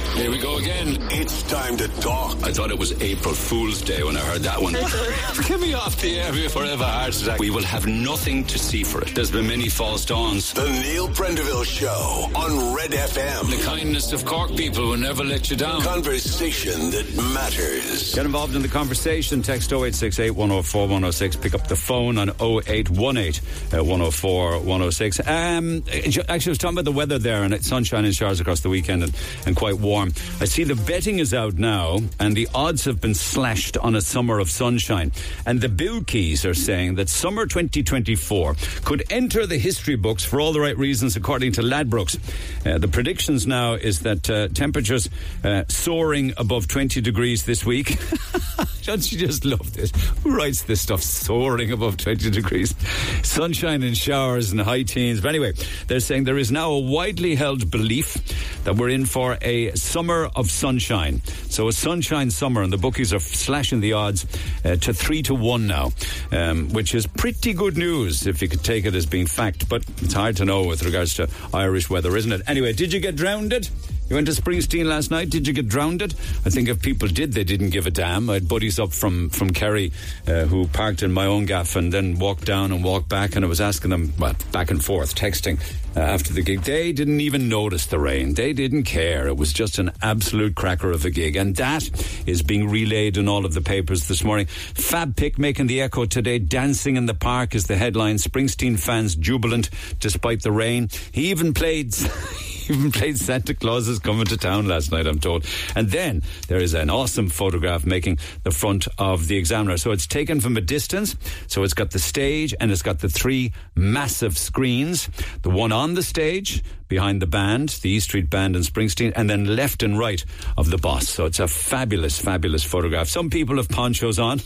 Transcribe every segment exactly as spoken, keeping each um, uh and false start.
Here we go again. It's time to talk. I thought it was April Fool's Day when I heard that one. Get me off the air before I have a heart attack. We will have nothing to see for it. There's been many false dawns. The Neil Prendeville Show on Red F M. The kindness of Cork people will never let you down. Conversation that matters. Get involved in the conversation. Text oh eight six eight, one oh four, one oh six. Pick up the phone on oh eight one eight, one oh four, one oh six. Um, actually, I was talking about the weather there, and it's sunshine and showers across the weekend and, and quite warm. I see the betting is out now, and the odds have been slashed on a summer of sunshine. And the bookies are saying that summer twenty twenty-four could enter the history books for all the right reasons, according to Ladbrokes. Uh, the predictions now is that uh, temperatures uh, soaring above twenty degrees this week. Don't you just love this? Who writes this stuff? Soaring above twenty degrees. Sunshine and showers and high teens. But anyway, they're saying there is now a widely held belief that we're in for a summer of sunshine. So a sunshine summer, and the bookies are slashing the odds uh, to three to one now, um, which is pretty good news if you could take it as being fact. But it's hard to know with regards to Irish weather, isn't it? Anyway, did you get drowned? You went to Springsteen last night. Did you get drowned? I think if people did, they didn't give a damn. I had buddies up from, from Kerry uh, who parked in my own gaff and then walked down and walked back, and I was asking them, well, back and forth, texting uh, after the gig. They didn't even notice the rain. They didn't care. It was just an absolute cracker of a gig, and that is being relayed in all of the papers this morning. Fab Pick making the echo today. Dancing in the Park is the headline. Springsteen fans jubilant despite the rain. He even played... even played Santa Claus is Coming to Town last night, I'm told. And then there is an awesome photograph making the front of the Examiner. So it's taken from a distance. So it's got the stage and it's got the three massive screens. The one on the stage behind the band, the E Street Band and Springsteen, and then left and right of the boss. So it's a fabulous, fabulous photograph. Some people have ponchos on.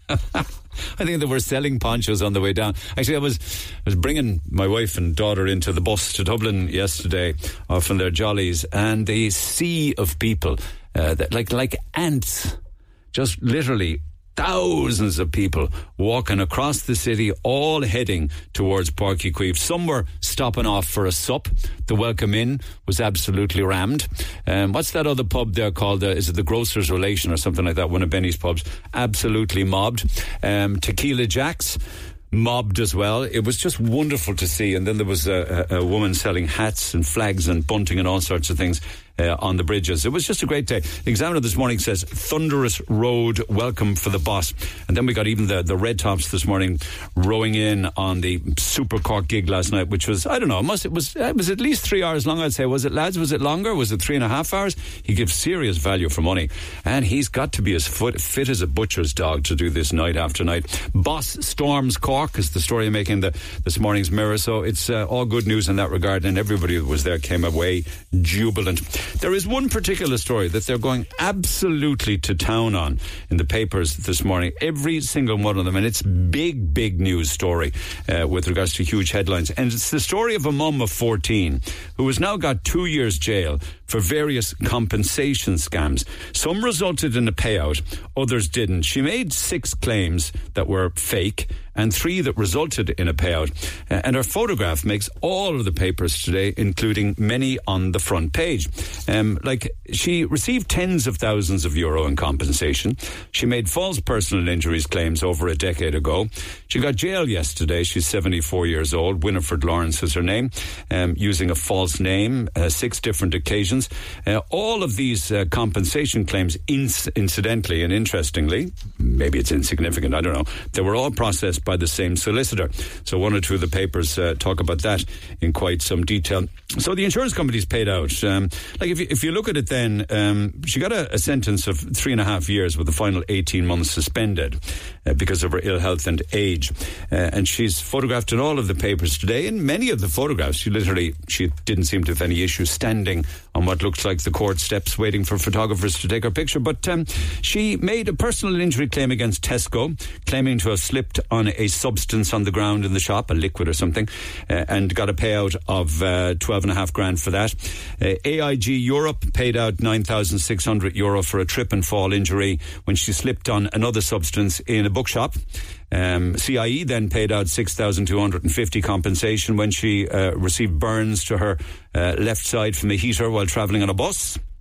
I think they were selling ponchos on the way down. Actually, I was I was bringing my wife and daughter into the bus to Dublin yesterday uh, from their jollies, and the sea of people, uh, that, like like ants, just literally thousands of people walking across the city, all heading towards Páirc Uí Chaoimh. Some were stopping off for a sup. The welcome in was absolutely rammed. Um, what's that other pub there called? Uh, is it the Grocer's Relation or something like that? One of Benny's pubs. Absolutely mobbed. Um, Tequila Jack's mobbed as well. It was just wonderful to see. And then there was a, a, a woman selling hats and flags and bunting and all sorts of things Uh, on the bridges. It was just a great day. The Examiner this morning says thunderous road welcome for the boss. And then we got even the, the Red Tops this morning rowing in on the Super Cork gig last night, which was, I don't know, it, must, it, was, it was at least three hours long, I'd say. Was it, lads? Was it longer? Was it three and a half hours? He gives serious value for money. And he's got to be as fit, fit as a butcher's dog to do this night after night. Boss storms Cork is the story making the, this morning's Mirror. So it's uh, all good news in that regard. And everybody who was there came away jubilant. There is one particular story that they're going absolutely to town on in the papers this morning, every single one of them, and it's big, big news story uh, with regards to huge headlines. And it's the story of a mum of fourteen who has now got two years jail for various compensation scams. Some resulted in a payout, others didn't. She made six claims that were fake and three that resulted in a payout. Uh, and her photograph makes all of the papers today, including many on the front page. Um, like, she received tens of thousands of euro in compensation. She made false personal injuries claims over a decade ago. She got jailed yesterday. She's seventy-four years old. Winifred Lawrence is her name, um, using a false name, uh, six different occasions. Uh, all of these uh, compensation claims, inc- incidentally and interestingly, maybe it's insignificant, I don't know, they were all processed by the same solicitor. So one or two of the papers uh, talk about that in quite some detail. So the insurance company's paid out. Um, like if you, if you look at it then, um, she got a, a sentence of three and a half years with the final eighteen months suspended uh, because of her ill health and age. Uh, and she's photographed in all of the papers today. In many of the photographs, she literally, she didn't seem to have any issue standing on what looks like the court steps waiting for photographers to take her picture. But um, she made a personal injury claim against Tesco, claiming to have slipped on a substance on the ground in the shop, a liquid or something, uh, and got a payout of uh, twelve and a half grand for that. Uh, A I G Europe paid out nine thousand six hundred euro for a trip and fall injury when she slipped on another substance in a bookshop. Um, C I E then paid out six thousand two hundred fifty compensation when she uh, received burns to her uh, left side from a heater while travelling on a bus.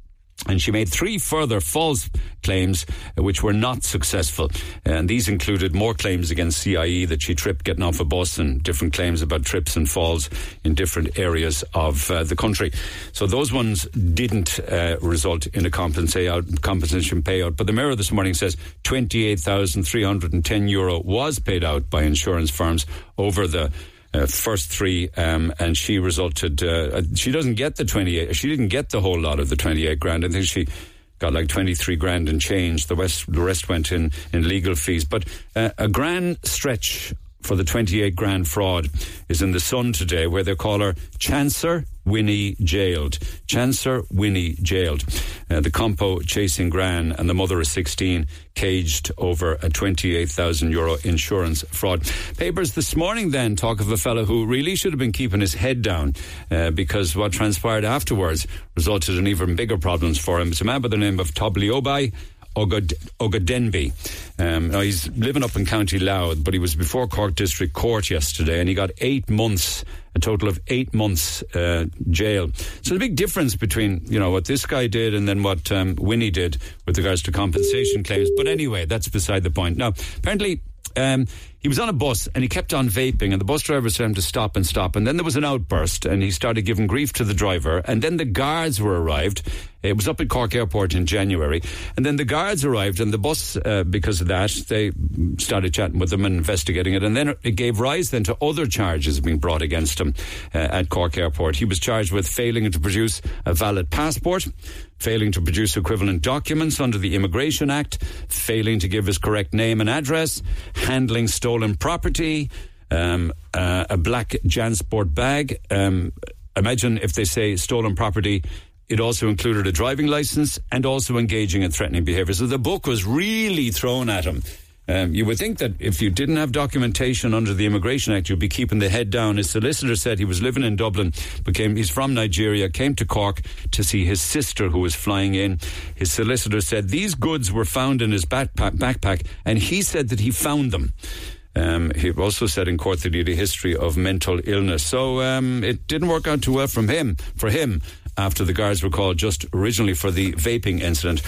And she made three further false claims uh, which were not successful. And these included more claims against C I E that she tripped getting off a bus, and different claims about trips and falls in different areas of uh, the country. So those ones didn't uh, result in a compensa- compensation payout. But the Mirror this morning says twenty-eight thousand three hundred ten euro was paid out by insurance firms over the Uh, first three, um, and she resulted, uh, she doesn't get the twenty-eight, she didn't get the whole lot of the twenty-eight grand. I think she got like twenty-three grand and change. The rest, the rest went in, in legal fees. But uh, a grand stretch for the twenty-eight grand fraud is in the Sun today, where they call her Chancellor Winnie jailed. Chancellor Winnie jailed. Uh, the compo chasing Gran and the mother of sixteen caged over a twenty-eight thousand euro insurance fraud. Papers this morning then talk of a fellow who really should have been keeping his head down uh, because what transpired afterwards resulted in even bigger problems for him. It's a man by the name of Tobliobai Ogad- Ogadenby. Um, now he's living up in County Louth, but he was before Cork District Court yesterday, and he got eight months, a total of eight months uh, jail. So the big difference between, you know, what this guy did and then what um, Winnie did with regards to compensation claims. But anyway, that's beside the point. Now, apparently um, he was on a bus and he kept on vaping, and the bus driver said him to stop and stop, and then there was an outburst and he started giving grief to the driver, and then the guards were arrived. It was up at Cork Airport in January, and then the guards arrived, and the bus, uh, because of that, they started chatting with them and investigating it, and then it gave rise then to other charges being brought against him uh, at Cork Airport. He was charged with failing to produce a valid passport, failing to produce equivalent documents under the Immigration Act, failing to give his correct name and address, handling stolen property, um, uh, a black Jansport bag. Um, imagine if they say stolen property, it also included a driving licence and also engaging in threatening behaviour. So the book was really thrown at him. Um, you would think that if you didn't have documentation under the Immigration Act, you'd be keeping the head down. His solicitor said he was living in Dublin, became, he's from Nigeria, came to Cork to see his sister who was flying in. His solicitor said these goods were found in his backpack, backpack and he said that he found them. Um, he also said in court that he had a history of mental illness. So um, it didn't work out too well from him, for him after the guards were called just originally for the vaping incident.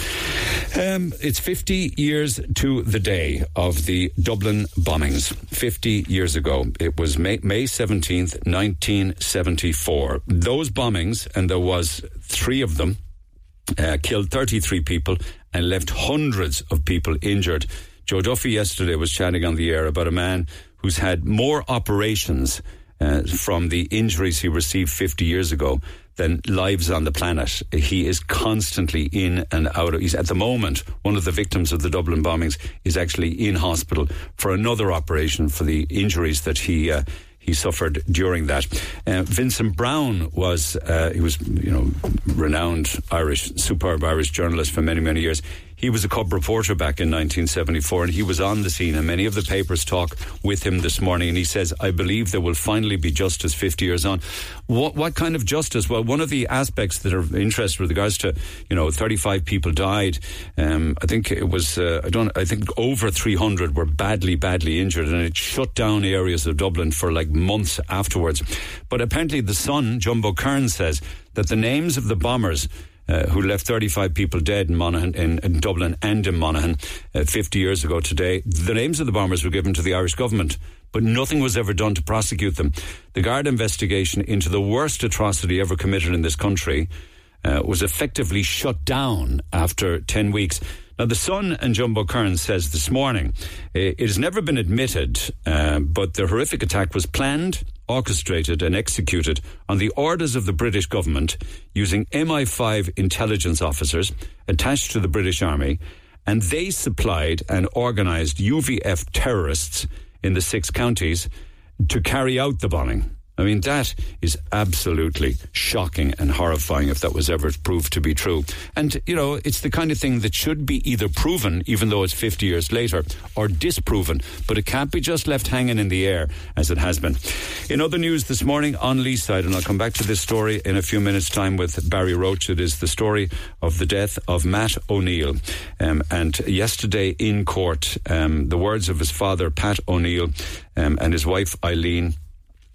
Um, it's fifty years to the day of the Dublin bombings. fifty years ago. It was May, May seventeenth, nineteen seventy-four. Those bombings, and there was three of them, uh, killed thirty-three people and left hundreds of people injured. Joe Duffy yesterday was chatting on the air about a man who's had more operations uh, from the injuries he received fifty years ago than lives on the planet. He is constantly in and out of, he's at the moment, one of the victims of the Dublin bombings is actually in hospital for another operation for the injuries that he uh, he suffered during that. Uh, Vincent Browne was, uh, he was, you know, renowned Irish, superb Irish journalist for many, many years. He was a cub reporter back in nineteen seventy-four, and he was on the scene, and many of the papers talk with him this morning, and he says, I believe there will finally be justice fifty years on. What, what kind of justice? Well, one of the aspects that are of interest with regards to, you know, thirty-five people died. Um, I think it was, uh, I don't, I think over three hundred were badly, badly injured, and it shut down areas of Dublin for like months afterwards. But apparently the Sun, Jumbo Kern, says that the names of the bombers Uh, who left thirty-five people dead in Monaghan, in, in Dublin and in Monaghan uh, fifty years ago today. The names of the bombers were given to the Irish government, but nothing was ever done to prosecute them. The Garda investigation into the worst atrocity ever committed in this country uh, was effectively shut down after ten weeks. Now, the Sun and Jumbo Kern says this morning, uh, it has never been admitted, uh, but the horrific attack was planned, orchestrated and executed on the orders of the British government using M I five intelligence officers attached to the British Army, and they supplied and organised U V F terrorists in the six counties to carry out the bombing. I mean, that is absolutely shocking and horrifying if that was ever proved to be true. And, you know, it's the kind of thing that should be either proven, even though it's fifty years later, or disproven. But it can't be just left hanging in the air, as it has been. In other news this morning, on Leeside, and I'll come back to this story in a few minutes' time with Barry Roach. It is the story of the death of Matt O'Neill. Um, and yesterday in court, um, the words of his father, Pat O'Neill, um, and his wife, Eileen,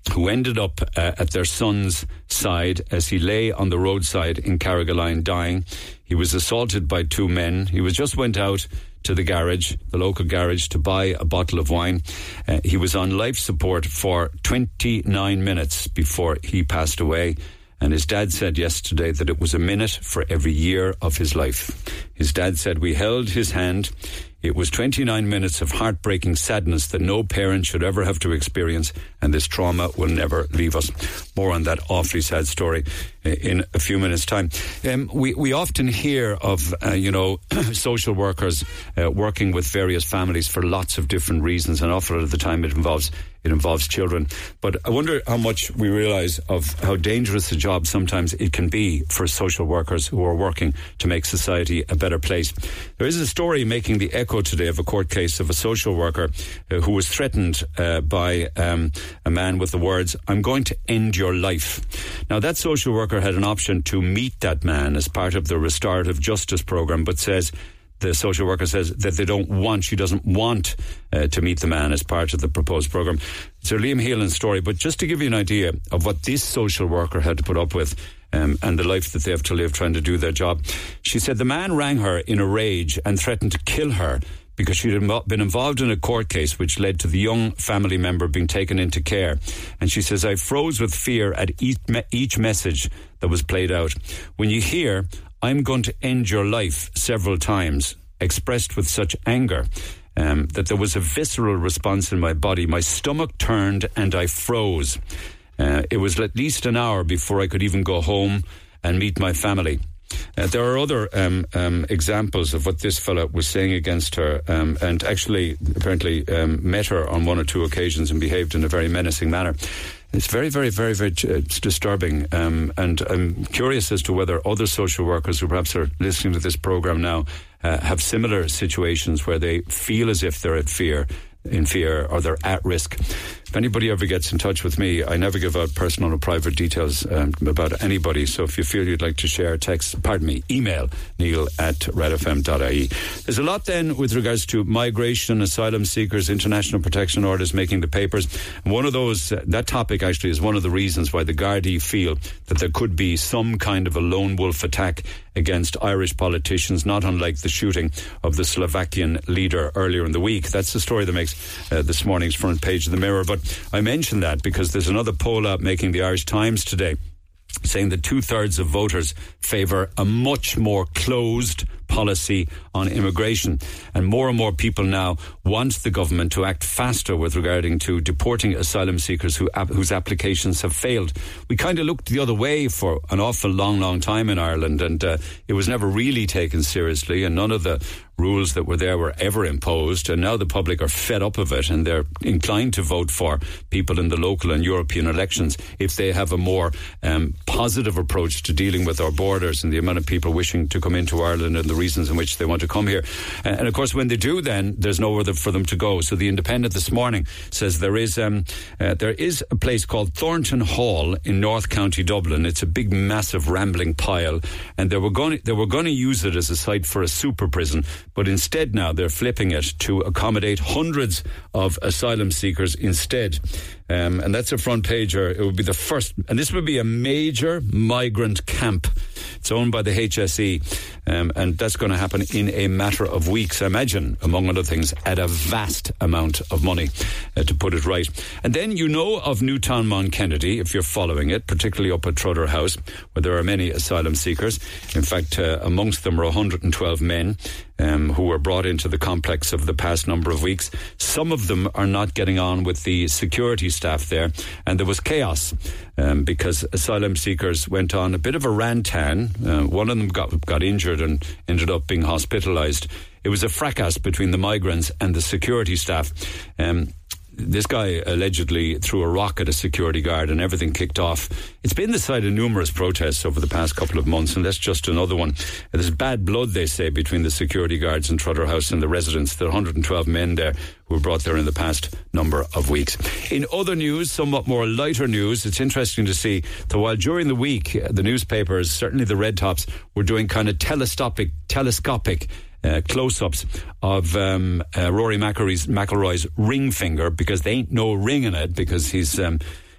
who ended up uh, at their son's side as he lay on the roadside in Carrigaline dying. He was assaulted by two men. He was just went out to the garage, the local garage, to buy a bottle of wine. Uh, he was on life support for twenty-nine minutes before he passed away. And his dad said yesterday that it was a minute for every year of his life. His dad said, we held his hand. It was twenty-nine minutes of heartbreaking sadness that no parent should ever have to experience, and this trauma will never leave us. More on that awfully sad story in a few minutes' time. Um, we, we often hear of, uh, you know, social workers uh, working with various families for lots of different reasons, and often at the time it involves it involves children. But I wonder how much we realise of how dangerous a job sometimes it can be for social workers who are working to make society a better place. There is a story making the echo today of a court case of a social worker uh, who was threatened uh, by um, a man with the words, I'm going to end your life. Now, that social worker had an option to meet that man as part of the restorative justice programme, but says the social worker says that they don't want, she doesn't want uh, to meet the man as part of the proposed programme. It's a Liam Heelan story, but just to give you an idea of what this social worker had to put up with um, and the life that they have to live trying to do their job. She said the man rang her in a rage and threatened to kill her because she'd been involved in a court case which led to the young family member being taken into care. And she says, I froze with fear at each, me- each message that was played out. When you hear, I'm going to end your life several times, expressed with such anger, um, that there was a visceral response in my body. My stomach turned and I froze. Uh, it was at least an hour before I could even go home and meet my family. Uh, there are other um, um, examples of what this fella was saying against her, um, and actually apparently um, met her on one or two occasions and behaved in a very menacing manner. It's very, very, very, very uh, disturbing, um, and I'm curious as to whether other social workers who perhaps are listening to this programme now uh, have similar situations where they feel as if they're at fear, in fear, or they're at risk. If anybody ever gets in touch with me, I never give out personal or private details um, about anybody, so if you feel you'd like to share, text, pardon me, email neil at redfm dot I E. There's a lot then with regards to migration, asylum seekers, international protection orders making the papers. And one of those, uh, that topic actually is one of the reasons why the Gardaí feel that there could be some kind of a lone wolf attack against Irish politicians, not unlike the shooting of the Slovakian leader earlier in the week. That's the story that makes uh, this morning's front page of the Mirror. But I mention that because there's another poll out making the Irish Times today saying that two-thirds of voters favour a much more closed policy on immigration. And more and more people now want the government to act faster with regarding to deporting asylum seekers who, whose applications have failed. We kind of looked the other way for an awful long, long time in Ireland, and uh, it was never really taken seriously, and none of the rules that were there were ever imposed, and now the public are fed up of it, and they're inclined to vote for people in the local and European elections if they have a more um, positive approach to dealing with our borders and the amount of people wishing to come into Ireland and the reasons in which they want to come here. And, and of course, when they do, then there's nowhere for them to go. So the Independent this morning says there is um, uh, there is a place called Thornton Hall in North County Dublin. It's a big, massive, rambling pile, and they were going they were going to use it as a site for a super prison. But instead now they're flipping it to accommodate hundreds of asylum seekers instead. Um, and that's a front pager. It would be the first, and this would be a major migrant camp. It's owned by the H S E, um, and that's going to happen in a matter of weeks, I imagine, among other things, at a vast amount of money, uh, to put it right. And then you know of Newtown Mount Kennedy, if you're following it, particularly up at Trotter House, where there are many asylum seekers. In fact, uh, amongst them are one hundred twelve men um, who were brought into the complex over the past number of weeks. Some of them are not getting on with the security staff there, and there was chaos um, because asylum seekers went on a bit of a rantan. Uh, one of them got got injured and ended up being hospitalised. It was a fracas between the migrants and the security staff. Um, This guy allegedly threw a rock at a security guard and everything kicked off. It's been the site of numerous protests over the past couple of months, and that's just another one. There's bad blood, they say, between the security guards in Trotter House and the residents. There are one hundred twelve men there who were brought there in the past number of weeks. In other news, somewhat more lighter news, it's interesting to see that while during the week, the newspapers, certainly the red tops, were doing kind of telescopic, telescopic Uh, close-ups of um, uh, Rory McIlroy's, McIlroy's ring finger, because there ain't no ring in it, because he's um,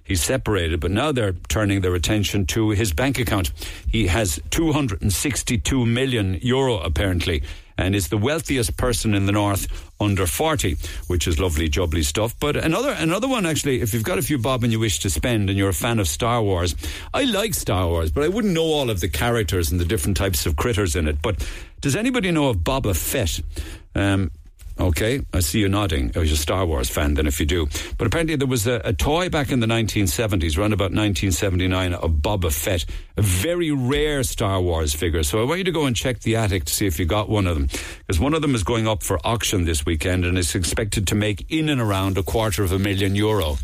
He's separated, but now they're turning their attention to his bank account. He has two hundred sixty-two million euro, apparently, and is the wealthiest person in the north under forty, which is lovely jubbly stuff. But another another one, actually, if you've got a few bob and you wish to spend and you're a fan of Star Wars, I like Star Wars, but I wouldn't know all of the characters and the different types of critters in it. But does anybody know of Boba Fett? Um... Okay, I see you nodding. Oh, you're a Star Wars fan, then, if you do. But apparently there was a, a toy back in the nineteen seventies, around about nineteen seventy-nine, of Boba Fett, a very rare Star Wars figure. So I want you to go and check the attic to see if you got one of them, because one of them is going up for auction this weekend and is expected to make in and around a quarter of a million euro.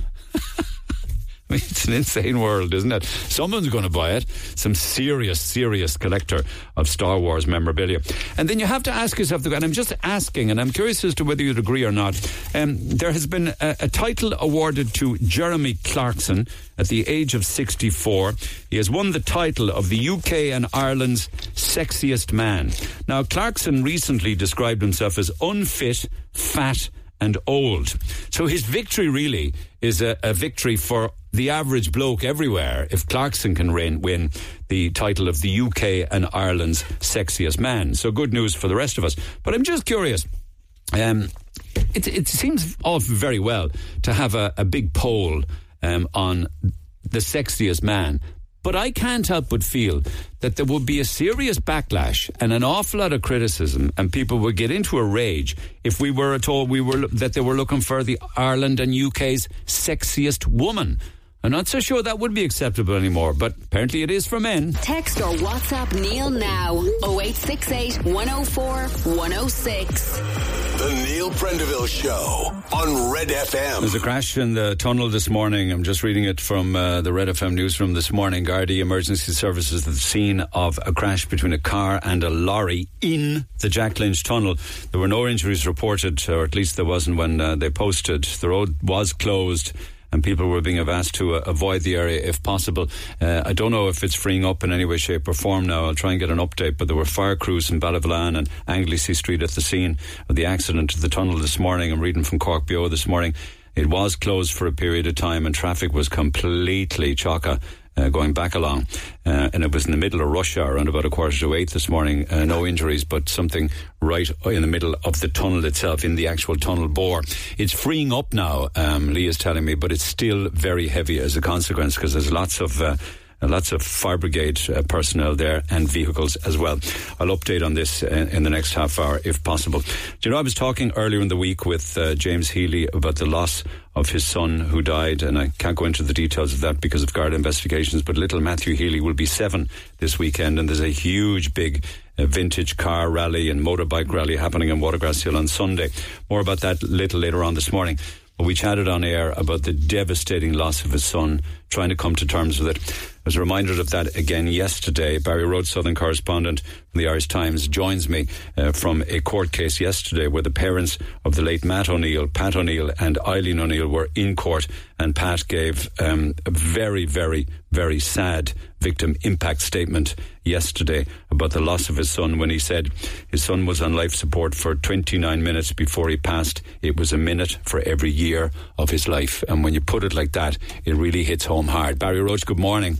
I mean, it's an insane world, isn't it? Someone's going to buy it. Some serious, serious collector of Star Wars memorabilia. And then you have to ask yourself, and I'm just asking, and I'm curious as to whether you'd agree or not, um, there has been a, a title awarded to Jeremy Clarkson at the age of sixty-four. He has won the title of the U K and Ireland's sexiest man. Now, Clarkson recently described himself as unfit, fat, and old. So his victory really is a, a victory for the average bloke everywhere if Clarkson can win, win the title of the U K and Ireland's sexiest man. So good news for the rest of us. But I'm just curious. Um, it, it seems all very well to have a, a big poll um, on the sexiest man. But I can't help but feel that there would be a serious backlash and an awful lot of criticism, and people would get into a rage if we were told we were that they were looking for the Ireland and U K's sexiest woman. I'm not so sure that would be acceptable anymore, but apparently it is for men. Text or WhatsApp Neil now. oh eight six eight, one oh four, one oh six. The Neil Prendeville Show on Red F M. There's a crash in the tunnel this morning. I'm just reading it from uh, the Red F M newsroom this morning. Gardaí Emergency Services at the scene of a crash between a car and a lorry in the Jack Lynch tunnel. There were no injuries reported, or at least there wasn't when uh, they posted. The road was closed, and people were being asked to uh, avoid the area if possible. Uh, I don't know if it's freeing up in any way, shape or form now. I'll try and get an update, but there were fire crews in Ballyvolane and Anglesey Street at the scene of the accident of the tunnel this morning. I'm reading from Cork B O this morning. It was closed for a period of time and traffic was completely chocker. Uh, going back along, uh, and it was in the middle of rush hour, around about a quarter to eight this morning. Uh, no injuries, but something right in the middle of the tunnel itself, in the actual tunnel bore. It's freeing up now, um, Lee is telling me, but it's still very heavy as a consequence, because there's lots of uh, lots of fire brigade uh, personnel there and vehicles as well. I'll update on this uh, in the next half hour if possible. Do you know, I was talking earlier in the week with uh, James Healy about the loss of his son who died, and I can't go into the details of that because of Garda investigations, but little Matthew Healy will be seven this weekend, and there's a huge big uh, vintage car rally and motorbike rally happening in Watergrass Hill on Sunday. More about that a little later on this morning. But we chatted on air about the devastating loss of his son, trying to come to terms with it. I was reminded of that again yesterday. Barry Road Southern correspondent from the Irish Times joins me uh, from a court case yesterday where the parents of the late Matt O'Neill, Pat O'Neill and Eileen O'Neill were in court, and Pat gave um, a very, very, very sad victim impact statement yesterday about the loss of his son, when he said his son was on life support for twenty-nine minutes before he passed. It was a minute for every year of his life. And when you put it like that, it really hits home hard. Barry Roach, good morning.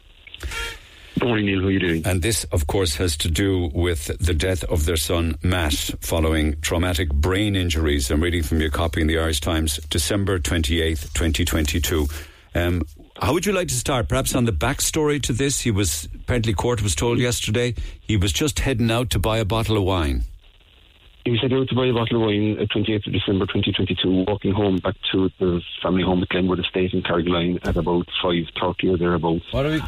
Good morning, Neil. How are you doing? And this, of course, has to do with the death of their son, Matt, following traumatic brain injuries. I'm reading from your copy in the Irish Times, December twenty-eighth, twenty twenty-two. Um, how would you like to start? Perhaps on the backstory to this. He was, apparently court was told yesterday, he was just heading out to buy a bottle of wine. He was heading out to buy a bottle of wine on twenty-eighth of December twenty twenty-two, walking home back to the family home at Glenwood Estate in Carrigaline at about five thirty or thereabouts. What are we...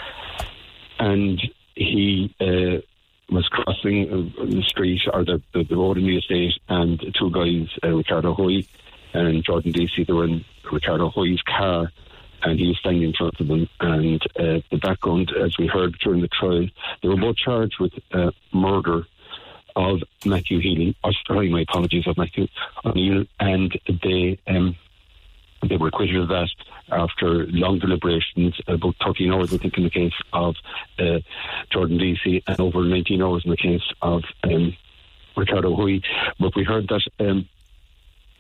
And he uh, was crossing uh, the street, or the, the, the road in the estate, and two guys, uh, Ricardo Hoy and Jordan Deasy, they were in Ricardo Hoy's car, and he was standing in front of them. And uh, the background, as we heard during the trial, they were both charged with uh, murder of Matthew Healy, or sorry, my apologies, of Matthew O'Neill, and they um, they were acquitted of that after long deliberations, about thirteen hours, I think, in the case of uh, Jordan Deasy, and over nineteen hours in the case of um, Ricardo Hoy. But we heard that um,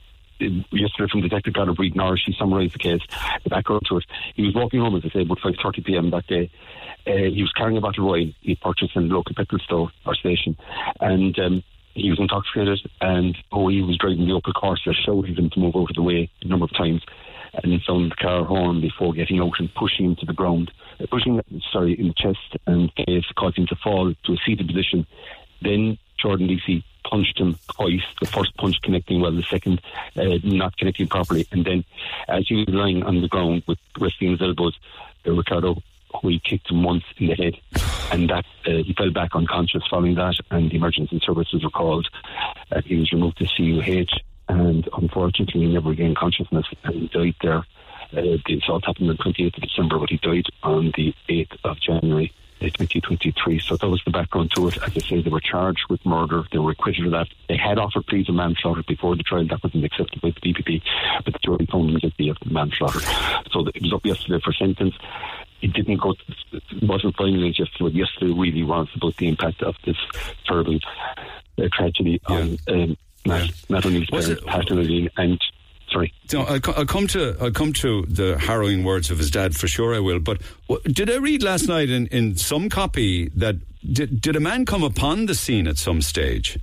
yesterday from Detective Garda Breed Norris, she summarised the case, the background to it. He was walking home, as I say, about five thirty p.m. that day. Uh, he was carrying a bottle of wine he purchased in the local petrol store or station, and um, he was intoxicated, and oh, he was driving the Opel Corsa, shouted him to move out of the way a number of times, and he sounded the car horn before getting out and pushing him to the ground, uh, pushing, sorry, in the chest and face, causing him to fall to a seated position. Then Jordan Deasy punched him twice, the first punch connecting well, the second uh, not connecting properly, and then as he was lying on the ground with resting his elbows, uh, Ricardo Hoy kicked him once in the head, and that uh, he fell back unconscious following that, and the emergency services were called. Uh, he was removed to C U H, and unfortunately he never regained consciousness and died there. Uh, the assault happened on the twenty-eighth of December, but he died on the eighth of January twenty twenty-three. So that was the background to it. As I say, they were charged with murder. They were acquitted of that. They had offered pleas of manslaughter before the trial. That wasn't accepted by the D P P, but the jury found them guilty of manslaughter. So it was up yesterday for sentence. It didn't go, it wasn't finalised yesterday, but yesterday really was about the impact of this terrible uh, tragedy yeah. on um, not, yeah. not only his parents, Pat and Eileen, and sorry. No, I'll, I'll come to I'll come to the harrowing words of his dad for sure. I will. But what, did I read last night in, in some copy that did, did a man come upon the scene at some stage?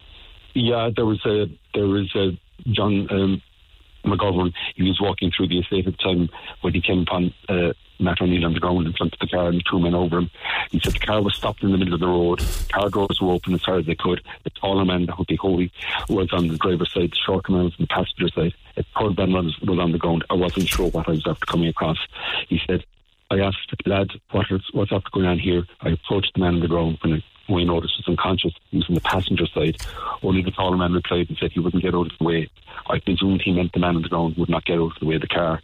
Yeah, there was a there was a John um, McGovern. He was walking through the estate at the time when he came upon uh, Matt O'Neill on the ground in front of the car, and two men over him. He said the car was stopped in the middle of the road. Car doors were open as far as they could. The taller man, that would be Holy, was on the driver's side. The shorter man was on the passenger side. A third man was, was on the ground. I wasn't sure what I was after coming across. He said, I asked, lad, what is, what's after going on here? I approached the man on the ground when I, when I noticed he was unconscious. He was on the passenger side. Only the taller man replied and said he wouldn't get out of the way. I presumed he meant the man on the ground would not get out of the way of the car.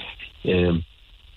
Um,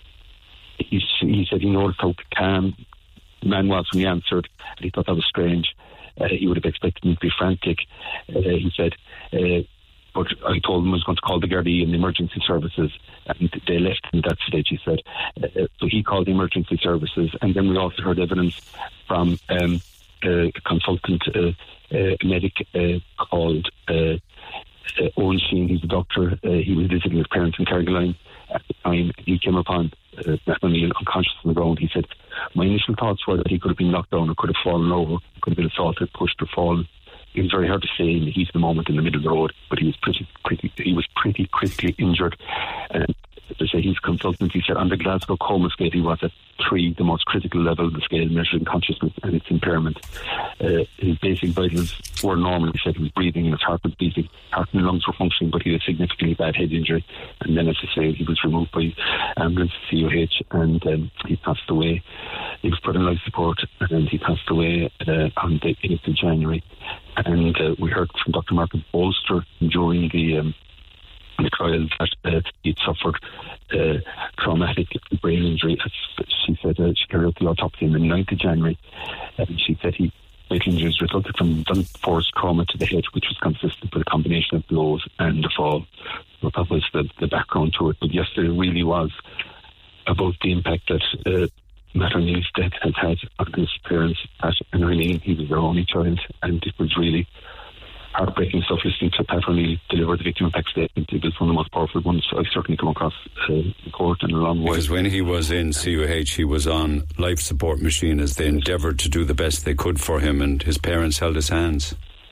he, he said he noticed how calm the man was when he answered, and he thought that was strange. Uh, he would have expected him to be frantic. Uh, he said, uh, but I told him I was going to call the Gardaí and the emergency services, and they left him at that stage, he said. Uh, so he called the emergency services, and then we also heard evidence from um, a consultant uh, uh, medic uh, called uh, uh, Owen Sheen. He's a doctor. Uh, he was visiting his parents in Carrigaline at the time. He came upon uh, Matt O'Neill unconscious on the ground. He said, my initial thoughts were that he could have been knocked down or could have fallen over, could have been assaulted, pushed or fallen. It was very hard to say in the heat of the moment in the middle of the road, but he was pretty, pretty he was pretty critically injured. And to say he's a consultant, he said on the Glasgow coma scale he was at three, the most critical level of the scale, measuring consciousness and its impairment. Uh, his basic vitals were normal. He said he was breathing and his heart was beating, heart and lungs were functioning, but he had a significantly bad head injury. And then, as I say, he was removed by ambulance to C U H, and um, he passed away. He was put in life support, and he passed away uh, on the eighth of January. And uh, we heard from Doctor Margaret Bolster during the um, the trial that uh, he'd suffered uh, traumatic brain injury. As she said, uh, she carried out the autopsy on the ninth of January, and she said he brain injuries resulted from blunt force trauma to the head, which was consistent with a combination of blows and the fall. So that was the, the background to it. But yesterday really was about the impact that uh, Matt O'Neill's death has had on his parents, Pat and Eileen. He was their only child, and it was really heartbreaking stuff listening to Pat O'Neill deliver the victim impact statement. It was one of the most powerful ones I've certainly come across uh, in court in a long way. Because when he was in C U H, he was on life support machine as they endeavoured to do the best they could for him, and his parents held his hands.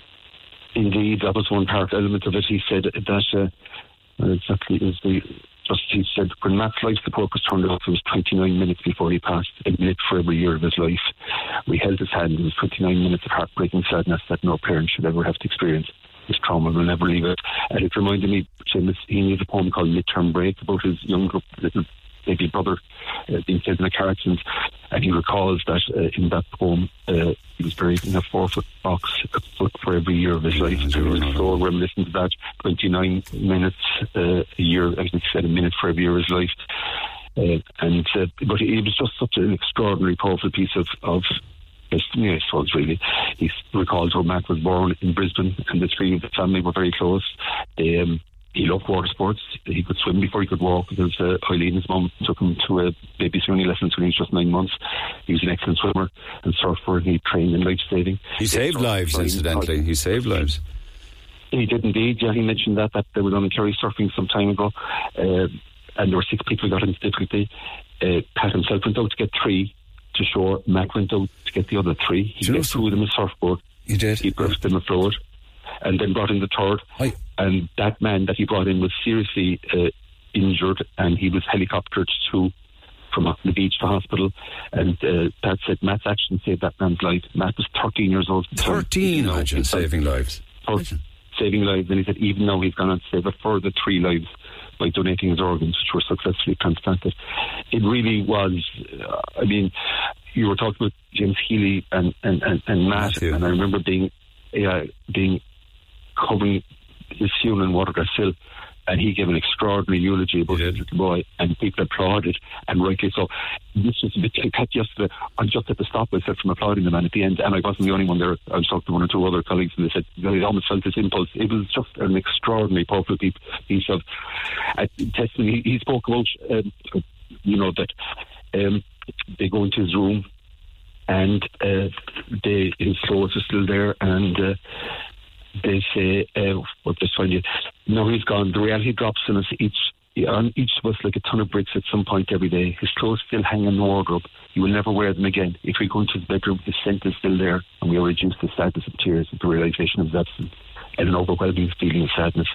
Indeed, that was one part element of it. He said that uh, exactly is the just he said when Matt's life support was turned off, it was twenty-nine minutes before he passed, a minute for every year of his life. We held his hand. It was twenty-nine minutes of heartbreaking sadness that no parent should ever have to experience. His trauma will never leave it. And it reminded me, Seamus, he made a poem called Midterm Break about his younger little baby brother uh, being killed in a car accident, and he recalls that uh, in that poem uh, he was buried in a four foot box, a foot for every year of his life. So he was so reminiscent of that. twenty-nine minutes uh, a year, as he said, a minute for every year of his life. Uh, and uh, but it was just such an extraordinary, powerful piece of, of destiny, I suppose, really. He recalls how Matt was born in Brisbane, and the three of the family were very close. They, um, He loved water sports. He could swim before he could walk because uh, Eileen, his mum, took him to a baby swimming lessons when he was just nine months. He was an excellent swimmer and surfer, and he trained in life saving. He saved lives, incidentally. He saved lives. He did indeed, yeah. He mentioned that, that they were on Kerry surfing some time ago, uh, and there were six people who got into difficulty. Uh, Pat himself went out to get three to shore. Matt went out to get the other three. He got two of them a surfboard. He did? He brought them afloat, and then brought in the third. Aye. And that man that he brought in was seriously uh, injured, and he was helicoptered to from up the beach to hospital. And uh, Pat said Matt's action saved that man's life. Matt was thirteen years old. thirteen, you know, imagine, saving lives. Imagine. Saving lives, and he said even now he's gone on to save a further three lives by donating his organs, which were successfully transplanted. It really was, uh, I mean, you were talking about James Healy and, and, and, and Matt, Matthew. And I remember being uh, being covering his funeral in Watergrass Hill, and he gave an extraordinary eulogy about his little boy, and people applauded, and rightly so. This was a bit like that yesterday. I just had to stop myself from applauding the man at the end, and I wasn't the only one there. I was talking to one or two other colleagues, and they said they almost felt this impulse. It was just an extraordinary, powerful piece of uh, testimony. He, he spoke about, um, you know, that um, they go into his room, and uh, they, his clothes are still there, and uh, they say, uh, what they find it, no, he's gone. The reality drops on us each, on each of us like a ton of bricks at some point every day. His clothes still hang in the wardrobe. He will never wear them again. If we go into his bedroom, his scent is still there, and we are reduced to sadness of tears at the realisation of his absence and an overwhelming feeling of sadness.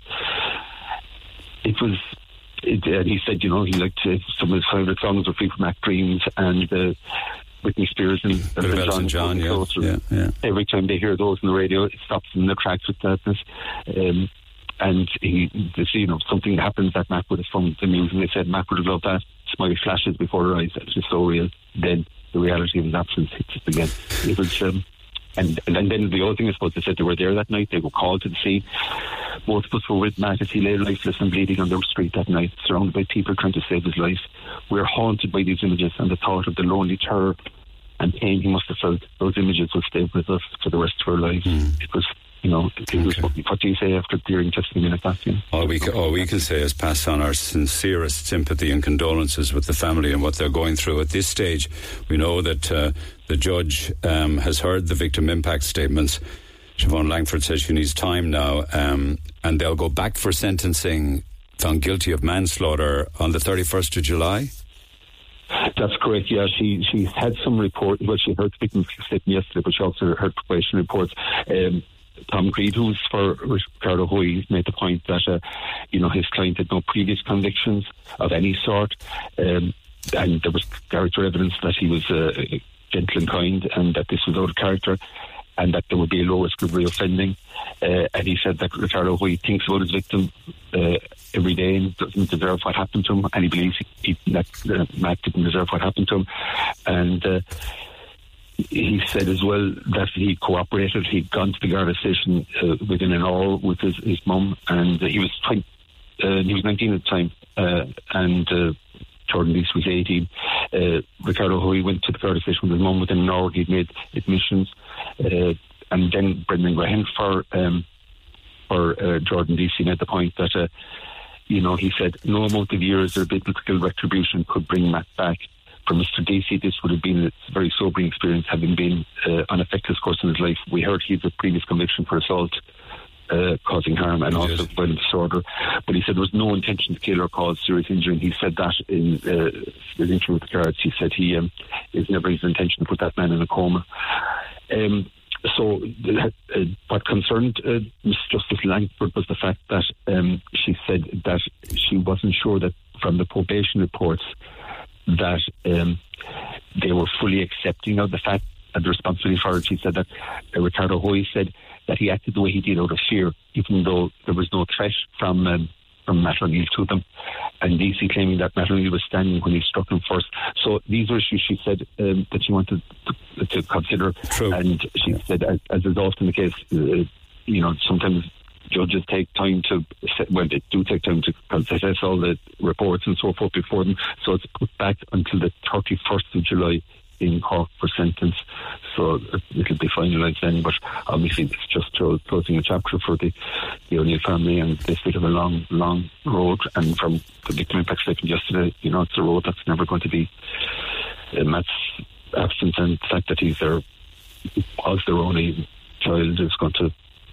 It was, it, and he said, you know, he liked uh, some of his favourite songs were Fleetwood Mac Dreams and uh, Whitney Spears and, and Elton John, yeah, yeah, yeah. Every time they hear those on the radio, it stops them in their tracks with sadness. Um, and he, this, you know, something happens that Matt would have found amusing. They said Matt would have loved that. Smiley flashes before her eyes. It's just so real. Then the reality of his absence hits us again. It was, um, and, and and then the other thing, I suppose, they said they were there that night. They were called to the scene. Both of us were with Matt as he lay lifeless and bleeding on the street that night, surrounded by people trying to save his life. We're haunted by these images and the thought of the lonely terror and pain he must have felt. Those images will stay with us for the rest of our lives. Mm. It was, you know, it okay. was, what, what do you say after hearing testimony like that? You know? All we, can, all we can say is pass on our sincerest sympathy and condolences with the family and what they're going through. At this stage, we know that uh, the judge um, has heard the victim impact statements. Siobhan Langford says she needs time now, um, and they'll go back for sentencing, found guilty of manslaughter on the thirty-first of July. That's correct, yeah. She she had some report, well, she heard victim statement yesterday, but she also heard probation reports. Um, Tom Creed, who's for Ricardo Hoy, made the point that, uh, you know, his client had no previous convictions of any sort, um, and there was character evidence that he was uh, gentle and kind, and that this was out of character, and that there would be a low risk of reoffending. Uh, and he said that Ricardo Hoy thinks about his victim uh, every day and doesn't deserve what happened to him, and he believes he, he, that uh, Matt didn't deserve what happened to him. And uh, he said as well that he cooperated. He'd gone to the Garda station uh, within an hour with his, his mum, and uh, he was twenty, uh, he was nineteen at the time, uh, and uh, Jordan Deese was eighteen. Uh, Ricardo Hoy went to the Garda station with his mum within an hour. He'd made admissions, uh, and then Brendan Graham for um, for uh, Jordan Deese made the point that uh, you know, he said no amount of years or biblical retribution could bring Matt back. For Mister Deasy, this would have been a very sobering experience, having been uh, unaffected course in his life. We heard he has a previous conviction for assault, uh, causing harm, and also violent disorder. But he said there was no intention to kill or cause serious injury. And he said that in uh, his interview with the Guards. He said he um, is never his intention to put that man in a coma. Um, so uh, what concerned uh, Miss Justice Langford was the fact that um, she said that she wasn't sure that from the probation reports that um, they were fully accepting of the fact and the responsibility for it. She said that uh, Ricardo Hoy said that he acted the way he did out of fear, even though there was no threat from um, from Matt O'Neill to them, and D C claiming that Matt O'Neill was standing when he struck him first. So these are issues, she said, um, that she wanted to, to consider. True. And she yeah. said, as, as is often the case, uh, you know, sometimes judges take time to, well, they do take time to assess all the reports and so forth before them. So it's put back until the thirty-first of July in Cork for sentence. So it'll be finalised then. But obviously it's just closing a chapter for the, the O'Neill family, and this bit of a long, long road. And from the victim impact statement yesterday, you know, it's a road that's never going to be uh, Matt's absence, and the fact that he's their, was their only child is going to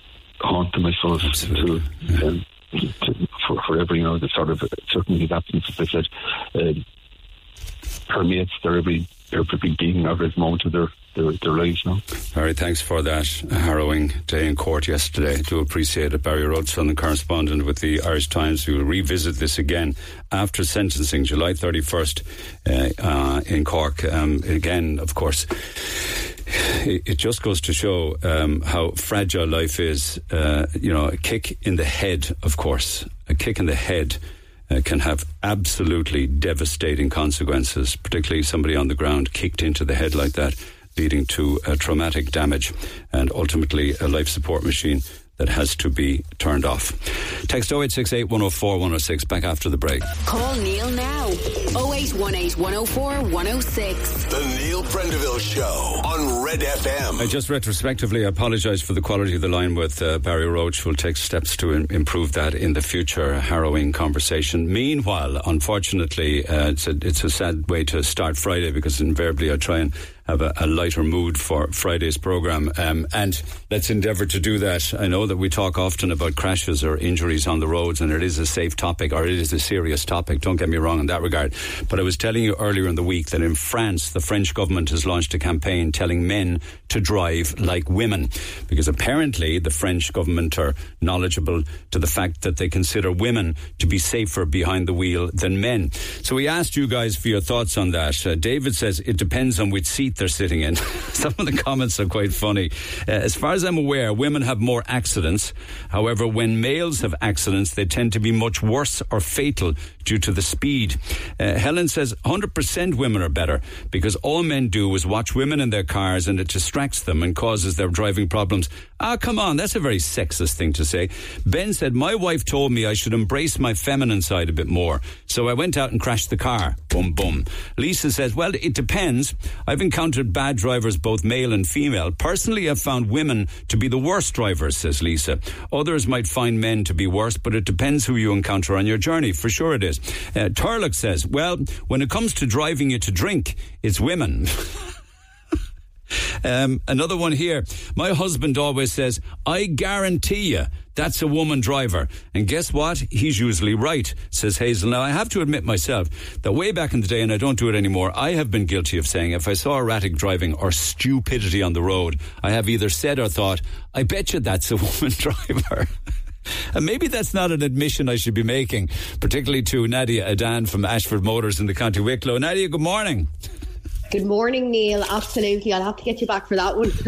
haunt them, I suppose, to, um, to, for, forever, you know, the sort of certainly the absence, as I said, uh, permeates their every, every being of every moment of their, their, their lives now. Barry, thanks for that harrowing day in court yesterday. Do appreciate it. Barry Roach, Southern correspondent with the Irish Times. We will revisit this again after sentencing, July thirty-first uh, uh, in Cork. Um, again, of course, it just goes to show um, how fragile life is. Uh, you know, a kick in the head, of course, a kick in the head uh, can have absolutely devastating consequences, particularly somebody on the ground kicked into the head like that, leading to uh, traumatic damage and ultimately a life support machine that has to be turned off. Text oh eight six eight, one oh four, one oh six. Back after the break. Call Neil now. oh eight one eight, one oh four, one oh six. The Neil Prendeville Show on Red F M. I just retrospectively apologise for the quality of the line with uh, Barry Roach. We'll take steps to in- improve that in the future. A harrowing conversation. Meanwhile, unfortunately, uh, it's, a, it's a sad way to start Friday, because invariably I try and have a, a lighter mood for Friday's programme, um, and let's endeavour to do that. I know that we talk often about crashes or injuries on the roads, and it is a safe topic, or it is a serious topic, don't get me wrong in that regard, but I was telling you earlier in the week that in France the French government has launched a campaign telling men to drive like women, because apparently the French government are knowledgeable to the fact that they consider women to be safer behind the wheel than men. So we asked you guys for your thoughts on that. Uh, David says it depends on which seat they're sitting in. Some of the comments are quite funny. Uh, as far as I'm aware, women have more accidents. However, when males have accidents, they tend to be much worse or fatal due to the speed. Uh, Helen says one hundred percent women are better, because all men do is watch women in their cars and it distracts them and causes their driving problems. Ah, come on, that's a very sexist thing to say. Ben said, my wife told me I should embrace my feminine side a bit more, so I went out and crashed the car. Boom, boom. Lisa says, well, it depends. I've encountered bad drivers, both male and female. Personally, I've found women to be the worst drivers, says Lisa. Others might find men to be worse, but it depends who you encounter on your journey. For sure it is. Uh, Turlock says, well, when it comes to driving you to drink, it's women. Um, another one here. My husband always says, I guarantee you that's a woman driver. And guess what? He's usually right, says Hazel. Now, I have to admit myself that way back in the day, and I don't do it anymore, I have been guilty of saying if I saw erratic driving or stupidity on the road, I have either said or thought, I bet you that's a woman driver. And maybe that's not an admission I should be making, particularly to Nadia Adan from Ashford Motors in the County Wicklow. Nadia, good morning. Good morning, Neil. Absolutely. I'll have to get you back for that one.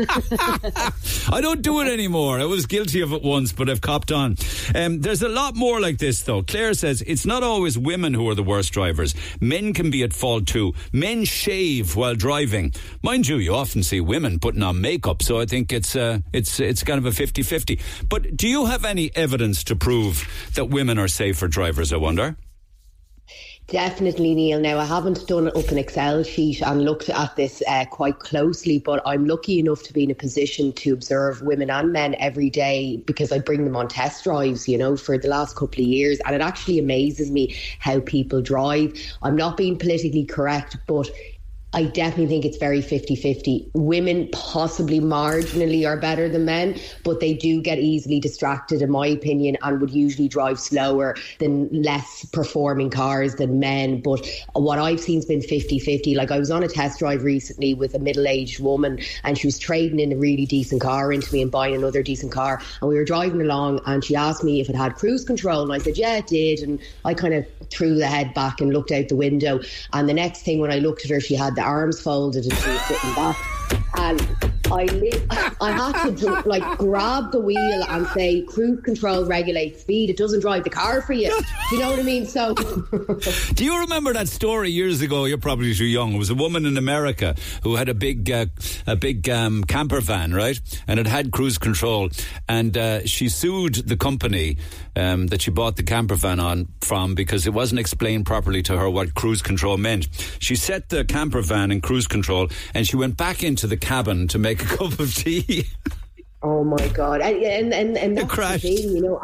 I don't do it anymore. I was guilty of it once, but I've copped on. Um, there's a lot more like this, though. Claire says, it's not always women who are the worst drivers. Men can be at fault too. Men shave while driving. Mind you, you often see women putting on makeup, so I think it's uh, it's it's kind of a fifty-fifty. But do you have any evidence to prove that women are safer drivers, I wonder? Definitely, Neil. Now, I haven't done it up an Excel sheet and looked at this uh, quite closely, but I'm lucky enough to be in a position to observe women and men every day, because I bring them on test drives, you know, for the last couple of years. And it actually amazes me how people drive. I'm not being politically correct, but I definitely think it's very fifty-fifty. Women possibly marginally are better than men, but they do get easily distracted, in my opinion, and would usually drive slower than less performing cars than men. But what I've seen has been fifty-fifty. Like, I was on a test drive recently with a middle-aged woman, and she was trading in a really decent car into me and buying another decent car. And we were driving along, and she asked me if it had cruise control, and I said, yeah, it did. And I kind of threw the head back and looked out the window. And the next thing, when I looked at her, she had the arms folded and she was sitting back, and I li- I had to like grab the wheel and say, cruise control regulates speed, it doesn't drive the car for you. Do you know what I mean? So do you remember that story years ago? You're probably too young. It was a woman in America who had a big uh, a big um, camper van, right? And it had cruise control, and uh, she sued the company um, that she bought the camper van on from, because it wasn't explained properly to her what cruise control meant. She set the camper van in cruise control, and she went back into the cabin to make a cup of tea. Oh my God. And and, and, and that's the thing, you know, our,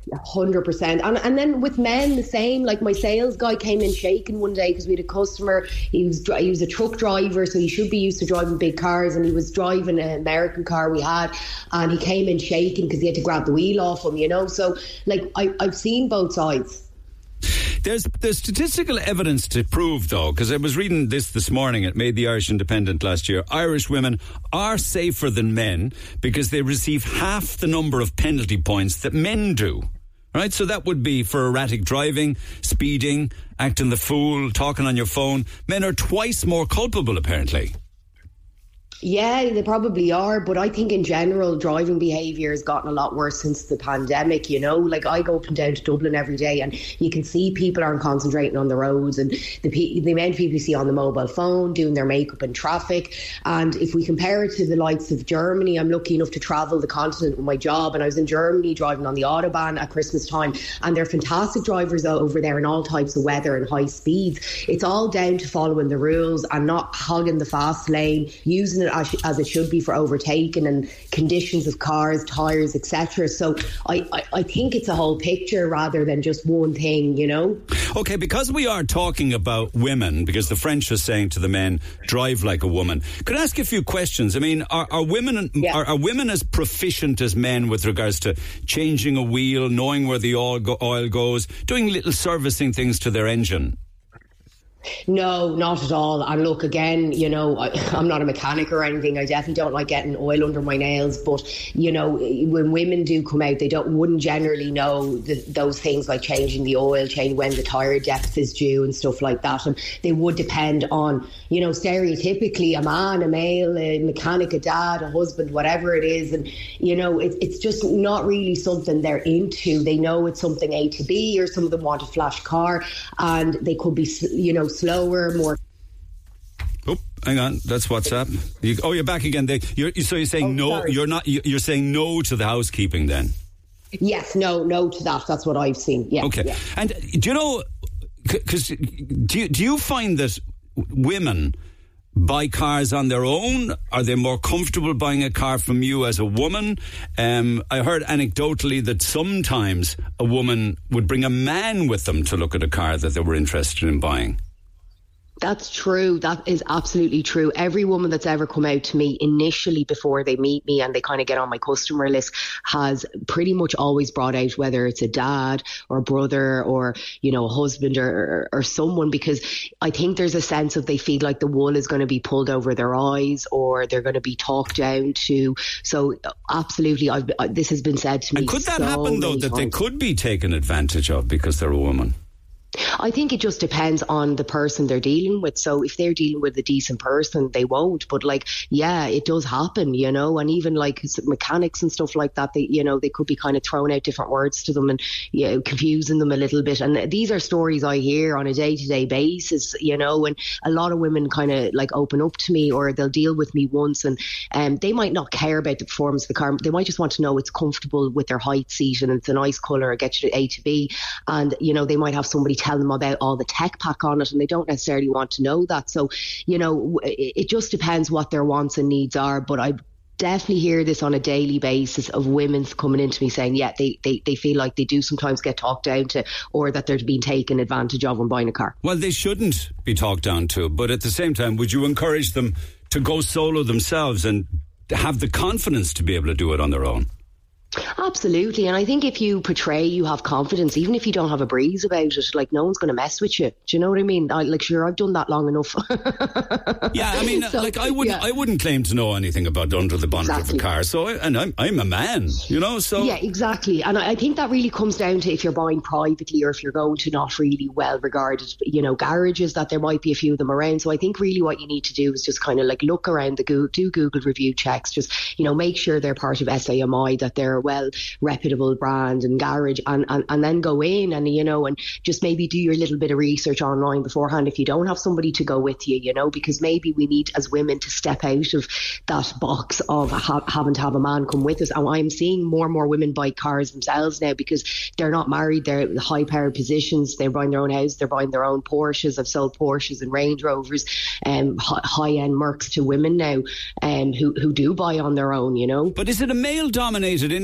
one hundred percent. And and then with men, the same. Like, my sales guy came in shaking one day because we had a customer. He was he was a truck driver, so he should be used to driving big cars, and he was driving an American car we had, and he came in shaking because he had to grab the wheel off him, you know. So, like, I, I've seen both sides. There's there's statistical evidence to prove, though, because I was reading this this morning. It made the Irish Independent last year. Irish women are safer than men because they receive half the number of penalty points that men do. Right? So that would be for erratic driving, speeding, acting the fool, talking on your phone. Men are twice more culpable, apparently. Yeah, they probably are, but I think in general driving behaviour has gotten a lot worse since the pandemic, you know. Like, I go up and down to Dublin every day and you can see people aren't concentrating on the roads, and the, the amount of people you see on the mobile phone doing their makeup in traffic. And if we compare it to the likes of Germany, I'm lucky enough to travel the continent with my job, and I was in Germany driving on the Autobahn at Christmas time, and they're fantastic drivers over there in all types of weather and high speeds. It's all down to following the rules and not hogging the fast lane, using it as, as it should be for overtaking and conditions of cars, tyres, et cetera. So I, I, I think it's a whole picture rather than just one thing, you know. Okay, because we are talking about women, because the French are saying to the men, drive like a woman. Could I ask you a few questions? I mean, are, are women yeah. are, are women as proficient as men with regards to changing a wheel, knowing where the oil, go, oil goes, doing little servicing things to their engine? No, not at all. And look, again, you know, I, I'm not a mechanic or anything. I definitely don't like getting oil under my nails. But, you know, when women do come out, they don't wouldn't generally know the, those things like changing the oil, change when the tyre depth is due and stuff like that. And they would depend on, you know, stereotypically a man, a male, a mechanic, a dad, a husband, whatever it is. And, you know, it, it's just not really something they're into. They know it's something A to B, or some of them want a flash car, and they could be, you know, slower, more. Oh, hang on, that's WhatsApp. You, oh, you're back again. They, you're, so you're saying oh, no? Sorry. You're not. You're saying no to the housekeeping then? Yes, no, no to that. That's what I've seen. Yeah. Okay. Yeah. And do you know? Because do you, do you find that women buy cars on their own? Are they more comfortable buying a car from you as a woman? Um, I heard anecdotally that sometimes a woman would bring a man with them to look at a car that they were interested in buying. That's true. That is absolutely true. Every woman that's ever come out to me initially before they meet me and they kind of get on my customer list has pretty much always brought out whether it's a dad or a brother or, you know, a husband or, or, or someone, because I think there's a sense of they feel like the wool is going to be pulled over their eyes or they're going to be talked down to. So absolutely, I've, I, this has been said to me. And could that so happen though, that times. They could be taken advantage of because they're a woman? I think it just depends on the person they're dealing with. So if they're dealing with a decent person, they won't. But like, yeah, it does happen, you know, and even like mechanics and stuff like that, they, you know, they could be kind of throwing out different words to them and, you know, confusing them a little bit. And these are stories I hear on a day-to-day basis, you know, and a lot of women kind of like open up to me or they'll deal with me once and um, they might not care about the performance of the car. They might just want to know it's comfortable with their height seat and it's a nice colour, it gets you to A to B. And, you know, they might have somebody tell them about all the tech pack on it and they don't necessarily want to know that. So, you know, it just depends what their wants and needs are. But I definitely hear this on a daily basis of women coming into me saying, yeah, they, they, they feel like they do sometimes get talked down to or that they're being taken advantage of when buying a car. Well, they shouldn't be talked down to. But at the same time, would you encourage them to go solo themselves and have the confidence to be able to do it on their own? Absolutely. And I think if you portray you have confidence, even if you don't have a breeze about it, like no one's going to mess with you. Do you know what I mean? I, like, sure, I've done that long enough. Yeah, I mean, so, like I wouldn't, yeah. I wouldn't claim to know anything about under the bonnet exactly. of a car. So, I, and I'm, I'm a man, you know. So yeah, exactly. And I, I think that really comes down to if you're buying privately or if you're going to not really well regarded, you know, garages that there might be a few of them around. So I think really what you need to do is just kind of like look around the Google, do Google review checks, just, you know, make sure they're part of S A M I, that they're well reputable brand and garage, and, and and then go in and, you know, and just maybe do your little bit of research online beforehand if you don't have somebody to go with you, you know, because maybe we need as women to step out of that box of ha- having to have a man come with us. And I'm seeing more and more women buy cars themselves now because they're not married, they're high powered positions, they're buying their own house, they're buying their own Porsches. I've sold Porsches and Range Rovers, um, high end Mercs to women now, um, who, who do buy on their own, you know. But is it a male dominated in-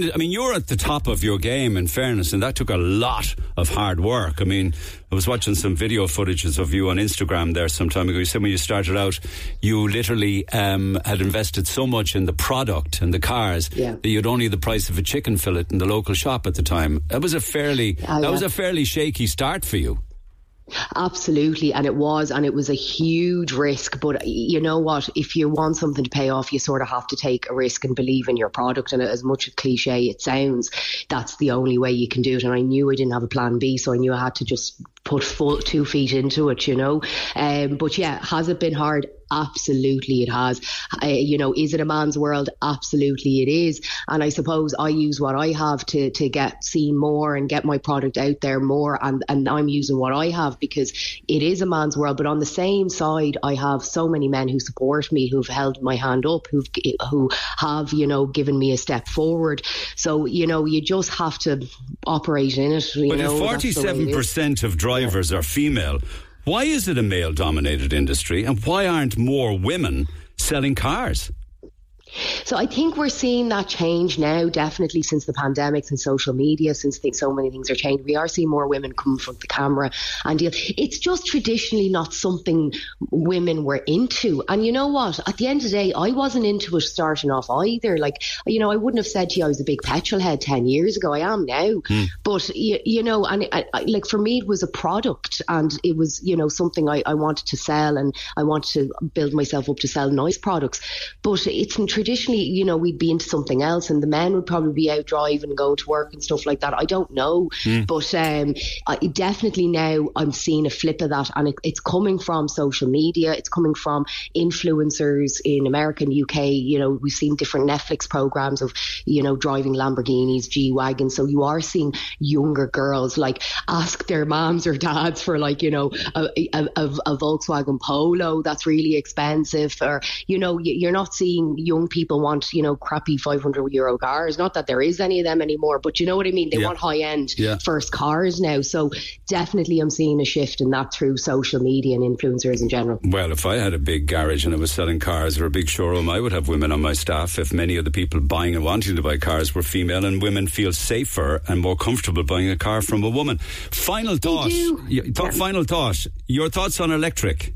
I mean, you're at the top of your game, in fairness, and that took a lot of hard work. I mean, I was watching some video footages of you on Instagram there some time ago. You said when you started out, you literally um, had invested so much in the product and the cars yeah. that you'd only the price of a chicken fillet in the local shop at the time. That was a fairly, oh, that yeah. was a fairly shaky start for you. Absolutely, and it was, and it was a huge risk. But you know what? If you want something to pay off, you sort of have to take a risk and believe in your product. And as much a cliche it sounds, that's the only way you can do it. And I knew I didn't have a plan B, so I knew I had to just put full two feet into it, you know. Um, but yeah, has it been hard? Absolutely it has. Uh, you know, is it a man's world? Absolutely it is. And I suppose I use what I have to to get seen more and get my product out there more, and, and I'm using what I have because it is a man's world. But on the same side, I have so many men who support me, who've held my hand up, who've who have, you know, given me a step forward. So, you know, you just have to operate in it. You but know, if forty-seven percent of drivers yeah. are female, why is it a male-dominated industry, and why aren't more women selling cars? So I think we're seeing that change now, definitely since the pandemic, since social media, since th- so many things are changing. We are seeing more women come in front of the camera and deal. It's just traditionally not something women were into. And you know what? At the end of the day, I wasn't into it starting off either. Like, you know, I wouldn't have said to you I was a big petrol head ten years ago. I am now. Mm. But, you, you know, and I, I, like for me, it was a product, and it was, you know, something I, I wanted to sell, and I wanted to build myself up to sell nice products. But it's traditionally, you know, we'd be into something else, and the men would probably be out driving and going to work and stuff like that. I don't know. Mm. But um, I, definitely now I'm seeing a flip of that, and it, it's coming from social media. It's coming from influencers in America and U K. You know, we've seen different Netflix programs of, you know, driving Lamborghinis, G-Wagons. So you are seeing younger girls like ask their moms or dads for, like, you know, a, a, a, a Volkswagen Polo that's really expensive, or, you know, you're not seeing young people want, you know, crappy five hundred euro cars. Not that there is any of them anymore, but you know what I mean? They yeah. want high end yeah. first cars now. So definitely I'm seeing a shift in that through social media and influencers in general. Well, if I had a big garage and I was selling cars, or a big showroom, I would have women on my staff. If many of the people buying and wanting to buy cars were female, and women feel safer and more comfortable buying a car from a woman. Final thought. Yeah, th- yeah. Final thought. Your thoughts on electric?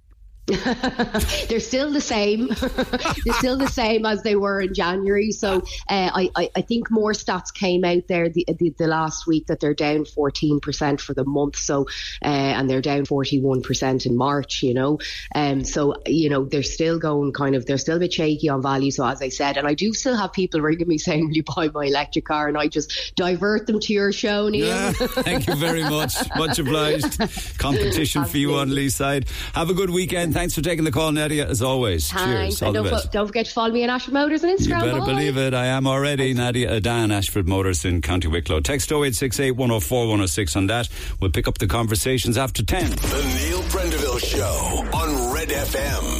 They're still the same. They're still the same as they were in January. So uh, I, I, I think more stats came out there the, the, the last week that they're down fourteen percent for the month. So uh, and they're down forty-one percent in March, you know. Um, so, you know, they're still going kind of, they're still a bit shaky on value. So as I said, and I do still have people ringing me saying, will you buy my electric car? And I just divert them to your show, Neil. Yeah, thank you very much. Much obliged. Competition for you on Lee's side. Have a good weekend. Thanks for taking the call, Nadia, as always. Thanks. Cheers. All and the don't, best. fo- don't forget to follow me on Ashford Motors on Instagram. You better Bye. believe it. I am already. Nadia Adan, Ashford Motors in County Wicklow. Text oh eight six eight, one oh four, one oh six on that. We'll pick up the conversations after ten. The Neil Prendeville Show on Red F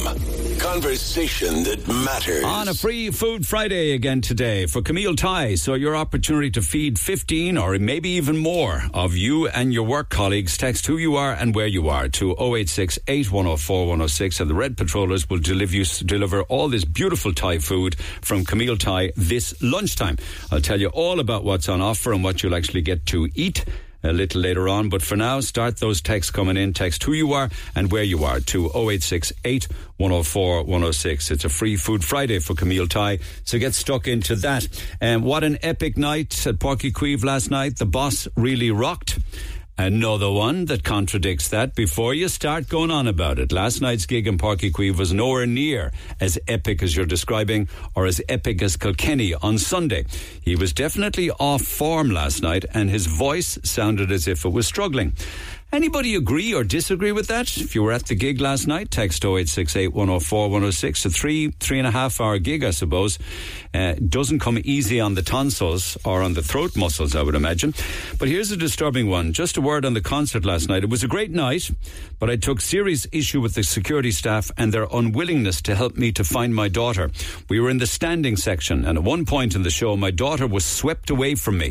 M. Conversation that matters. On a free Food Friday again today for Camille Thai. So your opportunity to feed fifteen or maybe even more of you and your work colleagues. Text who you are and where you are to oh eight six eight, one oh four, one oh six, and the Red Patrollers will deliver you, deliver all this beautiful Thai food from Camille Thai this lunchtime. I'll tell you all about what's on offer and what you'll actually get to eat a little later on, but for now, start those texts coming in. Text who you are and where you are to oh eight six eight, one oh four, one oh six. It's a free Food Friday for Camille Thai, so get stuck into that. And um, what an epic night at Páirc Uí Chaoimh last night. The boss really rocked. Another one that contradicts that. Before you start going on about it, last night's gig in Páirc Uí Chaoimh was nowhere near as epic as you're describing, or as epic as Kilkenny on Sunday. He was definitely off form last night, and his voice sounded as if it was struggling. Anybody agree or disagree with that? If you were at the gig last night, text oh eight six eight, one oh four, one oh six. A three, three and a half hour gig, I suppose. Uh, doesn't come easy on the tonsils or on the throat muscles, I would imagine. But here's a disturbing one. Just a word on the concert last night. It was a great night, but I took serious issue with the security staff and their unwillingness to help me to find my daughter. We were in the standing section, and at one point in the show, my daughter was swept away from me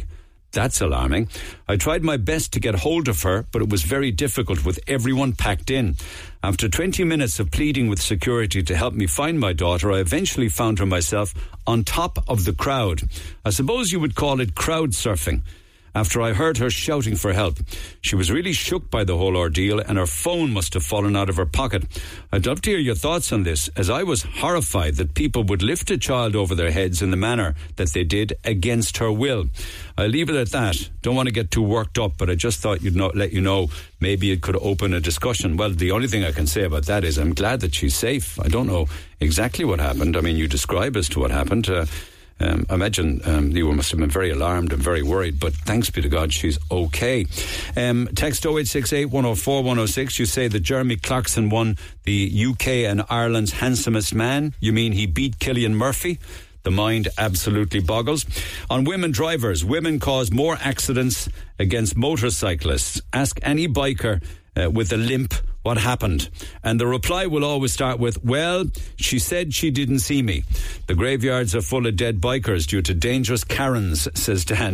That's alarming. I tried my best to get hold of her, but it was very difficult with everyone packed in. After twenty minutes of pleading with security to help me find my daughter, I eventually found her myself on top of the crowd. I suppose you would call it crowd surfing. After I heard her shouting for help, she was really shook by the whole ordeal and her phone must have fallen out of her pocket. I'd love to hear your thoughts on this, as I was horrified that people would lift a child over their heads in the manner that they did against her will. I'll leave it at that. Don't want to get too worked up, but I just thought you'd not let you know. Maybe it could open a discussion. Well, the only thing I can say about that is I'm glad that she's safe. I don't know exactly what happened. I mean, you describe as to what happened. Uh, Um, I imagine um, you must have been very alarmed and very worried, but thanks be to God she's okay. Um, text oh eight six eight, one oh four, one oh six. You say that Jeremy Clarkson won the U K and Ireland's handsomest man. You mean he beat Cillian Murphy? The mind absolutely boggles. On women drivers, women cause more accidents against motorcyclists. Ask any biker uh, with a limp what happened, and the reply will always start with, well, she said she didn't see me. The graveyards are full of dead bikers due to dangerous Karens, says Dan.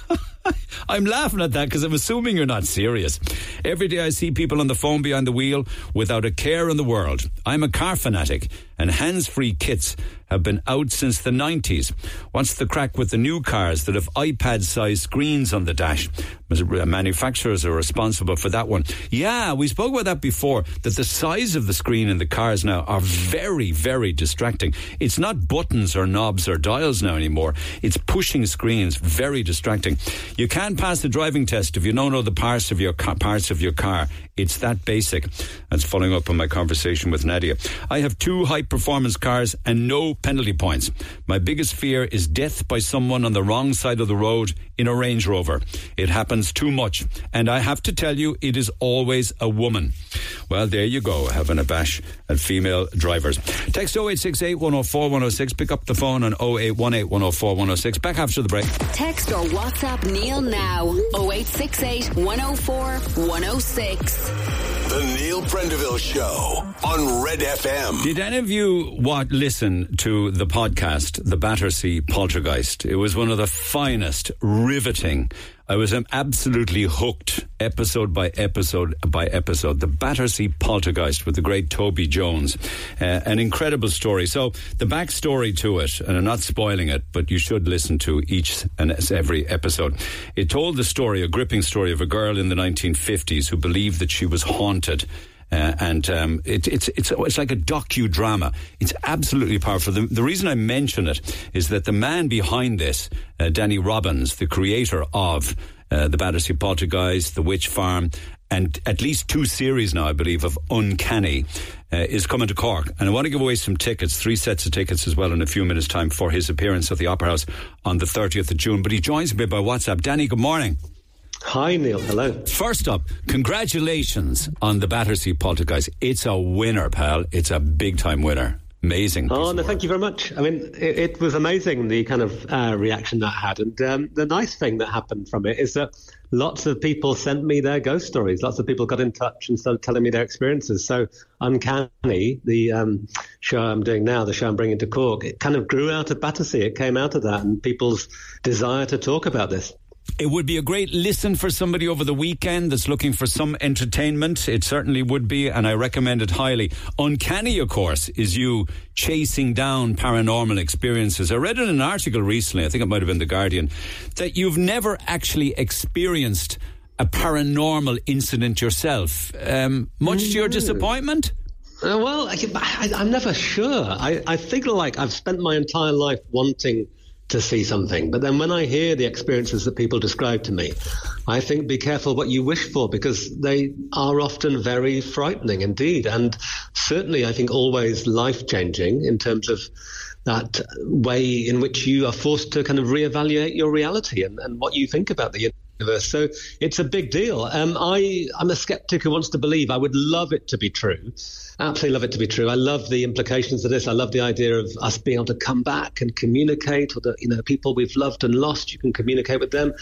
I'm laughing at that because I'm assuming you're not serious. Every day I see people on the phone behind the wheel without a care in the world. I'm a car fanatic, and hands-free kits have been out since the nineties. What's the crack with the new cars that have iPad-sized screens on the dash? Manufacturers are responsible for that one. Yeah, we spoke about that before, that the size of the screen in the cars now are very, very distracting. It's not buttons or knobs or dials now anymore. It's pushing screens, very distracting. You can't pass the driving test if you don't know the parts of your car, parts of your car. It's that basic. That's following up on my conversation with Nadia. I have two high-performance cars and no penalty points. My biggest fear is death by someone on the wrong side of the road in a Range Rover. It happens too much, and I have to tell you, it is always a woman. Well, there you go, having a bash at female drivers. Text oh eight six eight, one oh four, one oh six. Pick up the phone on oh eight one eight, one oh four, one oh six. Back after the break. Text or WhatsApp Neil now. oh eight six eight, one oh four, one oh six. The Neil Prendeville Show on Red F M. Did any of you what listen to the podcast, The Battersea Poltergeist? It was one of the finest, riveting. I was absolutely hooked, episode by episode by episode. The Battersea Poltergeist with the great Toby Jones. Uh, an incredible story. So the backstory to it, and I'm not spoiling it, but you should listen to each and every episode. It told the story, a gripping story of a girl in the nineteen fifties who believed that she was haunted. Uh, and um, it, it's it's it's like a docudrama. It's absolutely powerful. The, the reason I mention it is that the man behind this, uh, Danny Robbins, the creator of uh, the Battersea Poltergeist, The Witch Farm, and at least two series now, I believe, of Uncanny, uh, is coming to Cork. And I want to give away some tickets, three sets of tickets as well in a few minutes' time for his appearance at the Opera House on the thirtieth of June. But he joins me by WhatsApp. Danny, good morning. Hi, Neil. Hello. First up, congratulations on the Battersea Poltergeist. It's a winner, pal. It's a big-time winner. Amazing. Oh, no, thank you very much. I mean, it, it was amazing, the kind of uh, reaction that had. And um, the nice thing that happened from it is that lots of people sent me their ghost stories. Lots of people got in touch and started telling me their experiences. So Uncanny, the um, show I'm doing now, the show I'm bringing to Cork, it kind of grew out of Battersea. It came out of that and people's desire to talk about this. It would be a great listen for somebody over the weekend that's looking for some entertainment. It certainly would be, and I recommend it highly. Uncanny, of course, is you chasing down paranormal experiences. I read in an article recently, I think it might have been The Guardian, that you've never actually experienced a paranormal incident yourself. Um, much to your disappointment? Uh, well, I, I, I'm never sure. I, I feel like I've spent my entire life wanting to see something. But then when I hear the experiences that people describe to me, I think be careful what you wish for, because they are often very frightening indeed. And certainly, I think, always life-changing in terms of that way in which you are forced to kind of reevaluate your reality and, and what you think about the universe. So it's a big deal. Um, I, I'm a skeptic who wants to believe. I would love it to be true. Absolutely love it to be true. I love the implications of this. I love the idea of us being able to come back and communicate with the, you know, people we've loved and lost. You can communicate with them.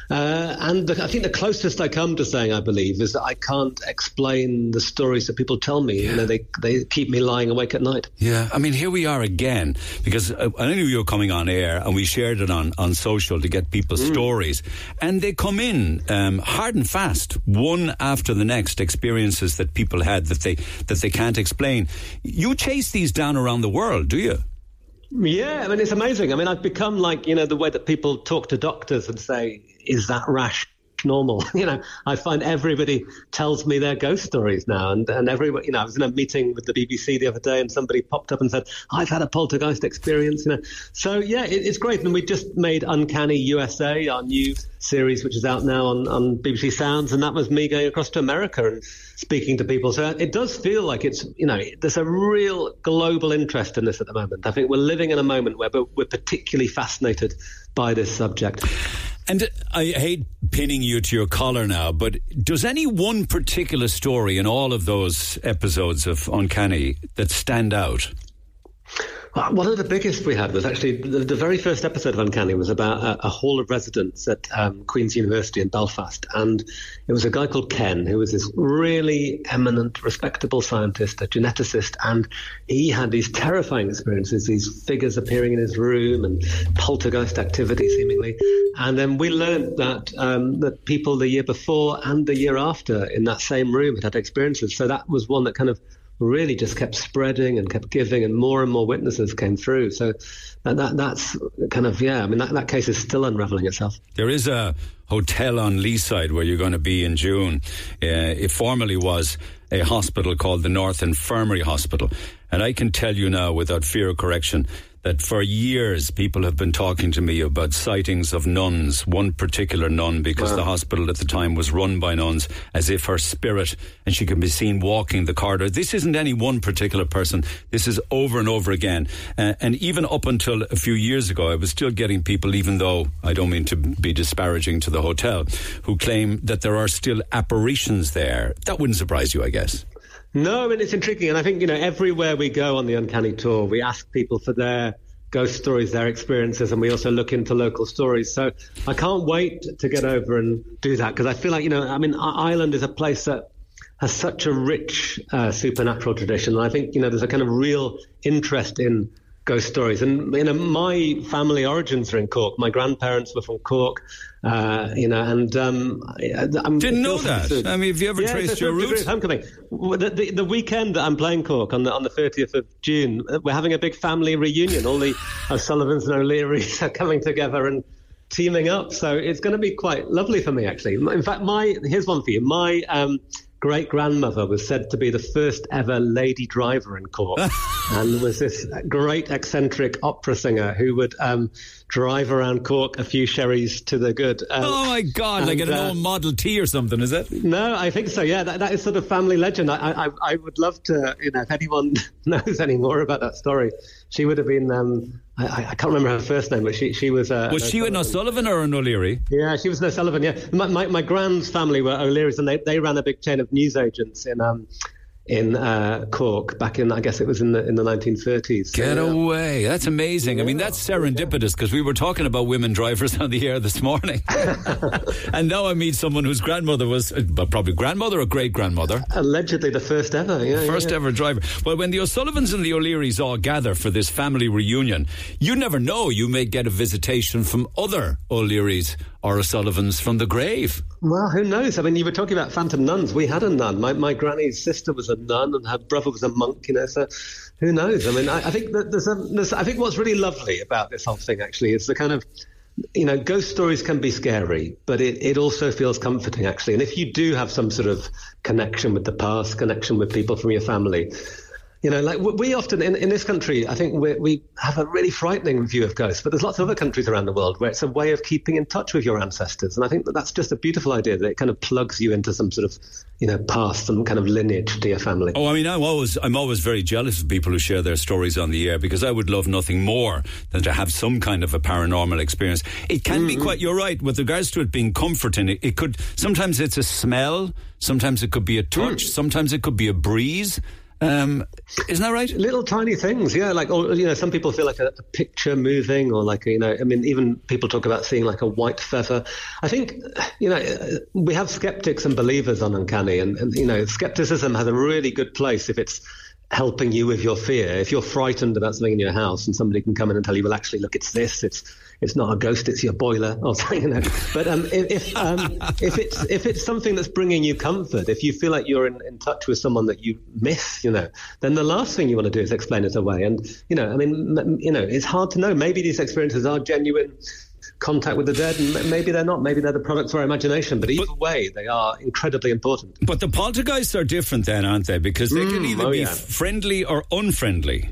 Uh, and the, I think the closest I come to saying I believe is that I can't explain the stories that people tell me. Yeah. You know, they they keep me lying awake at night. Yeah, I mean, here we are again, because I knew you were coming on air and we shared it on, on social to get people's mm. stories. And they come in um, hard and fast, one after the next, experiences that people had that they that they can't explain. You chase these down around the world, do you? Yeah, I mean, it's amazing. I mean, I've become like, you know, the way that people talk to doctors and say, is that rash normal? You know, I find everybody tells me their ghost stories now. And, and everyone, you know, I was in a meeting with the B B C the other day and somebody popped up and said, I've had a poltergeist experience, you know. So, yeah, it, it's great. And we just made Uncanny U S A, our new series, which is out now on, on B B C Sounds. And that was me going across to America and speaking to people. So it does feel like it's, you know, there's a real global interest in this at the moment. I think we're living in a moment where we're particularly fascinated by this subject. And I hate pinning you to your collar now, but does any one particular story in all of those episodes of Uncanny that stand out? One of the biggest we had was actually the, the very first episode of Uncanny was about a, a hall of residence at um, Queen's University in Belfast. And it was a guy called Ken, who was this really eminent, respectable scientist, a geneticist. And he had these terrifying experiences, these figures appearing in his room and poltergeist activity, seemingly. And then we learned that um, that people the year before and the year after in that same room had had experiences. So that was one that kind of really just kept spreading and kept giving, and more and more witnesses came through. So that, that that's kind of, yeah, I mean, that, that case is still unravelling itself. There is a hotel on Leaside where you're going to be in June. Uh, it formerly was a hospital called the North Infirmary Hospital. And I can tell you now, without fear of correction, that for years people have been talking to me about sightings of nuns, one particular nun, because wow. the hospital at the time was run by nuns, as if her spirit, and she can be seen walking the corridor. This isn't any one particular person. This is over and over again. Uh, and even up until a few years ago, I was still getting people, even though I don't mean to be disparaging to the hotel, who claim that there are still apparitions there. That wouldn't surprise you, I guess. No, I mean, it's intriguing. And I think, you know, everywhere we go on the Uncanny Tour, we ask people for their ghost stories, their experiences, and we also look into local stories. So I can't wait to get over and do that, because I feel like, you know, I mean, Ireland is a place that has such a rich uh, supernatural tradition. And I think, you know, there's a kind of real interest in ghost stories. And, you know, my family origins are in Cork. My grandparents were from Cork, uh, you know, and... Um, I'm, Didn't know that. I mean, have you ever yeah, traced your roots? Homecoming. The, the, the weekend that I'm playing Cork, on the, on the thirtieth of June, we're having a big family reunion. All the O'Sullivans and O'Learys are coming together and teaming up. So it's going to be quite lovely for me, actually. In fact, my here's one for you. My... Um, great-grandmother was said to be the first ever lady driver in Cork, and was this great eccentric opera singer who would um, drive around Cork a few sherries to the good. Um, oh my God, and, like an uh, old Model T or something, is it? No, I think so, yeah. That, that is sort of family legend. I, I, I would love to, you know, if anyone knows any more about that story. She would have been... Um, I, I can't remember her first name, but she she was... Uh, was she an O'Sullivan or an O'Leary? Yeah, she was an O'Sullivan, yeah. My, my, my grand's family were O'Learys, and they, they ran a big chain of newsagents in um, in uh, Cork back in, I guess it was in the in the nineteen thirties. Get so, yeah. away. That's amazing. Yeah. I mean, that's serendipitous, because we were talking about women drivers on the air this morning. And now I meet someone whose grandmother was, uh, probably grandmother or great-grandmother. Allegedly the first ever, yeah. First yeah. ever driver. Well, when the O'Sullivans and the O'Learys all gather for this family reunion, you never know, you may get a visitation from other O'Learys or O'Sullivans from the grave. Well, who knows? I mean, you were talking about phantom nuns. We had a nun. My my granny's sister was a nun, and her brother was a monk. You know, so who knows? I mean, I, I think that there's, a, there's. I think what's really lovely about this whole thing actually is the kind of, you know, ghost stories can be scary, but it, it also feels comforting actually. And if you do have some sort of connection with the past, connection with people from your family. You know, like we often in, in this country, I think we we have a really frightening view of ghosts, but there's lots of other countries around the world where it's a way of keeping in touch with your ancestors. And I think that that's just a beautiful idea, that it kind of plugs you into some sort of, you know, past, some kind of lineage to your family. Oh, I mean, I'm always, I'm always very jealous of people who share their stories on the air, because I would love nothing more than to have some kind of a paranormal experience. It can mm-hmm. be quite, you're right, with regards to it being comforting, it, it could, sometimes it's a smell, sometimes it could be a touch, mm. sometimes it could be a breeze. Um, isn't that right? Little tiny things, yeah. Like, or, you know, some people feel like a, a picture moving, or like, you know, I mean, even people talk about seeing like a white feather. I think, you know, we have skeptics and believers on Uncanny, and, and you know, skepticism has a really good place if it's helping you with your fear. If you're frightened about something in your house, and somebody can come in and tell you, well, actually, look, it's this, it's it's not a ghost, it's your boiler, or something, you know. But um, if if, um, if it's if it's something that's bringing you comfort, if you feel like you're in, in touch with someone that you miss, you know, then the last thing you want to do is explain it away. And you know, I mean, you know, it's hard to know. Maybe these experiences are genuine contact with the dead, and maybe they're not. Maybe they're the product of our imagination. But either but, way, they are incredibly important. But the poltergeists are different then, aren't they? Because they mm, can either oh, be yeah. friendly or unfriendly.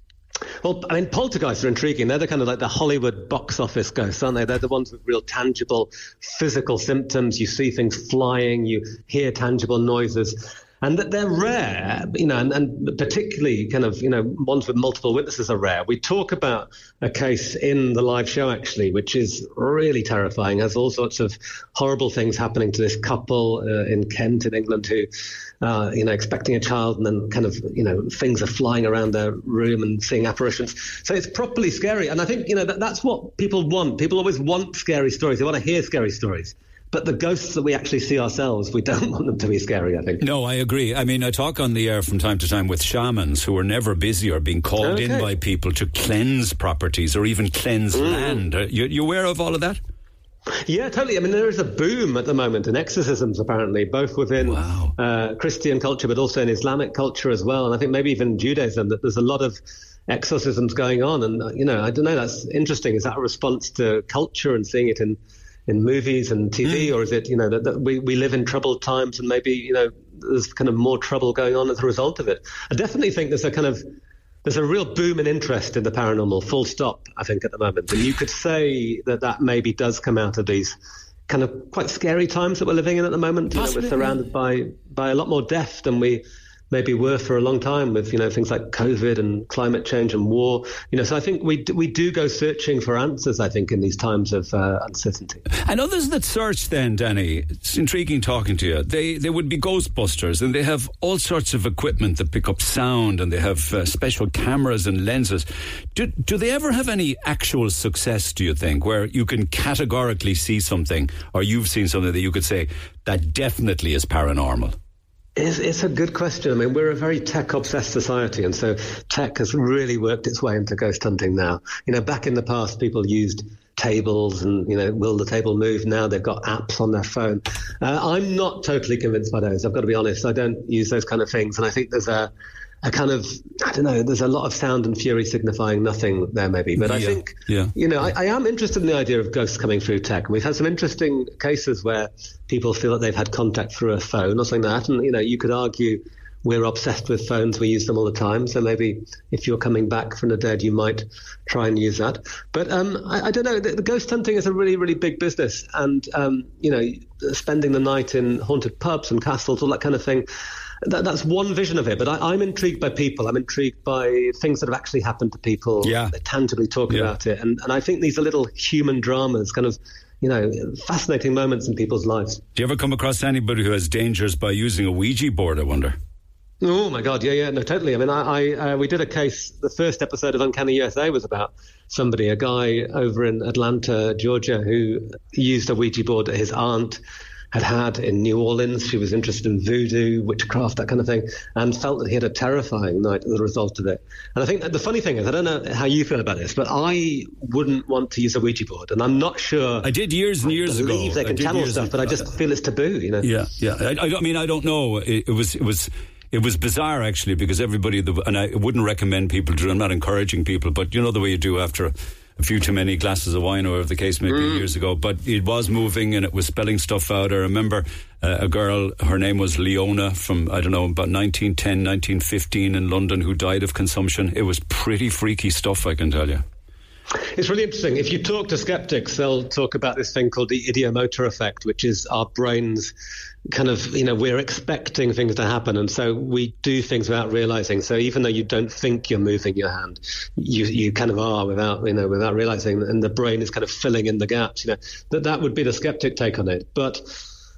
Well, I mean, poltergeists are intriguing. They're the kind of like the Hollywood box office ghosts, aren't they? They're the ones with real tangible physical symptoms. You see things flying, you hear tangible noises. And that they're rare, you know, and, and particularly kind of, you know, ones with multiple witnesses are rare. We talk about a case in the live show, actually, which is really terrifying. Has all sorts of horrible things happening to this couple uh, in Kent, in England, who, uh, you know, expecting a child, and then kind of, you know, things are flying around their room and seeing apparitions. So it's properly scary. And I think, you know, that, that's what people want. People always want scary stories. They want to hear scary stories. But the ghosts that we actually see ourselves, we don't want them to be scary, I think. No, I agree. I mean, I talk on the air from time to time with shamans who are never busy or being called okay. in by people to cleanse properties or even cleanse mm. land. Are you, you aware of all of that? Yeah, totally. I mean, there is a boom at the moment in exorcisms, apparently, both within wow. uh, Christian culture, but also in Islamic culture as well. And I think maybe even Judaism, that there's a lot of exorcisms going on. And, you know, I don't know, that's interesting. Is that a response to culture and seeing it in in movies and T V, mm. or is it, you know, that, that we, we live in troubled times and maybe, you know, there's kind of more trouble going on as a result of it? I definitely think there's a kind of, there's a real boom in interest in the paranormal, full stop, I think, at the moment. And you could say that that maybe does come out of these kind of quite scary times that we're living in at the moment. You know, we're surrounded by, by a lot more death than we maybe were for a long time, with, you know, things like COVID and climate change and war. You know, so I think we do, we do go searching for answers, I think, in these times of uh, uncertainty. And others that search then, Danny, it's intriguing talking to you. They they would be Ghostbusters, and they have all sorts of equipment that pick up sound, and they have uh, special cameras and lenses. Do, do they ever have any actual success, do you think, where you can categorically see something, or you've seen something that you could say, that definitely is paranormal? It's, it's a good question. I mean, we're a very tech-obsessed society, and so tech has really worked its way into ghost hunting now. You know, back in the past, people used tables and, you know, will the table move? Now they've got apps on their phone. Uh, I'm not totally convinced by those, I've got to be honest. I don't use those kind of things, and I think there's a, a kind of, I don't know, there's a lot of sound and fury signifying nothing there maybe. But yeah, I think, yeah. you know, I, I am interested in the idea of ghosts coming through tech. And we've had some interesting cases where people feel that they've had contact through a phone or something like that. And, you know, you could argue we're obsessed with phones. We use them all the time. So maybe if you're coming back from the dead, you might try and use that. But um, I, I don't know. The, the ghost hunting is a really, really big business. And, um, you know, spending the night in haunted pubs and castles, all that kind of thing, That, that's one vision of it, but I, I'm intrigued by people. I'm intrigued by things that have actually happened to people. Yeah. They tangibly talk yeah. about it. And, and I think these are little human dramas, kind of, you know, fascinating moments in people's lives. Do you ever come across anybody who has dangers by using a Ouija board, I wonder? Oh, my God. Yeah, yeah. No, totally. I mean, I, I uh, we did a case, the first episode of Uncanny U S A was about somebody, a guy over in Atlanta, Georgia, who used a Ouija board that his aunt had had in New Orleans. She was interested in voodoo, witchcraft, that kind of thing, and felt that he had a terrifying night as a result of it. And I think that the funny thing is, I don't know how you feel about this, but I wouldn't want to use a Ouija board, and I'm not sure. I did years and years I ago. believe they can channel stuff, ago. But I just feel it's taboo, you know. Yeah, yeah. I, I mean, I don't know. It, it was, it was. It was bizarre, actually, because everybody, and I wouldn't recommend people to do it. I'm not encouraging people, but you know the way you do after a, a few too many glasses of wine, or whatever the case may be, mm. years ago. But it was moving, and it was spelling stuff out. I remember uh, a girl, her name was Leona, from, I don't know, about nineteen ten, nineteen fifteen in London, who died of consumption. It was pretty freaky stuff, I can tell you. It's really interesting. If you talk to skeptics, they'll talk about this thing called the ideomotor effect, which is our brains kind of, you know, we're expecting things to happen, and so we do things without realizing. So even though you don't think you're moving your hand, you you kind of are without, you know, without realizing, and the brain is kind of filling in the gaps. You know, that that would be the skeptic take on it. But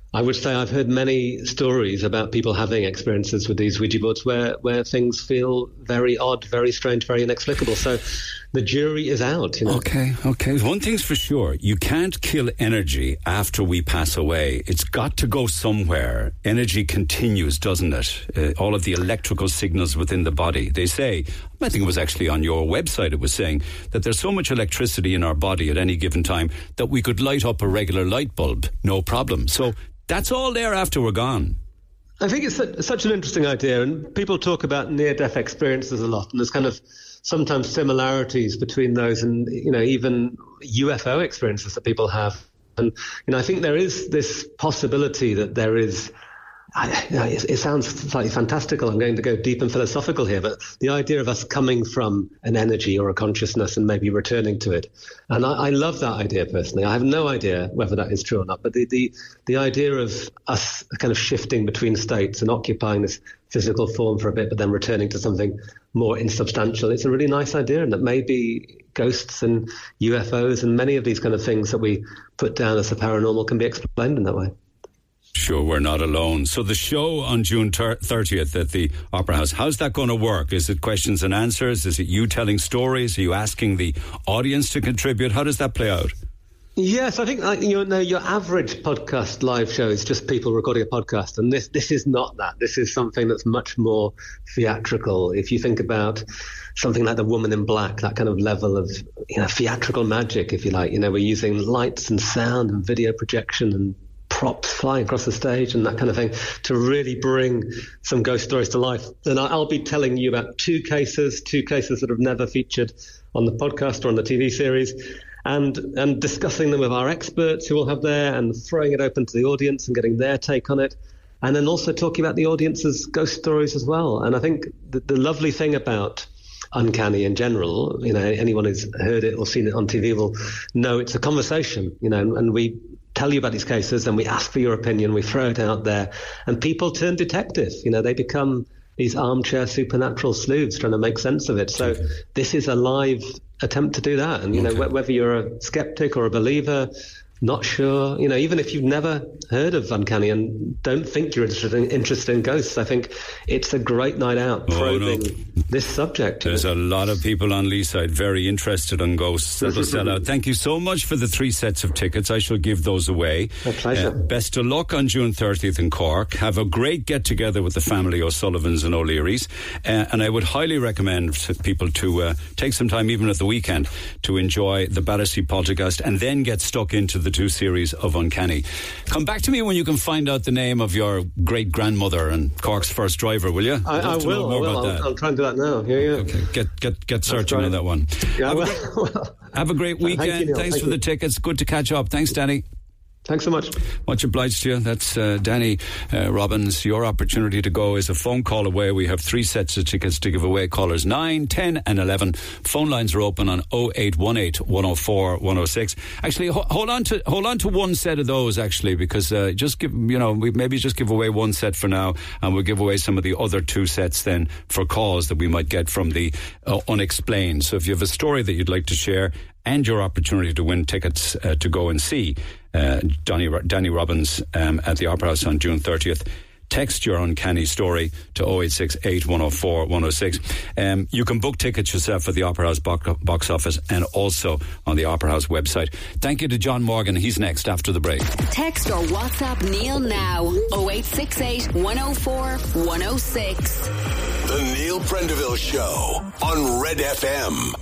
I would say I've heard many stories about people having experiences with these Ouija boards where, where things feel very odd, very strange, very inexplicable. So the jury is out. You know? Okay, okay. One thing's for sure. You can't kill energy after we pass away. It's got to go somewhere. Energy continues, doesn't it? Uh, all of the electrical signals within the body. They say, I think it was actually on your website, it was saying that there's so much electricity in our body at any given time that we could light up a regular light bulb, no problem. So that's all there after we're gone. I think it's a, such an interesting idea, and people talk about near-death experiences a lot, and there's kind of sometimes similarities between those and, you know, even U F O experiences that people have. And, you know, I think there is this possibility that there is, I, you know, it, it sounds slightly fantastical. I'm going to go deep and philosophical here, but the idea of us coming from an energy or a consciousness and maybe returning to it. And I, I love that idea personally. I have no idea whether that is true or not, but the, the, the idea of us kind of shifting between states and occupying this physical form for a bit, but then returning to something more insubstantial, it's a really nice idea, and that maybe ghosts and U F Os and many of these kind of things that we put down as the paranormal can be explained in that way. Sure, we're not alone. So the show on June thirtieth at the Opera House, how's that going to work? Is it questions and answers? Is it you telling stories? Are you asking the audience to contribute? How does that play out? Yes, I think uh, you know your average podcast live show is just people recording a podcast, and this this is not that. This is something that's much more theatrical. If you think about something like The Woman in Black, that kind of level of, you know, theatrical magic, if you like. You know, we're using lights and sound and video projection and props flying across the stage and that kind of thing to really bring some ghost stories to life. And I'll be telling you about two cases, two cases that have never featured on the podcast or on the T V series, and and discussing them with our experts who will have there, and throwing it open to the audience and getting their take on it. And then also talking about the audience's ghost stories as well. And I think the, the lovely thing about Uncanny in general, you know, anyone who's heard it or seen it on T V will know it's a conversation, you know, and we tell you about these cases and we ask for your opinion, we throw it out there, and people turn detective. You know, they become these armchair supernatural sleuths trying to make sense of it. So okay. This is a live attempt to do that. And, you okay. know, wh- whether you're a skeptic or a believer, not sure, you know, even if you've never heard of Uncanny and don't think you're interested in, interested in ghosts, I think it's a great night out probing oh, no. this subject. There's know? a lot of people on Leeside very interested in ghosts that will sell out. Thank you so much for the three sets of tickets. I shall give those away. A pleasure. Uh, best of luck on June thirtieth in Cork. Have a great get-together with the family O'Sullivans and O'Learys. Uh, and I would highly recommend to people to uh, take some time, even at the weekend, to enjoy the Battersea Poltergeist and then get stuck into the two series of Uncanny. Come back to me when you can find out the name of your great-grandmother and Cork's first driver, will you? I, I will. I will. I'll, I'll try and do that now. Yeah, yeah. Okay. Get get get searching on that one. Yeah, have, well, a great, well. have a great weekend. Thank you, Thanks Thank for you. the tickets. Good to catch up. Thanks, Danny. Thanks so much. Much obliged to you. That's uh, Danny uh, Robbins. Your opportunity to go is a phone call away. We have three sets of tickets to give away. Callers nine, ten and eleven. Phone lines are open on oh eight one eight, one oh four, one oh six. Actually, ho- hold on to hold on to one set of those, actually, because uh, just give, you know, we maybe just give away one set for now, and we'll give away some of the other two sets then for calls that we might get from the uh, unexplained. So if you have a story that you'd like to share and your opportunity to win tickets uh, to go and see uh, Danny, Danny Robbins um, at the Opera House on June thirtieth, text your uncanny story to oh eight six eight, one oh four, one oh six. Um, you can book tickets yourself at the Opera House box office and also on the Opera House website. Thank you to John Morgan. He's next after the break. Text or WhatsApp Neil now oh eight six eight, one oh four, one oh six. The Neil Prendeville Show on Red F M.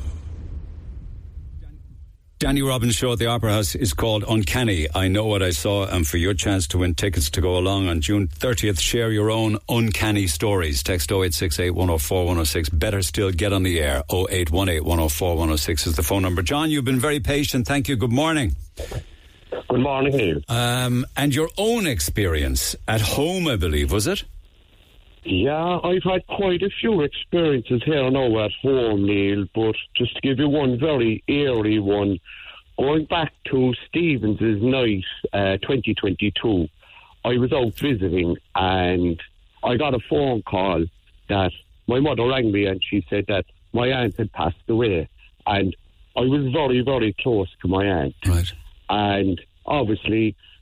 Danny Robbins' show at the Opera House is called Uncanny. I Know What I Saw, and for your chance to win tickets to go along on June thirtieth, share your own uncanny stories. Text oh eight six eight, one oh four, one oh six. Better still, get on the air. oh eight one eight, one oh four, one oh six is the phone number. John, you've been very patient. Thank you. Good morning. Good morning, Neil. Um, and your own experience at home, I believe, was it? Yeah, I've had quite a few experiences here now at home, Neil, but just to give you one very eerie one, going back to Stevens' night, uh, twenty twenty-two, I was out visiting and I got a phone call that my mother rang me and she said that my aunt had passed away, and I was very, very close to my aunt. Right. And obviously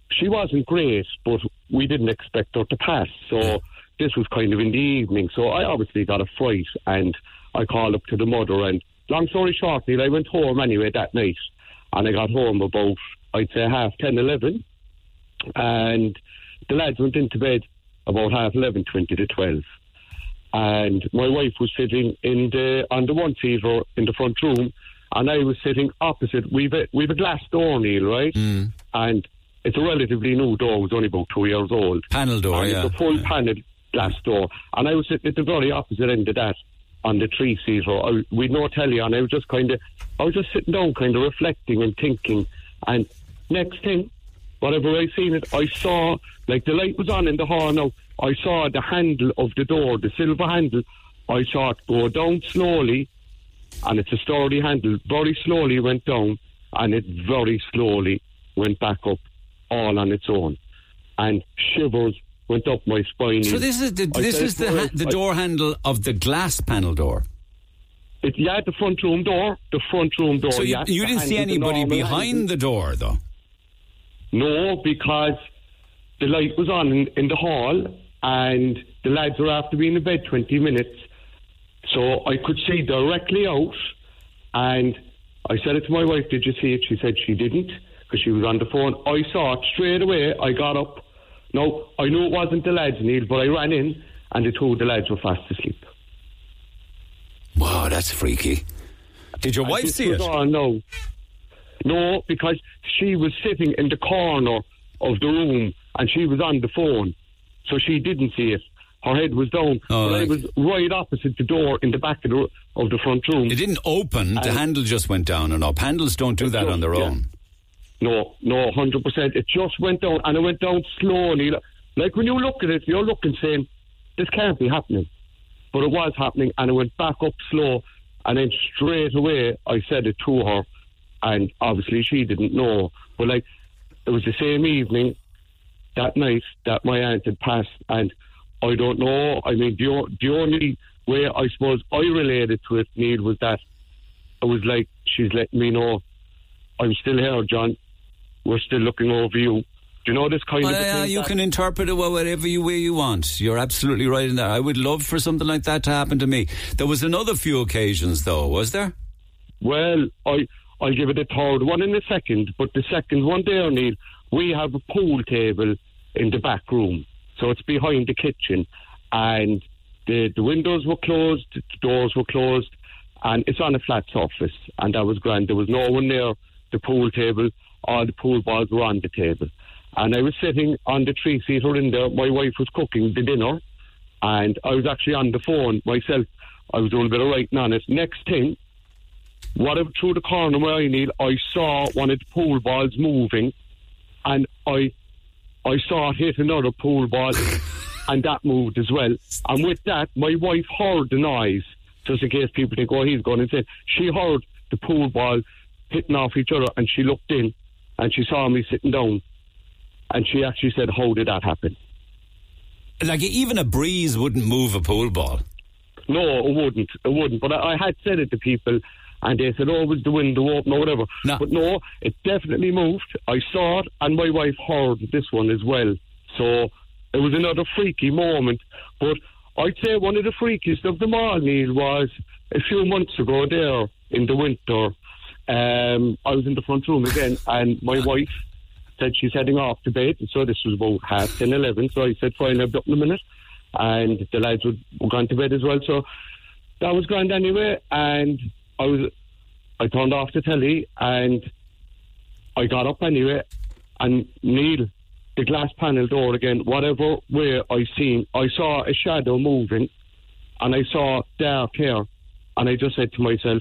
she wasn't great, but we didn't expect her to pass. So this was kind of in the evening. So I obviously got a fright, and I called up to the mother. And long story short, Neil, I went home anyway that night, and I got home about, I'd say, half ten, eleven. And the lads went into bed about half eleven, twenty to twelve. And my wife was sitting in the on the one-seater in the front room, and I was sitting opposite. We've a, we've a glass door, Neil, right? Mm. And it's a relatively new door. It was only about two years old. Panel door, and yeah. It's a full yeah. panel glass door. And I was sitting at the very opposite end of that on the three-seater. We'd no telly on. I was just kind of, I was just sitting down kind of reflecting and thinking. And next thing, whatever I seen it, I saw, like the light was on in the hall now, I saw the handle of the door, the silver handle, I saw it go down slowly, and it's a sturdy handle, very slowly went down, and it very slowly went back up all on its own. And shivers went up my spine. So this is the, this is the, ha- the door handle of the glass panel door? It, yeah, the front room door, the front room door. So you, yeah, you didn't see anybody behind handle. the door, though? No, because the light was on in, in the hall, and the lads were after being in bed twenty minutes, so I could see directly out. And I said it to my wife, did you see it? She said she didn't, because she was on the phone. I saw it straight away. I got up. No, I knew it wasn't the lads, Neil, but I ran in, and the two of the lads were fast asleep. Wow, that's freaky. Did your wife see it? Oh, no. No, because she was sitting in the corner of the room, and she was on the phone, so she didn't see it. Her head was down. Oh, but like, I was right opposite the door in the back of the, of the front room. It didn't open, the handle just went down and up. Handles don't do that just, on their yeah. own. No, no, one hundred percent. It just went down, and it went down slowly. Like when you look at it, you're looking saying, this can't be happening. But it was happening, and it went back up slow, and then straight away I said it to her, and obviously she didn't know. But like, it was the same evening, that night, that my aunt had passed, and I don't know. I mean, the, the only way I suppose I related to it, Neil, was that it was like she's letting me know, I'm still here, John. We're still looking over you. Do you know this kind well, of yeah, thing? you that? can interpret it whatever you way you want. You're absolutely right in that. I would love for something like that to happen to me. There was another few occasions, though, was there? Well, I, I'll give it a third one in a second, but the second one there, Neil, we have a pool table in the back room. So it's behind the kitchen, and the, the windows were closed, the doors were closed, and it's on a flat surface, and that was grand. There was no one near the pool table. All the pool balls were on the table. And I was sitting on the three-seater in there. My wife was cooking the dinner, and I was actually on the phone myself. I was doing a bit of writing on it. Next thing, whatever through the corner of my eye, Neil, I saw one of the pool balls moving, and I I saw it hit another pool ball, and that moved as well. And with that, my wife heard the noise, just in case people think, oh, he's going insane. She heard the pool ball hitting off each other, and she looked in, and she saw me sitting down, and she actually said, how did that happen? Like, even a breeze wouldn't move a pool ball. No, it wouldn't. It wouldn't. But I, I had said it to people, and they said, oh, it was the window open or whatever. No. But no, it definitely moved. I saw it, and my wife heard this one as well. So it was another freaky moment. But I'd say one of the freakiest of them all, Neil, was a few months ago there in the winter. Um, I was in the front room again, and my wife said she's heading off to bed. So this was about half ten, eleven. So I said, fine, I'll be up in a minute. And the lads would, were gone to bed as well. So that was grand anyway. And I was, I turned off the telly, and I got up anyway. And Neil, the glass panel door again, whatever way I seen, I saw a shadow moving, and I saw dark hair. And I just said to myself,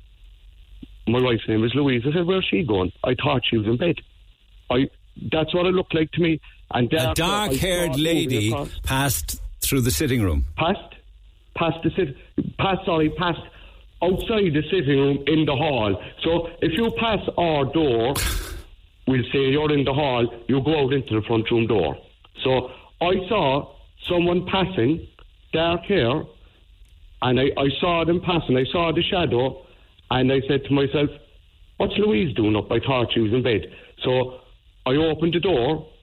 my wife's name is Louise. I said, where's she going? I thought she was in bed. I that's what it looked like to me. And a dark-haired lady passed through the sitting room. Passed, passed the sit, passed. Sorry, passed outside the sitting room in the hall. So if you pass our door, we'll say you're in the hall. You go out into the front room door. So I saw someone passing, dark hair, and I, I saw them passing. I saw the shadow, and I said to myself, "What's Louise doing up?" I thought she was in bed. So I opened the door,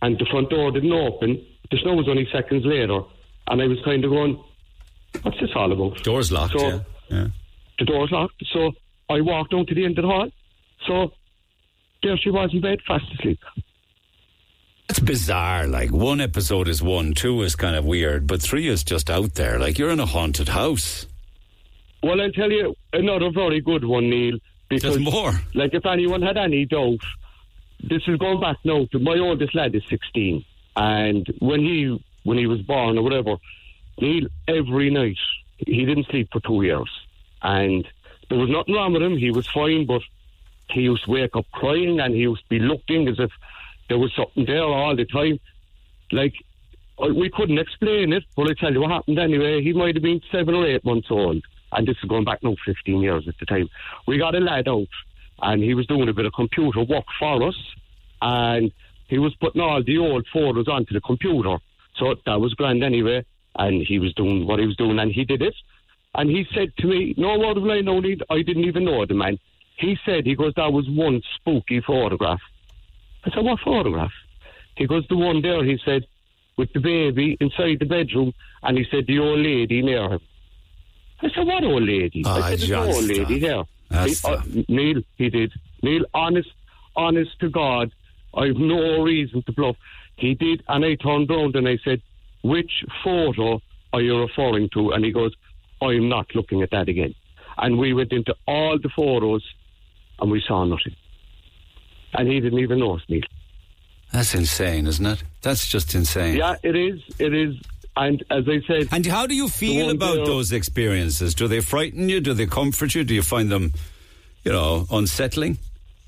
and the front door didn't open. The snow was only seconds later, and I was kind of going, what's this all about? Door's locked, so, yeah. yeah. The door's locked, so I walked down to the end of the hall. So there she was in bed, fast asleep. That's bizarre. Like, one episode is one, two is kind of weird, but three is just out there. Like, you're in a haunted house. Well, I'll tell you another very good one, Neil. Because, There's more. Like, if anyone had any doubt, this is going back now to my oldest lad is sixteen, and when he when he was born or whatever, Neil, every night he didn't sleep for two years, and there was nothing wrong with him. He was fine, but he used to wake up crying, and he used to be looking as if there was something there all the time. Like, we couldn't explain it, but I tell you what happened anyway. He might have been seven or eight months old, and this is going back now fifteen years at the time. We got a lad out, and he was doing a bit of computer work for us, and he was putting all the old photos onto the computer. So that was grand anyway, and he was doing what he was doing, and he did it. And he said to me, no word of lie, no need, I didn't even know the man. He said, he goes, that was one spooky photograph. I said, what photograph? He goes, the one there, he said, with the baby inside the bedroom, and he said, the old lady near him. I said, what old lady? Oh, I said, there's no old lady here. He, uh, Neil, he did. Neil, honest, honest to God, I have no reason to bluff. He did, and I turned round and I said, which photo are you referring to? And he goes, I'm not looking at that again. And we went into all the photos, and we saw nothing. And he didn't even notice, Neil. That's insane, isn't it? That's just insane. Yeah, it is. It is. And as I said... And how do you feel about there, those experiences? Do they frighten you? Do they comfort you? Do you find them, you know, unsettling?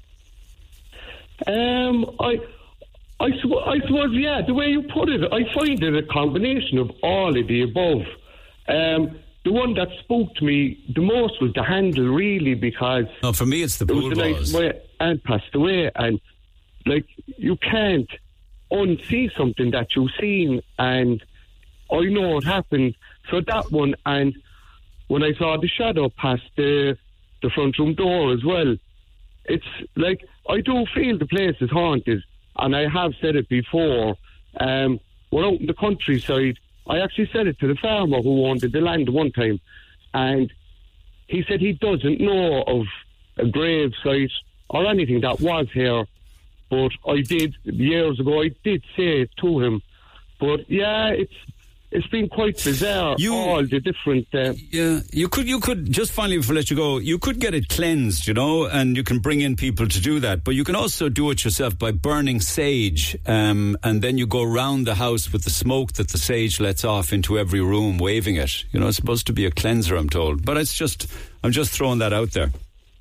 Um, I... I, su- I suppose, yeah, the way you put it, I find it a combination of all of the above. Um, the one that spooked me the most was the handle, really, because... No, for me, it's the pool balls. It was the night my aunt passed away, and, like, you can't unsee something that you've seen, and I know it happened. So that one, and when I saw the shadow past the, the front room door as well, it's like, I do feel the place is haunted. And I have said it before, um, we're out in the countryside. I actually said it to the farmer who owned the land one time, and he said he doesn't know of a grave site or anything that was here, but I did, years ago, I did say it to him. But yeah, it's it's been quite bizarre, you, all the different... Uh, yeah, you could, you could, just finally before I let you go, you could get it cleansed, you know, and you can bring in people to do that, but you can also do it yourself by burning sage, um, and then you go round the house with the smoke that the sage lets off into every room, waving it. You know, it's supposed to be a cleanser, I'm told, but it's just, I'm just throwing that out there.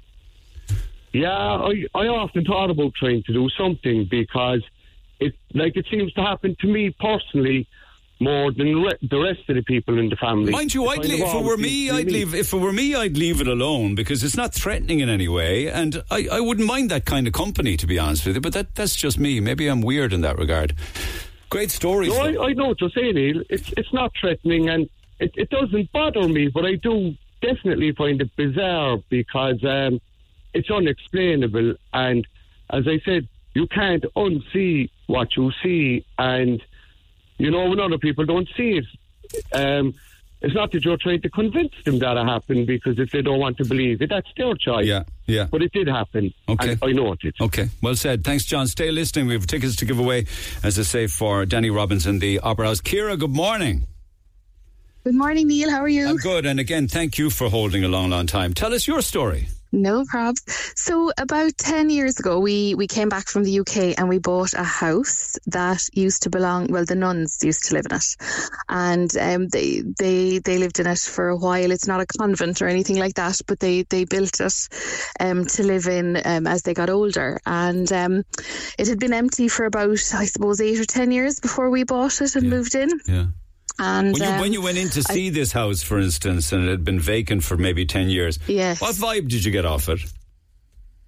Yeah, I, I often thought about trying to do something, because it, like, it seems to happen to me personally more than re- the rest of the people in the family. Mind you, I'd leave, if it were me, I'd leave. If it were me, I'd leave it alone, because it's not threatening in any way, and I, I wouldn't mind that kind of company, to be honest with you. But that that's just me. Maybe I'm weird in that regard. Great stories. No, I, I know what you're saying, Neil. It's it's not threatening, and it, it doesn't bother me, but I do definitely find it bizarre, because um, it's unexplainable, and as I said, you can't unsee what you see, and you know, when other people don't see it, um, it's not that you're trying to convince them that it happened, because if they don't want to believe it, that's their choice. Yeah, yeah. But it did happen. Okay. And I know it did. Okay, well said. Thanks, John. Stay listening. We have tickets to give away, as I say, for Danny Robbins in the Opera House. Ciara, good morning. Good morning, Neil. How are you? I'm good. And again, thank you for holding a long, long time. Tell us your story. No probs. So about ten years ago, we, we came back from the U K and we bought a house that used to belong, well, the nuns used to live in it. And um, they, they they lived in it for a while. It's not a convent or anything like that, but they, they built it um, to live in um, as they got older. And um, it had been empty for about, I suppose, eight or ten years before we bought it and yeah. moved in. Yeah. And when you, um, when you went in to see I, this house, for instance, and it had been vacant for maybe ten years, yes. what vibe did you get off it?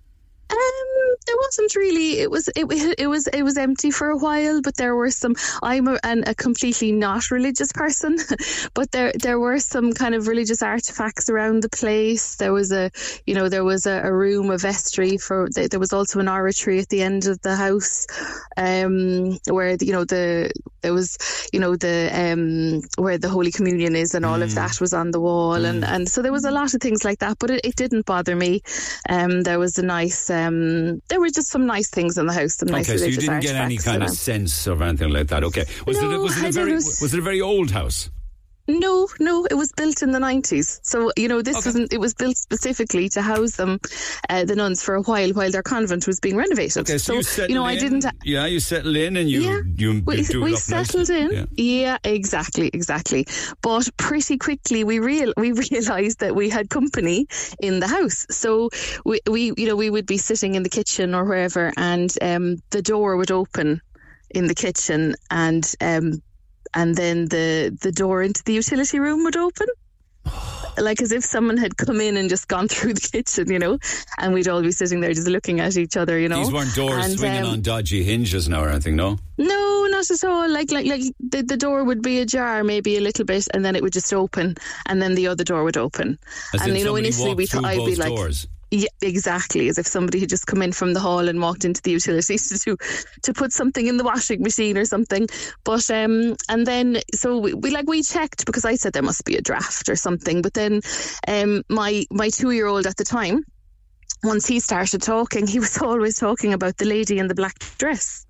Um, there wasn't really. It was it, it was it was empty for a while, but there were some. I'm a, an, a completely not religious person, but there there were some kind of religious artifacts around the place. There was a you know there was a, a room, a vestry for. There was also an oratory at the end of the house, um, where you know the there was you know the um where the Holy Communion is, and all mm. of that was on the wall, mm. and and so there was a lot of things like that, but it, it didn't bother me. Um, there was a nice. Um, there were just some nice things in the house. Some nice okay, so you didn't get any kind of them. sense of anything like that. Okay, was no, it was it a very was, was it a very old house? No, no, it was built in the nineties. So, you know, this okay. wasn't, it was built specifically to house them, uh, the nuns, for a while, while their convent was being renovated. Okay, so, so you, you know, in, I didn't. Yeah, you settled in and you. Yeah, you we, do we it up settled nicely. in. Yeah. yeah, exactly, exactly. But pretty quickly we real we realised that we had company in the house. So we, we, you know, we would be sitting in the kitchen or wherever, and um, the door would open in the kitchen, and um, and then the the door into the utility room would open, like as if someone had come in and just gone through the kitchen, you know, and we'd all be sitting there just looking at each other, you know. These weren't doors and, swinging um, on dodgy hinges now or anything, no? No, not at all. Like like like the, the door would be ajar maybe a little bit, and then it would just open, and then the other door would open. As and in you know, initially we thought I'd be like doors. Yeah, exactly. As if somebody had just come in from the hall and walked into the utilities to do, to put something in the washing machine or something. But um, and then so we, we like we checked, because I said there must be a draft or something. But then um, my my two year old at the time, once he started talking, he was always talking about the lady in the black dress.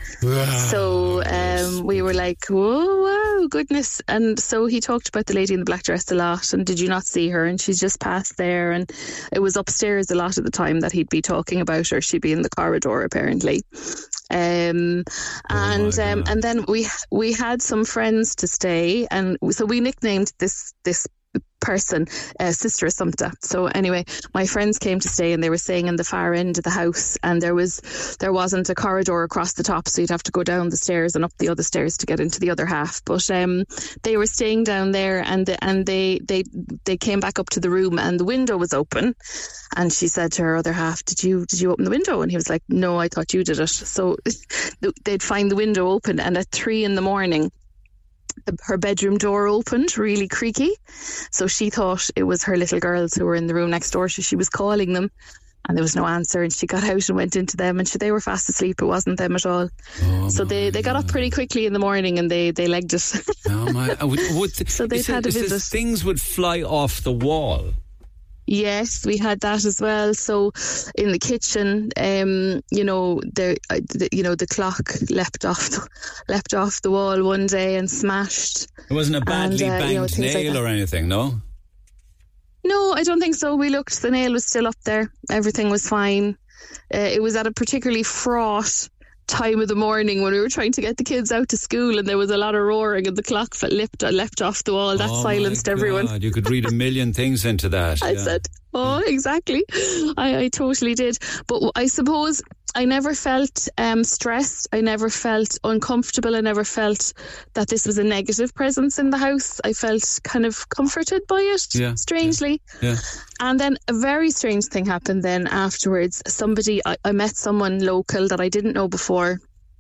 So um, we were like, whoa, wow, goodness. And so he talked about the lady in the black dress a lot. And did you not see her? And she's just passed there. And it was upstairs a lot of the time that he'd be talking about her. She'd be in the corridor, apparently. Um, and oh um, and then we we had some friends to stay. And so we nicknamed this this person uh, Sister Assumpta. So anyway, my friends came to stay, and they were staying in the far end of the house, and there was there wasn't a corridor across the top, so you'd have to go down the stairs and up the other stairs to get into the other half. But um, they were staying down there, and the, and they they they came back up to the room, and the window was open, and she said to her other half, did you did you open the window? And he was like, no, I thought you did it. So they'd find the window open, and at three in the morning The, her bedroom door opened, really creaky. So she thought it was her little girls who were in the room next door. So she was calling them, and there was no answer. And she got out and went into them, and she, they were fast asleep. It wasn't them at all. Oh so they, they got up pretty quickly in the morning, and they, they legged it. Oh my! Would, would the, so they had a visit. Things would fly off the wall. Yes, we had that as well. So in the kitchen, um, you know, the, uh, the you know the clock leapt off the, leapt off the wall one day and smashed. It wasn't a badly and, uh, banged you know, nail like or anything, no? No, I don't think so. We looked; the nail was still up there. Everything was fine. Uh, it was at a particularly fraught time of the morning when we were trying to get the kids out to school, and there was a lot of roaring, and the clock leapt, leapt off the wall. That oh silenced everyone. You could read a million things into that. I yeah. said, oh, exactly. I, I totally did. But I suppose I never felt um, stressed. I never felt uncomfortable. I never felt that this was a negative presence in the house. I felt kind of comforted by it, yeah. strangely. Yeah. Yeah. And then a very strange thing happened then afterwards. Somebody, I, I met someone local that I didn't know before.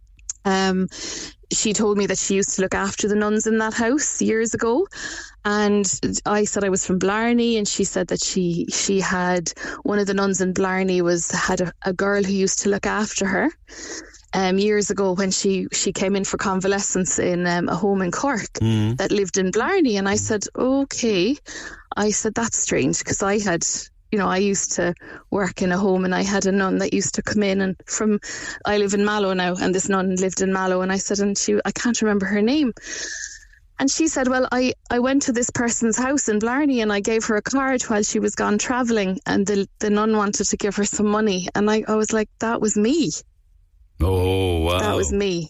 Um, she told me that she used to look after the nuns in that house years ago. And I said I was from Blarney, and she said that she she had one of the nuns in Blarney was had a, a girl who used to look after her um, years ago when she, she came in for convalescence in um, a home in Cork mm. that lived in Blarney. And I said, okay. I said, that's strange, because I had... You know, I used to work in a home, and I had a nun that used to come in, and from, I live in Mallow now, and this nun lived in Mallow, and I said, and she, I can't remember her name. And she said, well, I, I went to this person's house in Blarney, and I gave her a card while she was gone travelling, and the, the nun wanted to give her some money. And I, I was like, that was me. Oh, wow. That was me.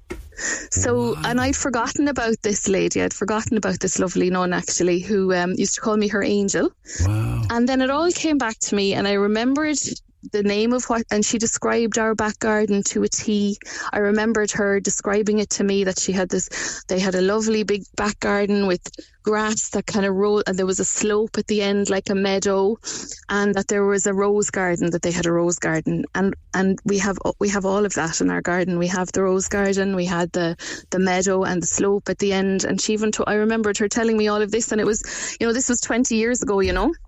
So, wow. And I'd forgotten about this lady. I'd forgotten about this lovely nun, actually, who um, used to call me her angel. Wow. And then it all came back to me, and I remembered the name of what, and she described our back garden to a T. I remembered her describing it to me, that she had this, they had a lovely big back garden with grass that kind of rolled, and there was a slope at the end like a meadow, and that there was a rose garden, that they had a rose garden, and and we have we have all of that in our garden. We have the rose garden, we had the the meadow and the slope at the end, and she even to, I remembered her telling me all of this, and it was, you know, this was twenty years ago, you know.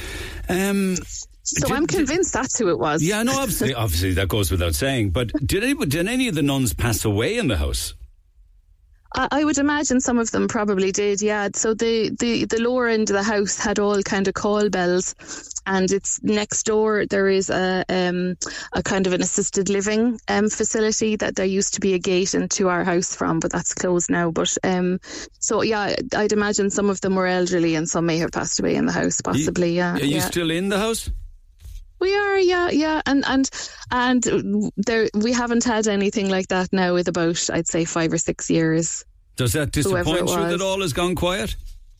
Um So did, I'm convinced did, that's who it was. Yeah, no, obviously, obviously that goes without saying. But did any, did any of the nuns pass away in the house? I, I would imagine some of them probably did, yeah. So the, the, the lower end of the house had all kind of call bells, and it's next door there is a um, a kind of an assisted living um, facility that there used to be a gate into our house from, but that's closed now. But um, so yeah, I'd imagine some of them were elderly and some may have passed away in the house, possibly. You, yeah. Are you yeah. still in the house? We are, yeah, yeah, and and and there we haven't had anything like that now with about, I'd say, five or six years. Does that disappoint you that all has gone quiet?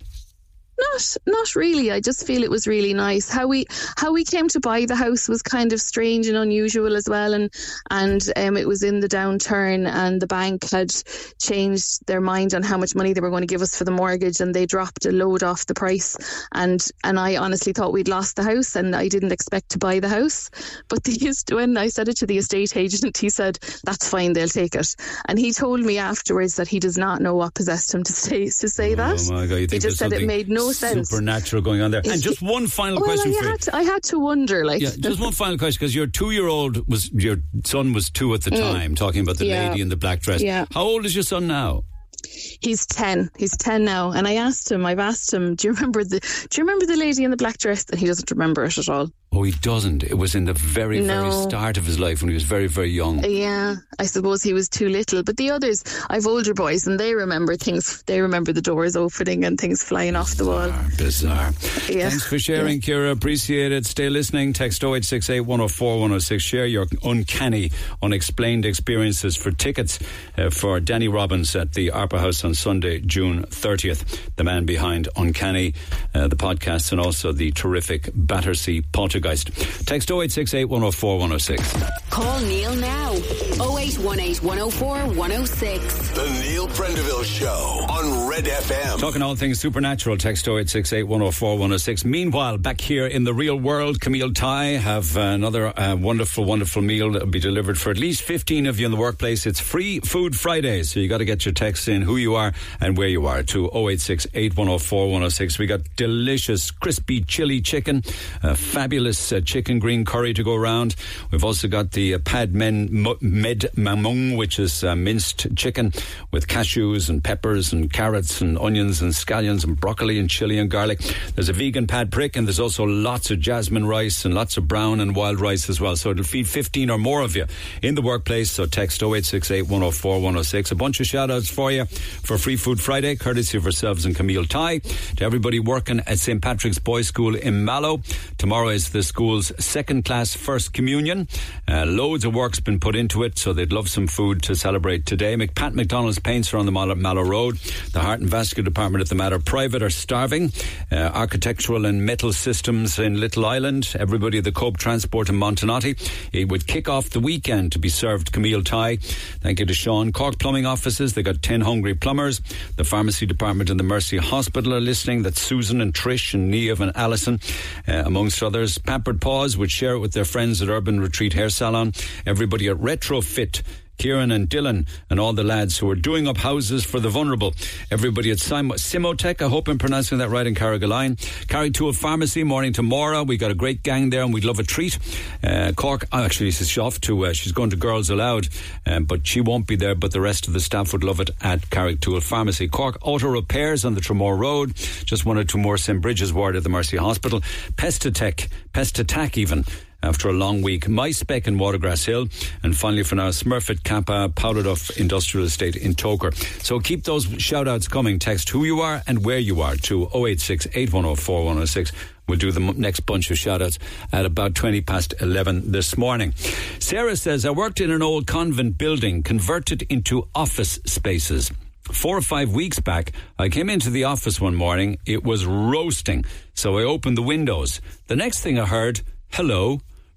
Not, not really. I just feel it was really nice. How we, how we came to buy the house was kind of strange and unusual as well. And and um, it was in the downturn, and the bank had changed their mind on how much money they were going to give us for the mortgage, and they dropped a load off the price. And and I honestly thought we'd lost the house, and I didn't expect to buy the house. But the, when I said it to the estate agent, he said, "That's fine, they'll take it." And he told me afterwards that he does not know what possessed him to say to say that. Oh my God! You think he just said it made no sense. Supernatural going on there. And just one final well, question I for you. Had to, I had to wonder, like, yeah, just one final question, because your two-year-old was your son was two at the mm. time, talking about the yeah. lady in the black dress. Yeah. How old is your son now? He's ten. He's ten now, and I asked him. I've asked him. Do you remember the? Do you remember the lady in the black dress? And he doesn't remember it at all. Oh, he doesn't. It was in the very, no. very start of his life when he was very, very young. Yeah, I suppose he was too little. But the others, I've older boys, and they remember things. They remember the doors opening and things flying off the wall. Bizarre. Yeah. Thanks for sharing, yeah. Ciara. Appreciate it. Stay listening. Text oh eight six eight, one oh four, one oh six. Share your uncanny, unexplained experiences for tickets uh, for Danny Robbins at the Opera House on Sunday, June thirtieth. The man behind Uncanny, uh, the podcast, and also the terrific Battersea Poltergeist. Text oh eight six eight, one oh four, one oh six. Call Neil now. oh eight one eight, one oh four, one oh six. The Neil Prendeville Show on Red F M. Talking all things supernatural. Text oh eight six eight, one oh four, one oh six. Meanwhile, back here in the real world, Camille Tighe have uh, another uh, wonderful, wonderful meal that will be delivered for at least fifteen of you in the workplace. It's Free Food Friday, so you got to get your texts in, who you are and where you are, to oh eight six eight, one oh four, one oh six. We got delicious crispy chili chicken, uh, fabulous uh, chicken green curry to go around. We've also got the uh, pad men med mamung, which is uh, minced chicken with cashews and peppers and carrots and onions and scallions and broccoli and chili and garlic. There's a vegan pad prick, and there's also lots of jasmine rice and lots of brown and wild rice as well. So it'll feed fifteen or more of you in the workplace. So text oh eight six eight, one oh four, one oh six. A bunch of shout outs for you for Free Food Friday, courtesy of ourselves and Camille Tighe. To everybody working at Saint Patrick's Boys School in Mallow. Tomorrow is the school's second class first communion. Uh, loads of work's been put into it, so they'd love some food to celebrate today. McPat McDonald's Paints are on the Mallow, Mallow Road. The Heart and Vascular Department at the Matter Private are starving. Uh, architectural and metal systems in Little Island. Everybody at the Cope Transport in Montanati. It would kick off the weekend to be served Camille Tighe. Thank you to Sean. Cork Plumbing Offices, they got ten hungry plumbers. The Pharmacy Department and the Mercy Hospital are listening. That's Susan and Trish and Niamh and Alison, uh, amongst others. Pampered Paws would share it with their friends at Urban Retreat Hair Salon. Everybody at Retrofit, Kieran and Dylan and all the lads who are doing up houses for the vulnerable. Everybody at Sim- Simotech, I hope I'm pronouncing that right, in Carrigaline. Carrigtwohill Pharmacy, morning to Mora. We got a great gang there and we'd love a treat. Uh, Cork, oh, actually she's off to, uh, she's going to Girls Aloud, um, but she won't be there, but the rest of the staff would love it at Carrigtwohill Pharmacy. Cork Auto Repairs on the Tremore Road. Just one or two more Saint Bridges ward at the Mercy Hospital. Pestatech, Pestatac even, after a long week. My Spec in Watergrass Hill. And finally for now, Smurfit Kappa, Powderduff Industrial Estate in Toker. So keep those shout outs coming. Text who you are and where you are to oh eight six eight, one oh four, one oh six. We'll do the next bunch of shout outs at about twenty past eleven this morning. Sarah says, I worked in an old convent building converted into office spaces. Four or five weeks back, I came into the office one morning. It was roasting. So I opened the windows. The next thing I heard, hello,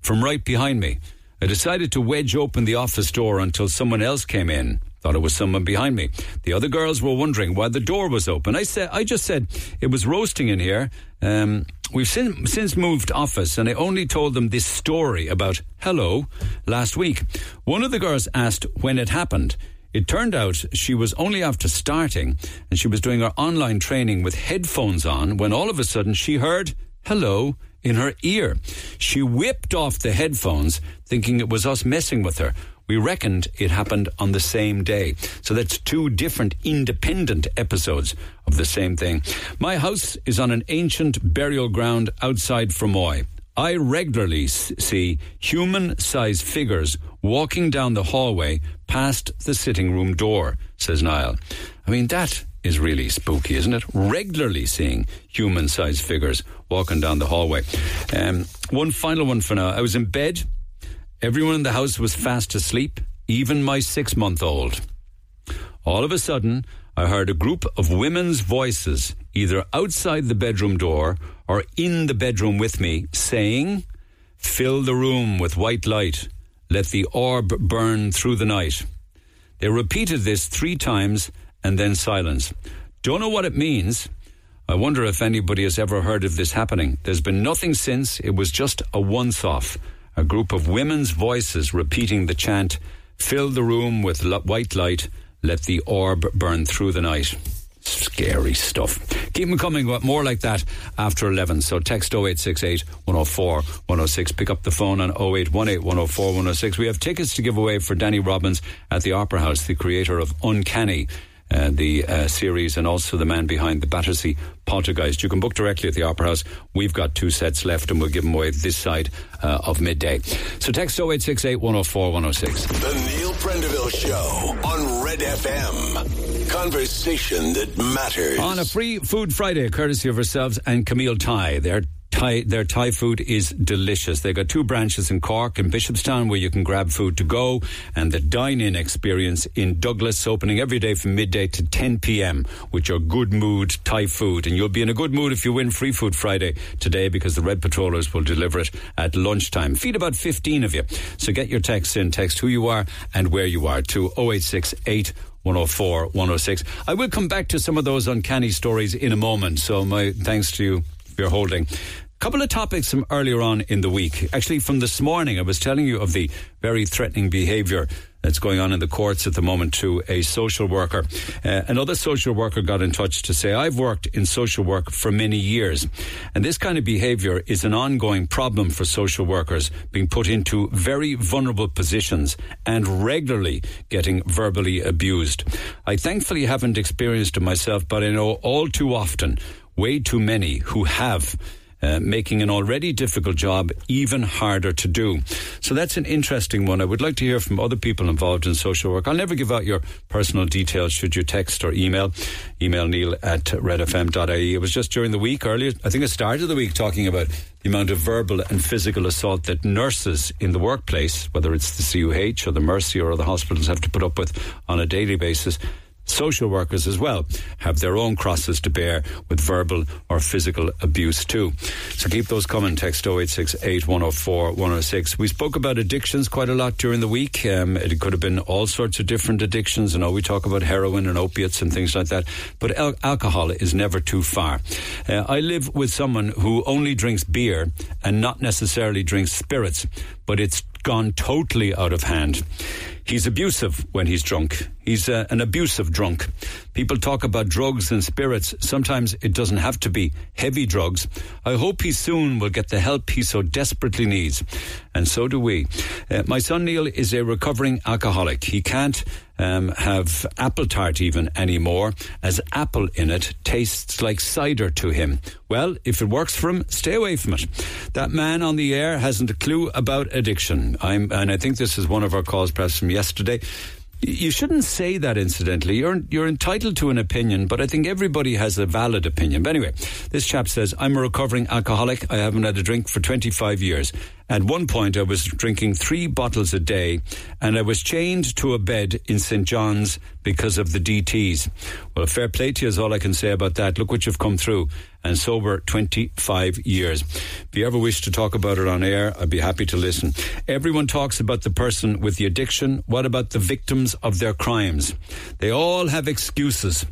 from right behind me. I decided to wedge open the office door until someone else came in. Thought it was someone behind me. The other girls were wondering why the door was open. I said, I just said it was roasting in here. Um, we've sin- since moved office, and I only told them this story about hello last week. One of the girls asked when it happened. It turned out she was only after starting, and she was doing her online training with headphones on when all of a sudden she heard hello in her ear. She whipped off the headphones, thinking it was us messing with her. We reckoned it happened on the same day. So that's two different independent episodes of the same thing. My house is on an ancient burial ground outside Fermoy. I regularly see human-sized figures walking down the hallway past the sitting room door, says Niall. I mean, that is really spooky, isn't it? Regularly seeing human-sized figures walking down the hallway. Um, one final one for now. I was in bed. Everyone in the house was fast asleep, even my six-month-old. All of a sudden, I heard a group of women's voices, either outside the bedroom door or in the bedroom with me, saying, "Fill the room with white light. Let the orb burn through the night." They repeated this three times and then silence. Don't know what it means. I wonder if anybody has ever heard of this happening. There's been nothing since. It was just a once-off. A group of women's voices repeating the chant, "Fill the room with l- white light, let the orb burn through the night." Scary stuff. Keep them coming, more like that after eleven. So text oh eight six eight, one oh four, one oh six. Pick up the phone on oh eight one eight, one oh four, one oh six. We have tickets to give away for Danny Robbins at the Opera House, the creator of Uncanny, Uh, the uh, series, and also the man behind the Battersea Poltergeist. You can book directly at the Opera House. We've got two sets left and we'll give them away this side uh, of midday. So text oh eight six eight, one oh four, one oh six. The Neil Prendeville Show on Red F M. Conversation that matters. On a free Food Friday, courtesy of ourselves and Camille Thai. They're Thai, their Thai food is delicious. They've got two branches in Cork and Bishopstown where you can grab food to go, and the dine-in experience in Douglas, opening every day from midday to ten p.m. with your good mood Thai food. And you'll be in a good mood if you win Free Food Friday today, because the Red Patrollers will deliver it at lunchtime. Feed about fifteen of you. So get your texts in. Text who you are and where you are to oh eight six eight, one oh four, one oh six. I will come back to some of those uncanny stories in a moment, so my thanks to you for your holding. Couple of topics from earlier on in the week. Actually, from this morning, I was telling you of the very threatening behaviour that's going on in the courts at the moment to a social worker. Uh, another social worker got in touch to say, I've worked in social work for many years, and this kind of behaviour is an ongoing problem for social workers, being put into very vulnerable positions and regularly getting verbally abused. I thankfully haven't experienced it myself, but I know all too often, way too many who have, Uh, making an already difficult job even harder to do. So that's an interesting one. I would like to hear from other people involved in social work. I'll never give out your personal details should you text or email. Email Neil at redfm dot I E. It was just during the week earlier, I think I started the week talking about the amount of verbal and physical assault that nurses in the workplace, whether it's the C U H or the Mercy or the hospitals, have to put up with on a daily basis. Social workers as well have their own crosses to bear with verbal or physical abuse too. So keep those coming. Text oh eight six eight, one oh four, one oh six. We spoke about addictions quite a lot during the week. Um, it could have been all sorts of different addictions. I know we talk about heroin and opiates and things like that, but al- alcohol is never too far. Uh, I live with someone who only drinks beer and not necessarily drinks spirits, but it's gone totally out of hand. He's abusive when he's drunk. He's uh, an abusive drunk. People talk about drugs and spirits. Sometimes it doesn't have to be heavy drugs. I hope he soon will get the help he so desperately needs. And so do we. Uh, my son Neil is a recovering alcoholic. He can't um, have apple tart even anymore, as apple in it tastes like cider to him. Well, if it works for him, stay away from it. That man on the air hasn't a clue about addiction. I'm, and I think this is one of our calls perhaps from yesterday. You shouldn't say that, incidentally. You're you're entitled to an opinion, but I think everybody has a valid opinion. But anyway, this chap says, I'm a recovering alcoholic. I haven't had a drink for twenty-five years. At one point, I was drinking three bottles a day, and I was chained to a bed in Saint John's because of the D Ts. Well, fair play to you is all I can say about that. Look what you've come through. And sober twenty-five years. If you ever wish to talk about it on air, I'd be happy to listen. Everyone talks about the person with the addiction. What about the victims of their crimes? They all have excuses.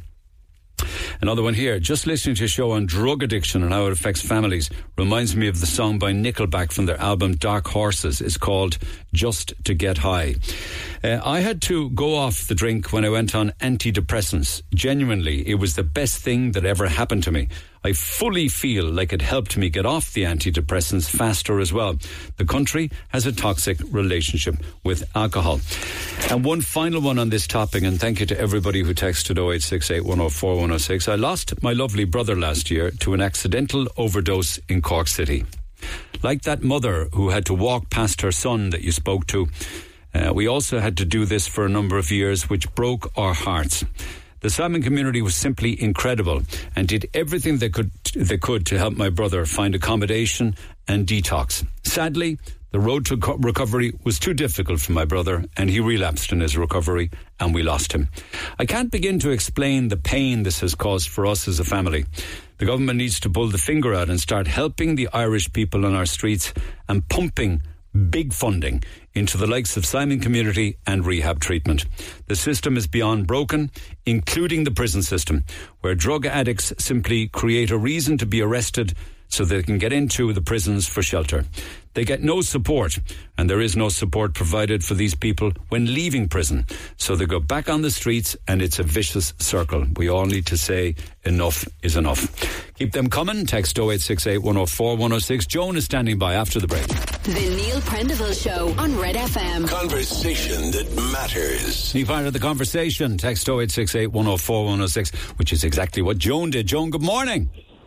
Another one here. Just listening to a show on drug addiction and how it affects families reminds me of the song by Nickelback from their album Dark Horses. It's called Just to Get High. Uh, I had to go off the drink when I went on antidepressants. Genuinely, it was the best thing that ever happened to me. I fully feel like it helped me get off the antidepressants faster as well. The country has a toxic relationship with alcohol. And one final one on this topic, and thank you to everybody who texted oh eight six eight, one oh four, one oh six. I lost my lovely brother last year to an accidental overdose in Cork City. Like that mother who had to walk past her son that you spoke to, uh, we also had to do this for a number of years, which broke our hearts. The Simon community was simply incredible and did everything they could they could to help my brother find accommodation and detox. Sadly, the road to co- recovery was too difficult for my brother, and he relapsed in his recovery, and we lost him. I can't begin to explain the pain this has caused for us as a family. The government needs to pull the finger out and start helping the Irish people on our streets and pumping big funding into the likes of Simon Community and rehab treatment. The system is beyond broken, including the prison system, where drug addicts simply create a reason to be arrested so they can get into the prisons for shelter. They get no support, and there is no support provided for these people when leaving prison. So they go back on the streets, and it's a vicious circle. We all need to say enough is enough. Keep them coming. Text oh eight six eight, one oh four, one oh six. Joan is standing by after the break. The Neil Prendeville Show on Red F M. Conversation that matters. Be part of the conversation. Text oh eight six eight, one oh four, one oh six, which is exactly what Joan did. Joan, good morning.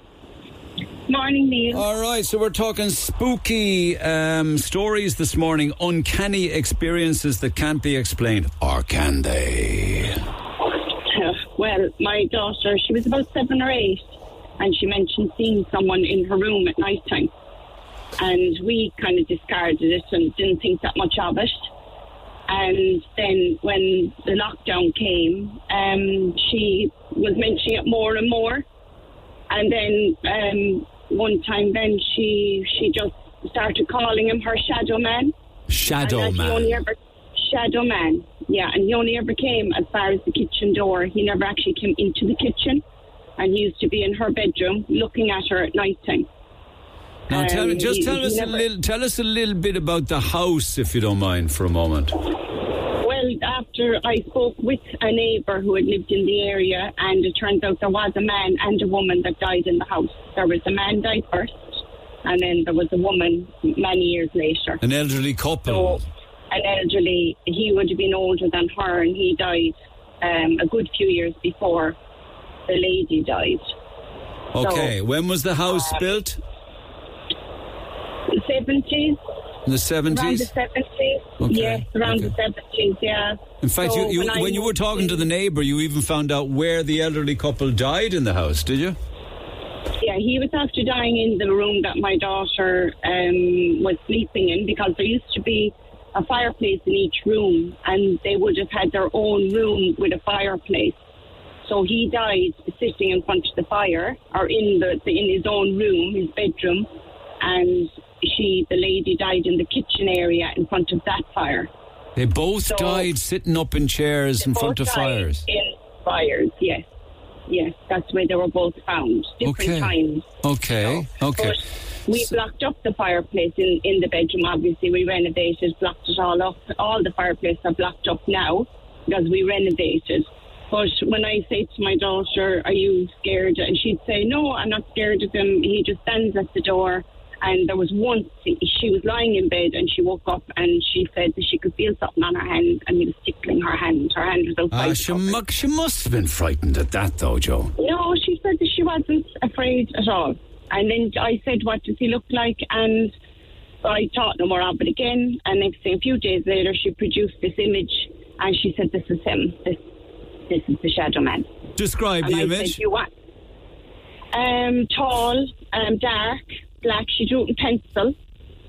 Morning, Neil. All right, so we're talking spooky um, stories this morning, uncanny experiences that can't be explained. Or can they? Uh, well, my daughter, she was about seven or eight, and she mentioned seeing someone in her room at night time. And we kind of discarded it and didn't think that much of it. And then when the lockdown came, um, she was mentioning it more and more. And then um, one time then she she just started calling him her shadow man. Shadow man? He only ever, shadow man, yeah. And he only ever came as far as the kitchen door. He never actually came into the kitchen. And he used to be in her bedroom looking at her at night time. Now, um, tell, just he, tell he us never, a little. Tell us a little bit about the house, if you don't mind, for a moment. Well, after I spoke with a neighbour who had lived in the area, and it turns out there was a man and a woman that died in the house. There was a man died first, and then there was a woman many years later. An elderly couple. So, an elderly. He would have been older than her, and he died um, a good few years before the lady died. Okay, so, when was the house um, built? The seventies. In the seventies? Around the seventies. Okay. Yes, around okay. the seventies, yeah. In fact, so you, you, when, when you were talking to the neighbour, you even found out where the elderly couple died in the house, did you? Yeah, he was after dying in the room that my daughter um, was sleeping in, because there used to be a fireplace in each room, and they would have had their own room with a fireplace. So he died sitting in front of the fire, or in the in his own room, his bedroom, and she, the lady, died in the kitchen area in front of that fire. They both so died sitting up in chairs in front of fires? In fires, yes. Yes, that's where they were both found. Different okay. times. Okay, so, okay. But we so, blocked up the fireplace in, in the bedroom, obviously. We renovated, blocked it all up. All the fireplaces are blocked up now because we renovated. But when I say to my daughter, are you scared? And she'd say, no, I'm not scared of him. He just stands at the door. And there was once she was lying in bed and she woke up and she said that she could feel something on her hand and he was tickling her hand. Her hand was outside. Ah, she, mu- she must have been frightened at that though, Jo. No, she said that she wasn't afraid at all. And then I said, what does he look like? And I thought no more of it again. And next thing, a few days later, she produced this image and she said, this is him. This this is the shadow man. Describe and the I image. Said, you what? Um, tall, um, dark, black. She drew it in pencil.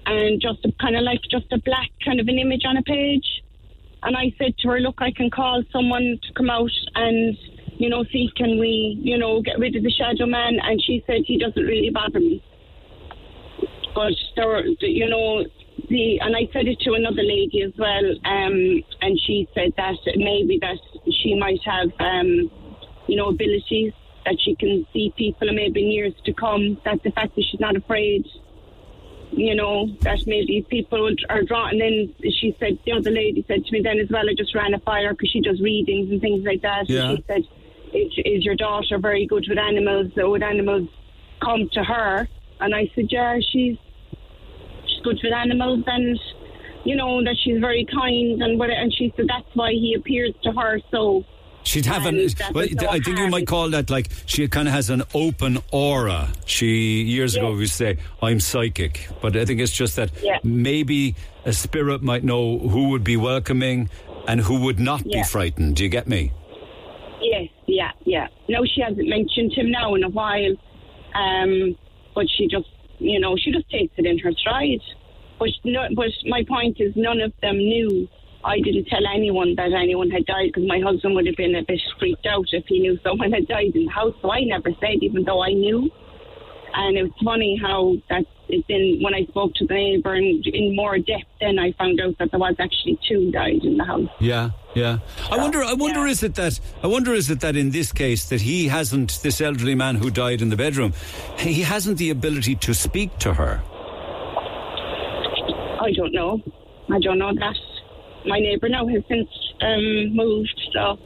and just a, kind of like just a black kind of an image on a page. And I said to her, look, I can call someone to come out and, you know, see, can we, you know, get rid of the shadow man? And she said, he doesn't really bother me. But there were, you know, the, and I said it to another lady as well, um, and she said that maybe that she might have, um, you know, abilities, that she can see people and maybe in years to come, that the fact that she's not afraid, you know, that maybe people are drawn. And then she said, the other lady said to me then as well, I just ran a fire because she does readings and things like that. Yeah. And she said, is, is your daughter very good with animals? So would animals come to her? And I said, yeah, she's she's good with animals, and, you know, that she's very kind. And what, and she said that's why he appears to her so... She'd have an. Well, so I think you hard. might call that like she kind of has an open aura. She years Yeah. ago we used to say I'm psychic, but I think it's just that Yeah. maybe a spirit might know who would be welcoming and who would not Yeah. be frightened. Do you get me? Yes, yeah, yeah. No, she hasn't mentioned him now in a while, um, but she just, you know, she just takes it in her stride. But no, but my point is, none of them knew. I didn't tell anyone that anyone had died because my husband would have been a bit freaked out if he knew someone had died in the house. So I never said, even though I knew. And it was funny how that it's in, when I spoke to the neighbour and in more depth, then I found out that there was actually two died in the house. Yeah, yeah. I wonder. I wonder yeah. is it that? I wonder is it that in this case that he hasn't, this elderly man who died in the bedroom, he hasn't the ability to speak to her. I don't know. I don't know that. My neighbour now has since um, moved, so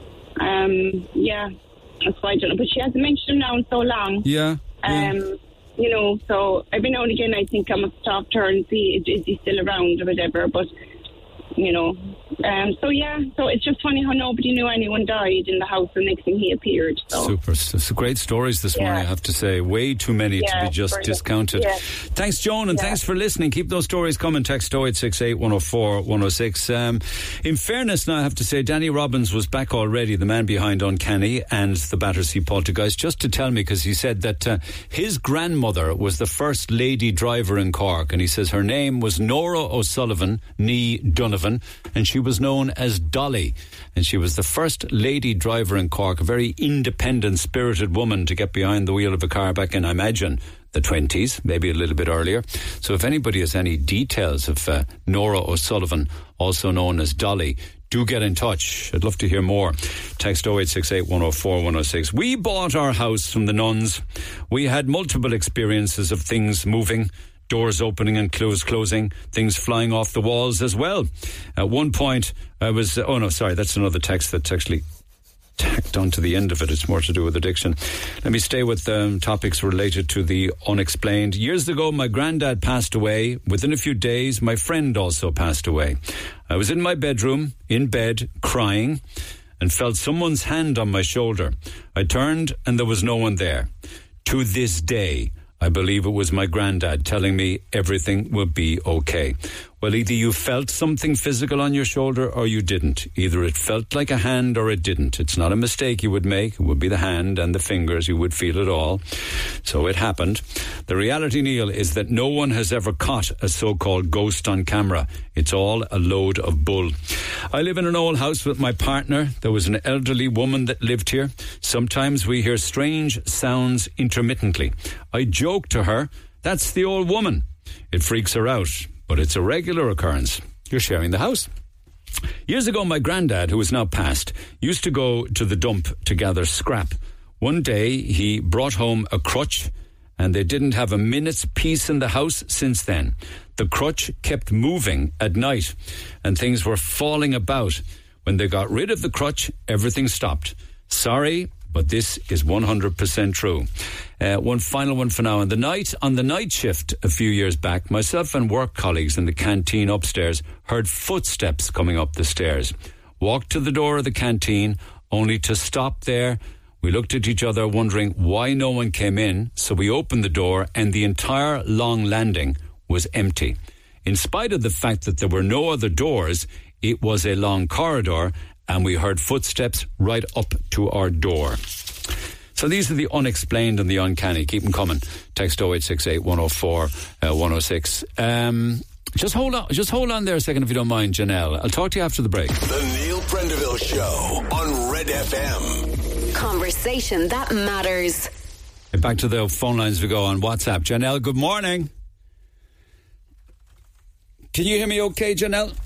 um, yeah, that's why I don't know. But she hasn't mentioned him now in so long. Yeah. yeah. Um, you know, so every now and again I think I must talk to her and see is, is he still around or whatever. But you know, um, so yeah, so it's just funny how nobody knew anyone died in the house, and next thing he appeared. So. Super. It's great stories this Yeah. morning, I have to say. Way too many Yeah, to be just brilliant. discounted. Yeah. Thanks, Joan, and Yeah. thanks for listening. Keep those stories coming. Text oh eight six eight, one oh four, one oh six. Um, in fairness, now I have to say, Danny Robbins was back already, the man behind Uncanny and the Battersea Poltergeist, just to tell me, because he said that uh, his grandmother was the first lady driver in Cork, and he says her name was Nora O'Sullivan, nee Donovan, and she was known as Dolly, and she was the first lady driver in Cork, a very independent, spirited woman to get behind the wheel of a car back in, I imagine, the twenties, maybe a little bit earlier. So if anybody has any details of uh, Nora O'Sullivan, also known as Dolly, do get in touch. I'd love to hear more. Text oh eight six eight, one oh four, one oh six. We bought our house from the nuns. We had multiple experiences of things moving, doors opening and close, closing, things flying off the walls as well. At one point, I was... Oh, no, sorry, that's another text that's actually tacked onto the end of it. It's more to do with addiction. Let me stay with um, topics related to the unexplained. Years ago, my granddad passed away. Within a few days, my friend also passed away. I was in my bedroom, in bed, crying, and felt someone's hand on my shoulder. I turned, and there was no one there. To this day, I believe it was my granddad telling me everything will be okay. Well, either you felt something physical on your shoulder or you didn't. Either it felt like a hand or it didn't. It's not a mistake you would make. It would be the hand and the fingers. You would feel it all. So it happened. The reality, Neil, is that no one has ever caught a so-called ghost on camera. It's all a load of bull. I live in an old house with my partner. There was an elderly woman that lived here. Sometimes we hear strange sounds intermittently. I joke to her, that's the old woman. It freaks her out, but it's a regular occurrence. You're sharing the house. Years ago, my granddad, who is now passed, used to go to the dump to gather scrap. One day, he brought home a crutch, and they didn't have a minute's peace in the house since then. The crutch kept moving at night, and things were falling about. When they got rid of the crutch, everything stopped. Sorry, but this is one hundred percent true. Uh, one final one for now. On the night, on the night shift a few years back, myself and work colleagues in the canteen upstairs heard footsteps coming up the stairs. Walked to the door of the canteen, only to stop there. We looked at each other wondering why no one came in, so we opened the door and the entire long landing was empty. In spite of the fact that there were no other doors, it was a long corridor, and we heard footsteps right up to our door. So these are the unexplained and the uncanny. Keep them coming. Text oh eight six eight, one oh four, one oh six. Um, just hold on, just hold on there a second if you don't mind, Janelle. I'll talk to you after the break. The Neil Prendeville Show on Red F M. Conversation that matters. Back to the phone lines we go on WhatsApp. Janelle, good morning. Can you hear me okay, Janelle?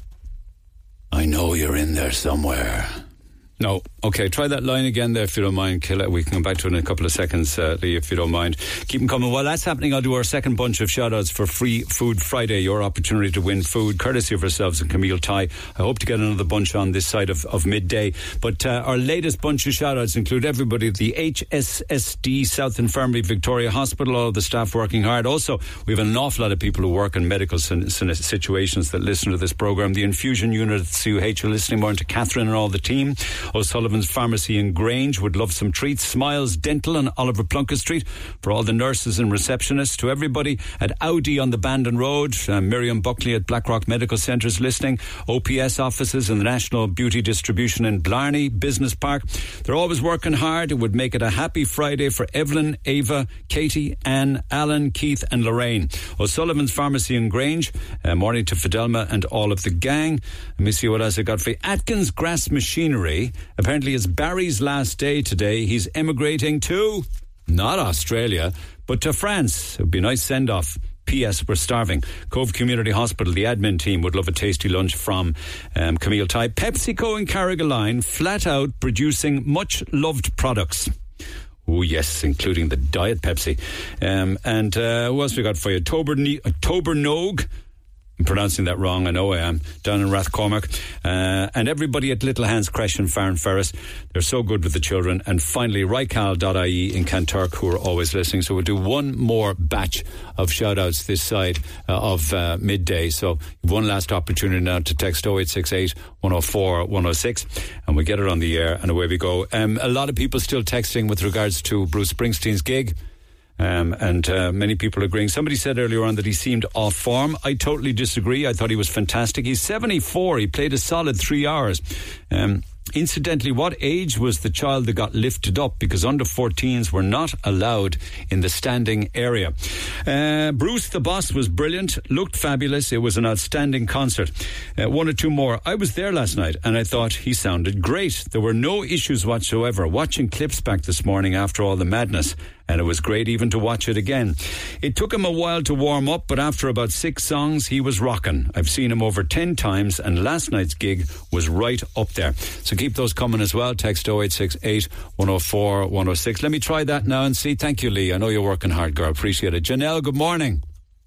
I know you're in there somewhere. No. Okay, try that line again there if you don't mind. Kill it. We can come back to it in a couple of seconds, uh, Lee, if you don't mind. Keep them coming. While that's happening, I'll do our second bunch of shout-outs for Free Food Friday, your opportunity to win food, courtesy of ourselves and Camille Ty. I hope to get another bunch on this side of, of midday. But uh, our latest bunch of shout-outs include everybody at the H S S D South Infirmary Victoria Hospital, all of the staff working hard. Also, we have an awful lot of people who work in medical situations that listen to this programme. The infusion unit at C U H are listening more, and to Catherine and all the team. O'Sullivan's Pharmacy in Grange would love some treats. Smiles Dental on Oliver Plunkett Street for all the nurses and receptionists. To everybody at Audi on the Bandon Road. Uh, Miriam Buckley at Blackrock Medical Centres listening. O P S offices and the National Beauty Distribution in Blarney Business Park. They're always working hard. It would make it a happy Friday for Evelyn, Ava, Katie, Anne, Alan, Keith and Lorraine. O'Sullivan's Pharmacy in Grange. Uh, morning to Fidelma and all of the gang. Let me see what else I got for you. Atkins Grass Machinery. Apparently it's Barry's last day today. He's emigrating to, not Australia, but to France. It would be a nice send-off. P S. We're starving. Cove Community Hospital, the admin team would love a tasty lunch from um, Camille Ty. PepsiCo in Carrigaline, flat out producing much-loved products. Oh, yes, including the Diet Pepsi. Um, and uh, who else we got for you? Tober, ne- Tober Nogue. I'm pronouncing that wrong, I know I am, down in Rathcormac. Uh, and everybody at Little Hands Creche and Farn Ferris, they're so good with the children. And finally, Rycal dot I E in Kanturk, who are always listening. So we'll do one more batch of shout-outs this side uh, of uh, midday. So one last opportunity now to text oh eight six eight, one oh four, one oh six, and we get it on the air, and away we go. Um, a lot of people still texting with regards to Bruce Springsteen's gig. Um, and uh, many people agreeing. Somebody said earlier on that he seemed off form. I totally disagree. I thought he was fantastic. He's seventy-four. He played a solid three hours. Um, incidentally, what age was the child that got lifted up? Because under fourteens were not allowed in the standing area. Uh, Bruce the Boss was brilliant. Looked fabulous. It was an outstanding concert. Uh, one or two more. I was there last night and I thought he sounded great. There were no issues whatsoever. Watching clips back this morning after all the madness, and it was great even to watch it again. It took him a while to warm up, but after about six songs, he was rocking. I've seen him over ten times, and last night's gig was right up there. So keep those coming as well. Text oh eight six eight, one oh four, one oh six. Let me try that now and see. Thank you, Lee. I know you're working hard, girl. Appreciate it. Janelle, good morning.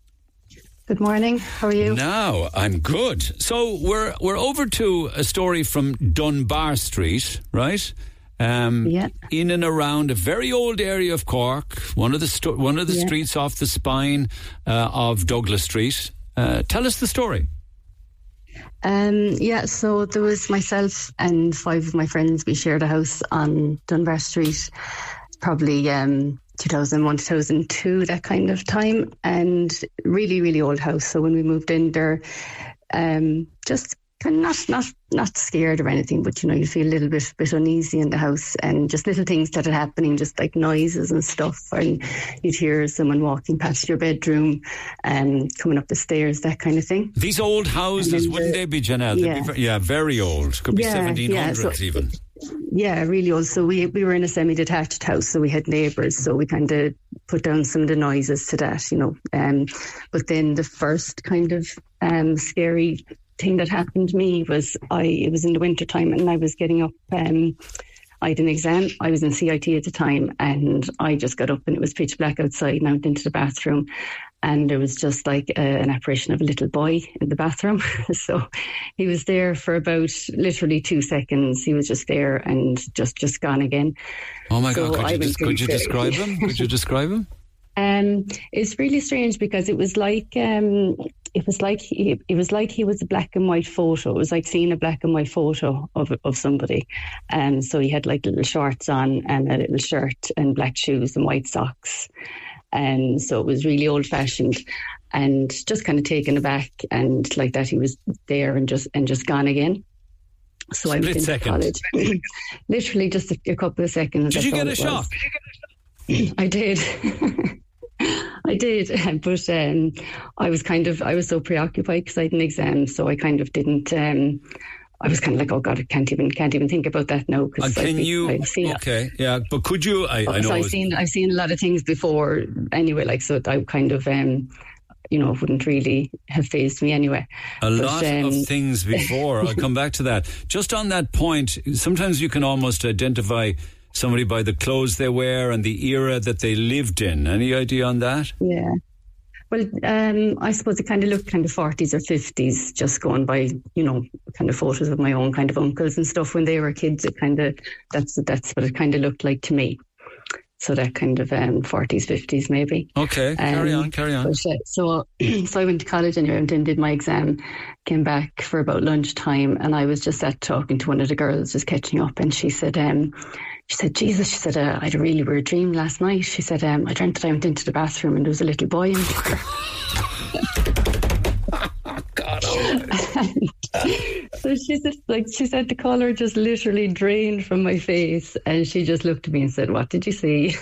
Good morning. How are you? Now, I'm good. So we're we're over to a story from Dunbar Street, right? Um, yeah. In and around a very old area of Cork, one of the sto- one of the yeah. streets off the spine uh, of Douglas Street. Uh, tell us the story. Um, yeah, so there was myself and five of my friends. We shared a house on Dunbar Street, probably um, two thousand one, two thousand two, that kind of time, and really, really old house. So when we moved in there, um, just kind of not not not scared or anything, but you know, you feel a little bit bit uneasy in the house, and just little things started happening, just like noises and stuff, and you'd hear someone walking past your bedroom and coming up the stairs, that kind of thing. These old houses, wouldn't the, they be, Janelle? Yeah. Be, yeah, very old. Could be yeah, seventeen hundreds yeah, so, even. Yeah, really old. So we we were in a semi-detached house, so we had neighbours, so we kind of put down some of the noises to that, you know. Um, but then the first kind of um, scary thing that happened to me was I it was in the winter time, and I was getting up. Um, I had an exam. I was in C I T at the time, and I just got up and it was pitch black outside, and I went into the bathroom, and there was just like a, an apparition of a little boy in the bathroom. So he was there for about literally two seconds. He was just there and just, just gone again. Oh my so God, could you, des- could you describe him? Could you describe him? Um, it's really strange because it was like um, it was like he, it was like he was a black and white photo. It was like seeing a black and white photo of of somebody. And um, so he had like little shorts on and a little shirt and black shoes and white socks. And so it was really old fashioned, and just kind of taken aback, and like that he was there and just and just gone again. So Split I went into second. college. Literally just a, a couple of seconds. Did you get a shock? I did. I did, but um, I was kind of, I was so preoccupied because I had an exam, so I kind of didn't, um, I was kind of like, oh God, I can't even, can't even think about that now. Uh, can you, I've seen okay, it. yeah, but could you, I, I know. So I've seen, I've seen a lot of things before anyway, like, so I kind of, um, you know, it wouldn't really have fazed me anyway. A but, lot um, of things before, I'll come back to that. Just on that point, sometimes you can almost identify somebody by the clothes they wear and the era that they lived in. Any idea on that? Yeah. Well, um, I suppose it kind of looked kind of forties or fifties, just going by, you know, kind of photos of my own kind of uncles and stuff when they were kids. It kind of, that's that's what it kind of looked like to me. So that kind of um, forties, fifties maybe. Okay, carry um, on, carry on. But, uh, so, so I went to college anyway and then did my exam, came back for about lunchtime, and I was just sat talking to one of the girls, just catching up, and she said, um, she said, Jesus, she said, uh, I had a really weird dream last night. She said, um, I dreamt that I went into the bathroom and there was a little boy in there. God, oh so she said, like, she said the colour just literally drained from my face, and she just looked at me and said, what did you see?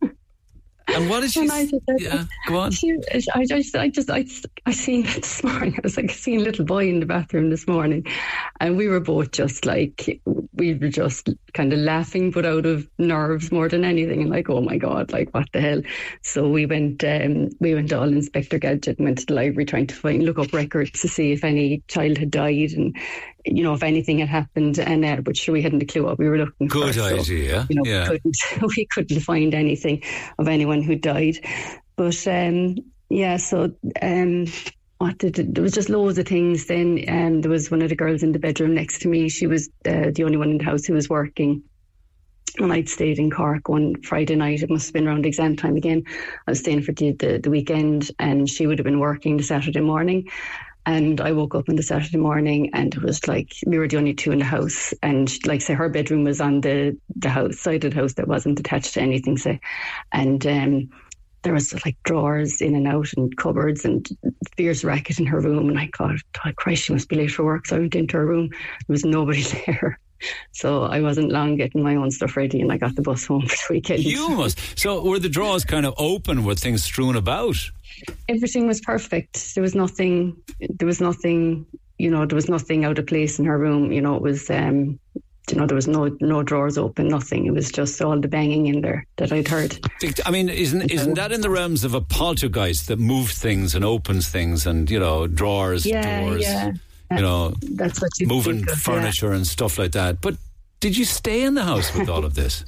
And what did she say? Yeah, go on. She, I just, I just, I, I seen that this morning. I was like, I seen a little boy in the bathroom this morning, and we were both just like, we were just kind of laughing, but out of nerves more than anything, and like, oh my God, like what the hell? So we went, um, we went all Inspector Gadget and went to the library trying to find, look up records to see if any child had died and, you know, if anything had happened, and uh, but sure, we hadn't a clue what we were looking for. Good idea. So, you know, yeah. we couldn't, we couldn't find anything of anyone who died. But um, yeah, so um, what did it, there was just loads of things. Then um, there was one of the girls in the bedroom next to me. She was uh, the only one in the house who was working. And I'd stayed in Cork one Friday night. It must have been around exam time again. I was staying for the, the, the weekend, and she would have been working the Saturday morning. And I woke up on the Saturday morning, and it was like we were the only two in the house. And like, say, her bedroom was on the, the house side of the house that wasn't attached to anything, say. And um, there was like drawers in and out and cupboards and fierce racket in her room. And I thought, oh, Christ, she must be late for work. So I went into her room. There was nobody there. So I wasn't long getting my own stuff ready, and I got the bus home for the weekend. You must. So were the drawers kind of open with things strewn about? Everything was perfect. There was nothing, there was nothing, you know, there was nothing out of place in her room. You know, it was, um, you know, there was no no drawers open, nothing. It was just all the banging in there that I'd heard. I mean, isn't isn't that in the realms of a poltergeist that moves things and opens things and, you know, drawers, yeah, doors, yeah. you know, that's what you moving think of, furniture yeah. and stuff like that. But did you stay in the house with all of this?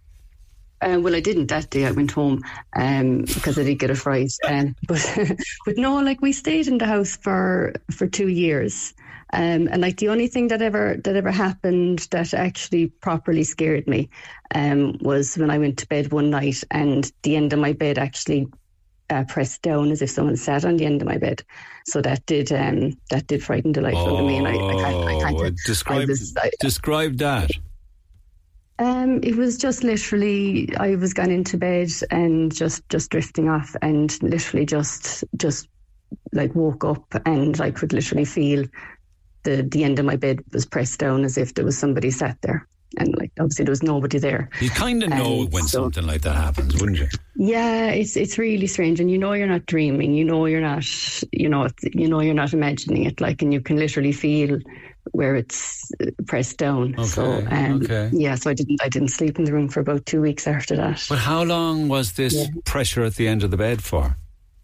Uh, well, I didn't that day. I went home um, because I did get a fright. Um, but but no, like we stayed in the house for for two years. Um, and like the only thing that ever that ever happened that actually properly scared me um, was when I went to bed one night and the end of my bed actually uh, pressed down as if someone sat on the end of my bed. So that did um, that did frighten the life oh, out of me. And I, I can't, I can't describe I was, I, describe that. Um, it was just literally, I was gone into bed and just, just drifting off, and literally just, just like woke up, and I could literally feel the, the end of my bed was pressed down as if there was somebody sat there. And like, obviously there was nobody there. You kind of know um, when so, something like that happens, wouldn't you? Yeah, it's, it's really strange. And you know, you're not dreaming, you know, you're not, you know, you know, you're not imagining it, like, and you can literally feel where it's pressed down. Okay, so um, okay. yeah, so I didn't I didn't sleep in the room for about two weeks after that. But how long was this yeah. pressure at the end of the bed for?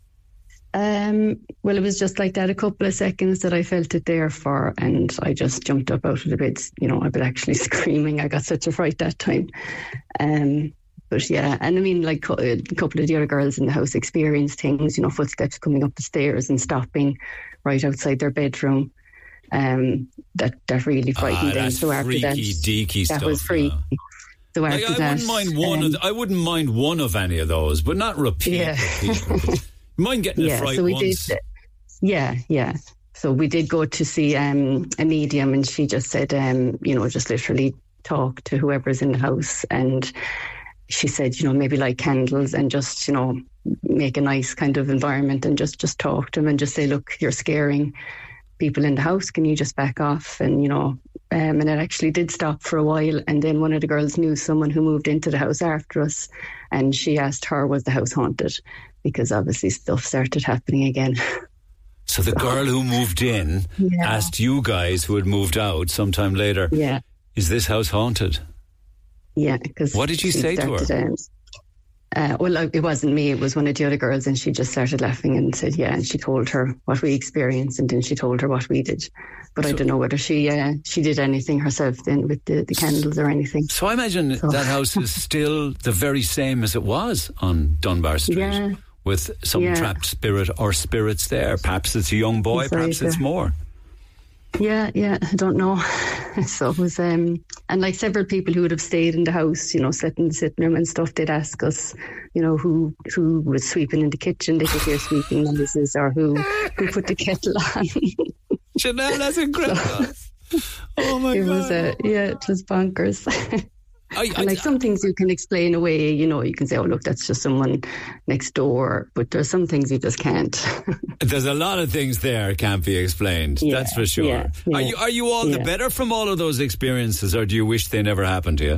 Um, well, it was just like that, a couple of seconds that I felt it there for, and I just jumped up out of the bed. You know, I was actually screaming. I got such a fright that time. Um, but yeah, and I mean, like a couple of the other girls in the house experienced things, you know, footsteps coming up the stairs and stopping right outside their bedroom. Um, that that really frightened ah, them. That's so after freaky, that, deaky that stuff, was freaky. Yeah. So after like, I that, wouldn't mind one. Um, of the, I wouldn't mind one of any of those, but not repeat. Yeah. repeat. Mind getting yeah, a fright so we once. Did, yeah, yeah. So we did go to see um, a medium, and she just said, um, you know, just literally talk to whoever's in the house, and she said, you know, maybe light candles and just, you know, make a nice kind of environment and just just talk to them and just say, look, you're scaring people in the house, can you just back off? And, you know, Um, and it actually did stop for a while. And then one of the girls knew someone who moved into the house after us, and she asked her, was the house haunted? Because obviously stuff started happening again. So the girl who moved in Yeah. asked you guys who had moved out sometime later, Yeah. is this house haunted? Yeah. Because What did you say to her? Um, uh, well, like, it wasn't me. It was one of the other girls, and she just started laughing and said, yeah. And she told her what we experienced, and then she told her what we did. But I don't know whether she uh, she did anything herself then with the, the candles or anything. So I imagine So- that house is still the very same as it was on Dunbar Street. Yeah. With some Yeah. trapped spirit or spirits there. Perhaps it's a young boy, That's right, perhaps it's yeah. more. Yeah, yeah, I don't know. So it was, um, and like several people who would have stayed in the house, you know, sitting in the sitting room and stuff, they'd ask us, you know, who who was sweeping in the kitchen. They could hear sweeping noises, or who who put the kettle on. Janelle, that's incredible. Oh my it God. was, uh, yeah, it was bonkers. I, and like some things you can explain away, you know, you can say, oh, look, that's just someone next door. But there's some things you just can't. There's a lot of things there can't be explained. Yeah, that's for sure. yeah, yeah, are you are you all the yeah. better from all of those experiences, or do you wish they never happened to you?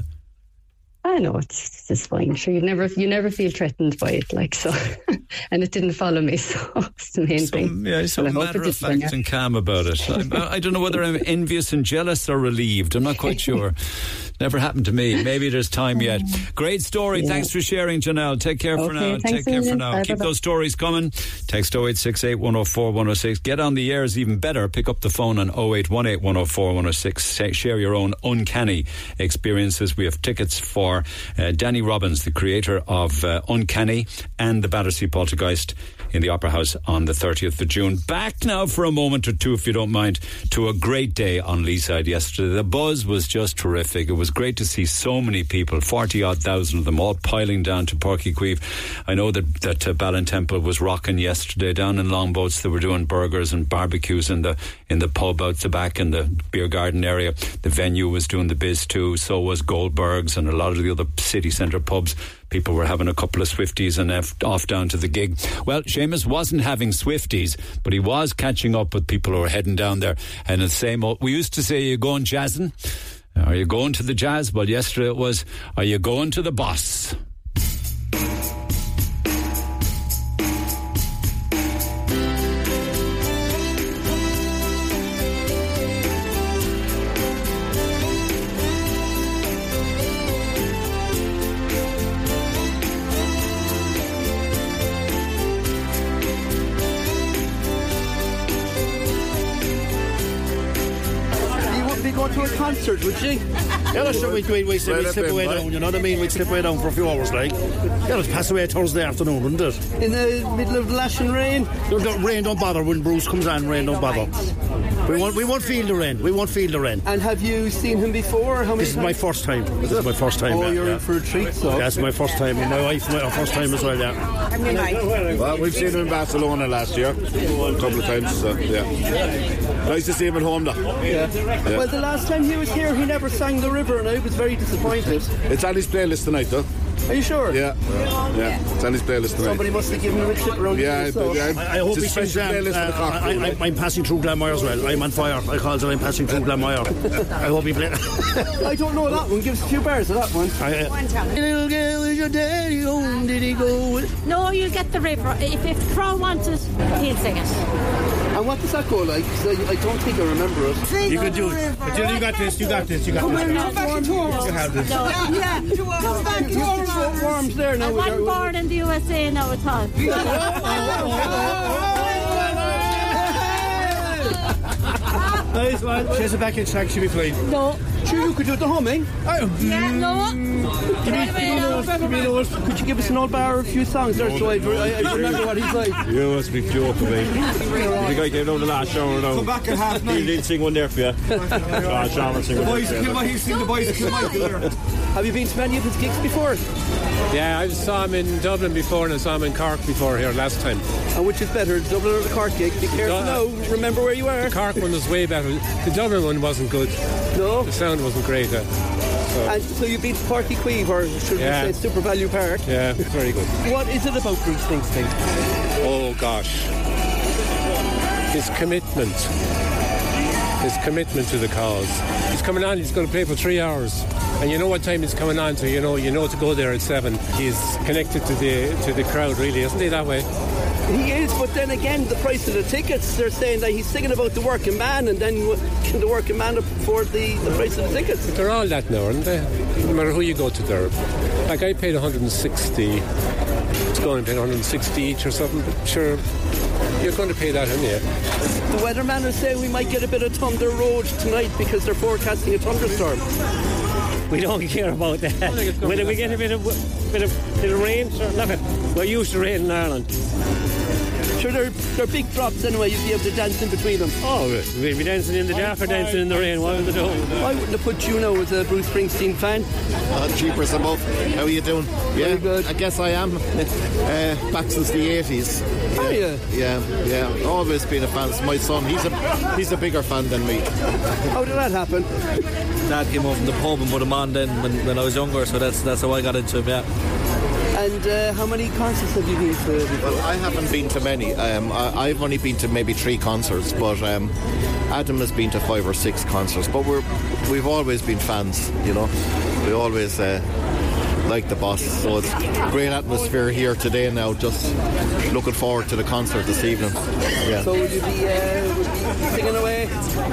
I know, it's just fine. Sure, you never you never feel threatened by it, like so. And it didn't follow me, so it's the main So, thing. yeah, so Well, I hope matter it of didn't, fact yeah. and calm about it. I, I don't know whether I'm envious and jealous or relieved. I'm not quite sure. Never happened to me. Maybe there's time yet. Great story. Yeah. Thanks for sharing, Janelle. Take care for Okay, now. thanks Take care a for million. now. Bye, Keep bye-bye. those stories coming. Text oh eight six eight, one oh four, one oh six. Get on the air is even better. Pick up the phone on oh eight one eight, one oh four, one oh six. Share your own uncanny experiences. We have tickets for uh, Danny Robbins, the creator of uh, Uncanny, and the Battersea Poltergeist in the Opera House on the thirtieth of June. Back now for a moment or two, if you don't mind, to a great day on Leeside yesterday. The buzz was just terrific. It was great to see so many people, forty odd thousand of them, all piling down to Páirc Uí Chaoimh. I know that, that uh, Ballintemple was rocking yesterday. Down in Longboats, they were doing burgers and barbecues in the in the pub out the back in the beer garden area. The venue was doing the biz too. So was Goldberg's and a lot of the other city centre pubs. People were having a couple of Swifties and off down to the gig. Well, Seamus wasn't having Swifties, but he was catching up with people who were heading down there. And the same old, we used to say, are you going jazzing? Are you going to the jazz? Well, yesterday it was, are you going to the boss? Go to a concert, would she? Yeah, that's what we we we slip, we slip away down. You know what I mean? We'd slip away down for a few hours, like. Yeah, let's pass away Thursday afternoon, wouldn't it? In the middle of lashing rain. Don't, don't, rain don't bother when Bruce comes on. Rain don't bother. We won't we won't feel the rain. We won't feel the rain. And have you seen him before? How many This is times? my first time. This is my first time. Oh, yeah, you're yeah. in for a treat, so. That's my first time, and my wife, my first time as well. Yeah. Well, we've seen him in Barcelona last year, a couple of times. So yeah, nice to see him at home, though. Yeah. Yeah. Well, the last time he was here, he never sang The River, and I was very disappointed. It's on his playlist tonight, though. Are you sure? Yeah, yeah. It's on his playlist tonight. Somebody must have given him a tip around Yeah, here, so. yeah. I, I hope It's he a sings special um, playlist for the uh, cock. I, I, I'm passing through Glenmire as well. I'm on fire. I call it I'm passing through Glenmire. I hope he plays. I don't know that one. Give us a few bars of that one. I, uh, Little girl, is your daddy home? Did he go? No, you'll get the river. If, if Crow wants it, he'll sing it. And what does that go like? 'Cause I, I don't think I remember it. You can do it. You got this. You got this. You got Come this. here now, You warm. have this. No. Yeah, come back to our warms there now. I wasn't born in the U S A now at all. Nice one. She has a back in track. She'll be fine. No. Sure, you could do the humming. Yeah, no. Give me, give me those, give me those. Could you give us an old bar of a few songs there so I, I, I remember what he's like? You must be joking, mate. The guy came down the last shower now. Come back at half nine. He did sing one there for you. Oh, Sean will sing one Boys, there for you. Kilmike, sing the boys of Kilmike there. Have you been to many of his gigs before? Yeah, I saw him in Dublin before and I saw him in Cork before here last time. And which is better, the Dublin or the Cork gig? Be careful now, remember where you are. The Cork one was way better. The Dublin one wasn't good. No? The sound wasn't great. Uh, so. And so you've been to Páirc Uí Chaoimh, or should Yeah. we say Super Value Park? Yeah, it's very good. What is it about Bruce Springsteen? Oh gosh. His commitment. his commitment to the cause. He's coming on, he's going to play for three hours. And you know what time he's coming on to, you know, you know to go there at seven. He's connected to the to the crowd, really, isn't he, that way? He is, but then again, the price of the tickets, they're saying that he's singing about the working man, and then can the working man afford the, the price of the tickets? But they're all that now, aren't they? No matter who you go to there. Like, I paid one hundred sixty. It's going to pay one hundred sixty each or something, but sure, you're going to pay that, aren't you? The weatherman is saying we might get a bit of Thunder Road tonight because they're forecasting a thunderstorm. We don't care about that. Whether we get a bit of bit of bit of rain, sure, look it. We're used to rain in Ireland. Sure, they're, they're big drops anyway. You'd be able to dance in between them. Oh, we'll be dancing in the dark or dancing in the rain. What will they do? Why wouldn't have put you now as a Bruce Springsteen fan? Uh, Jeepers above. How are you doing? Yeah, good. I guess I am. Uh, back since the eighties. Oh yeah. Yeah, yeah. Always been a fan. It's my son. He's a he's a bigger fan than me. How did that happen? Dad came over from the pub and put him on then when, when I was younger, so that's that's how I got into him. Yeah. And uh, how many concerts have you been to before? Well, I haven't been to many. Um, I, I've only been to maybe three concerts, but um, Adam has been to five or six concerts. But we're we've always been fans, you know. We always uh, like the boss. So it's great atmosphere here today. Now, just looking forward to the concert this evening. Yeah. So will you be, uh, will you be singing away?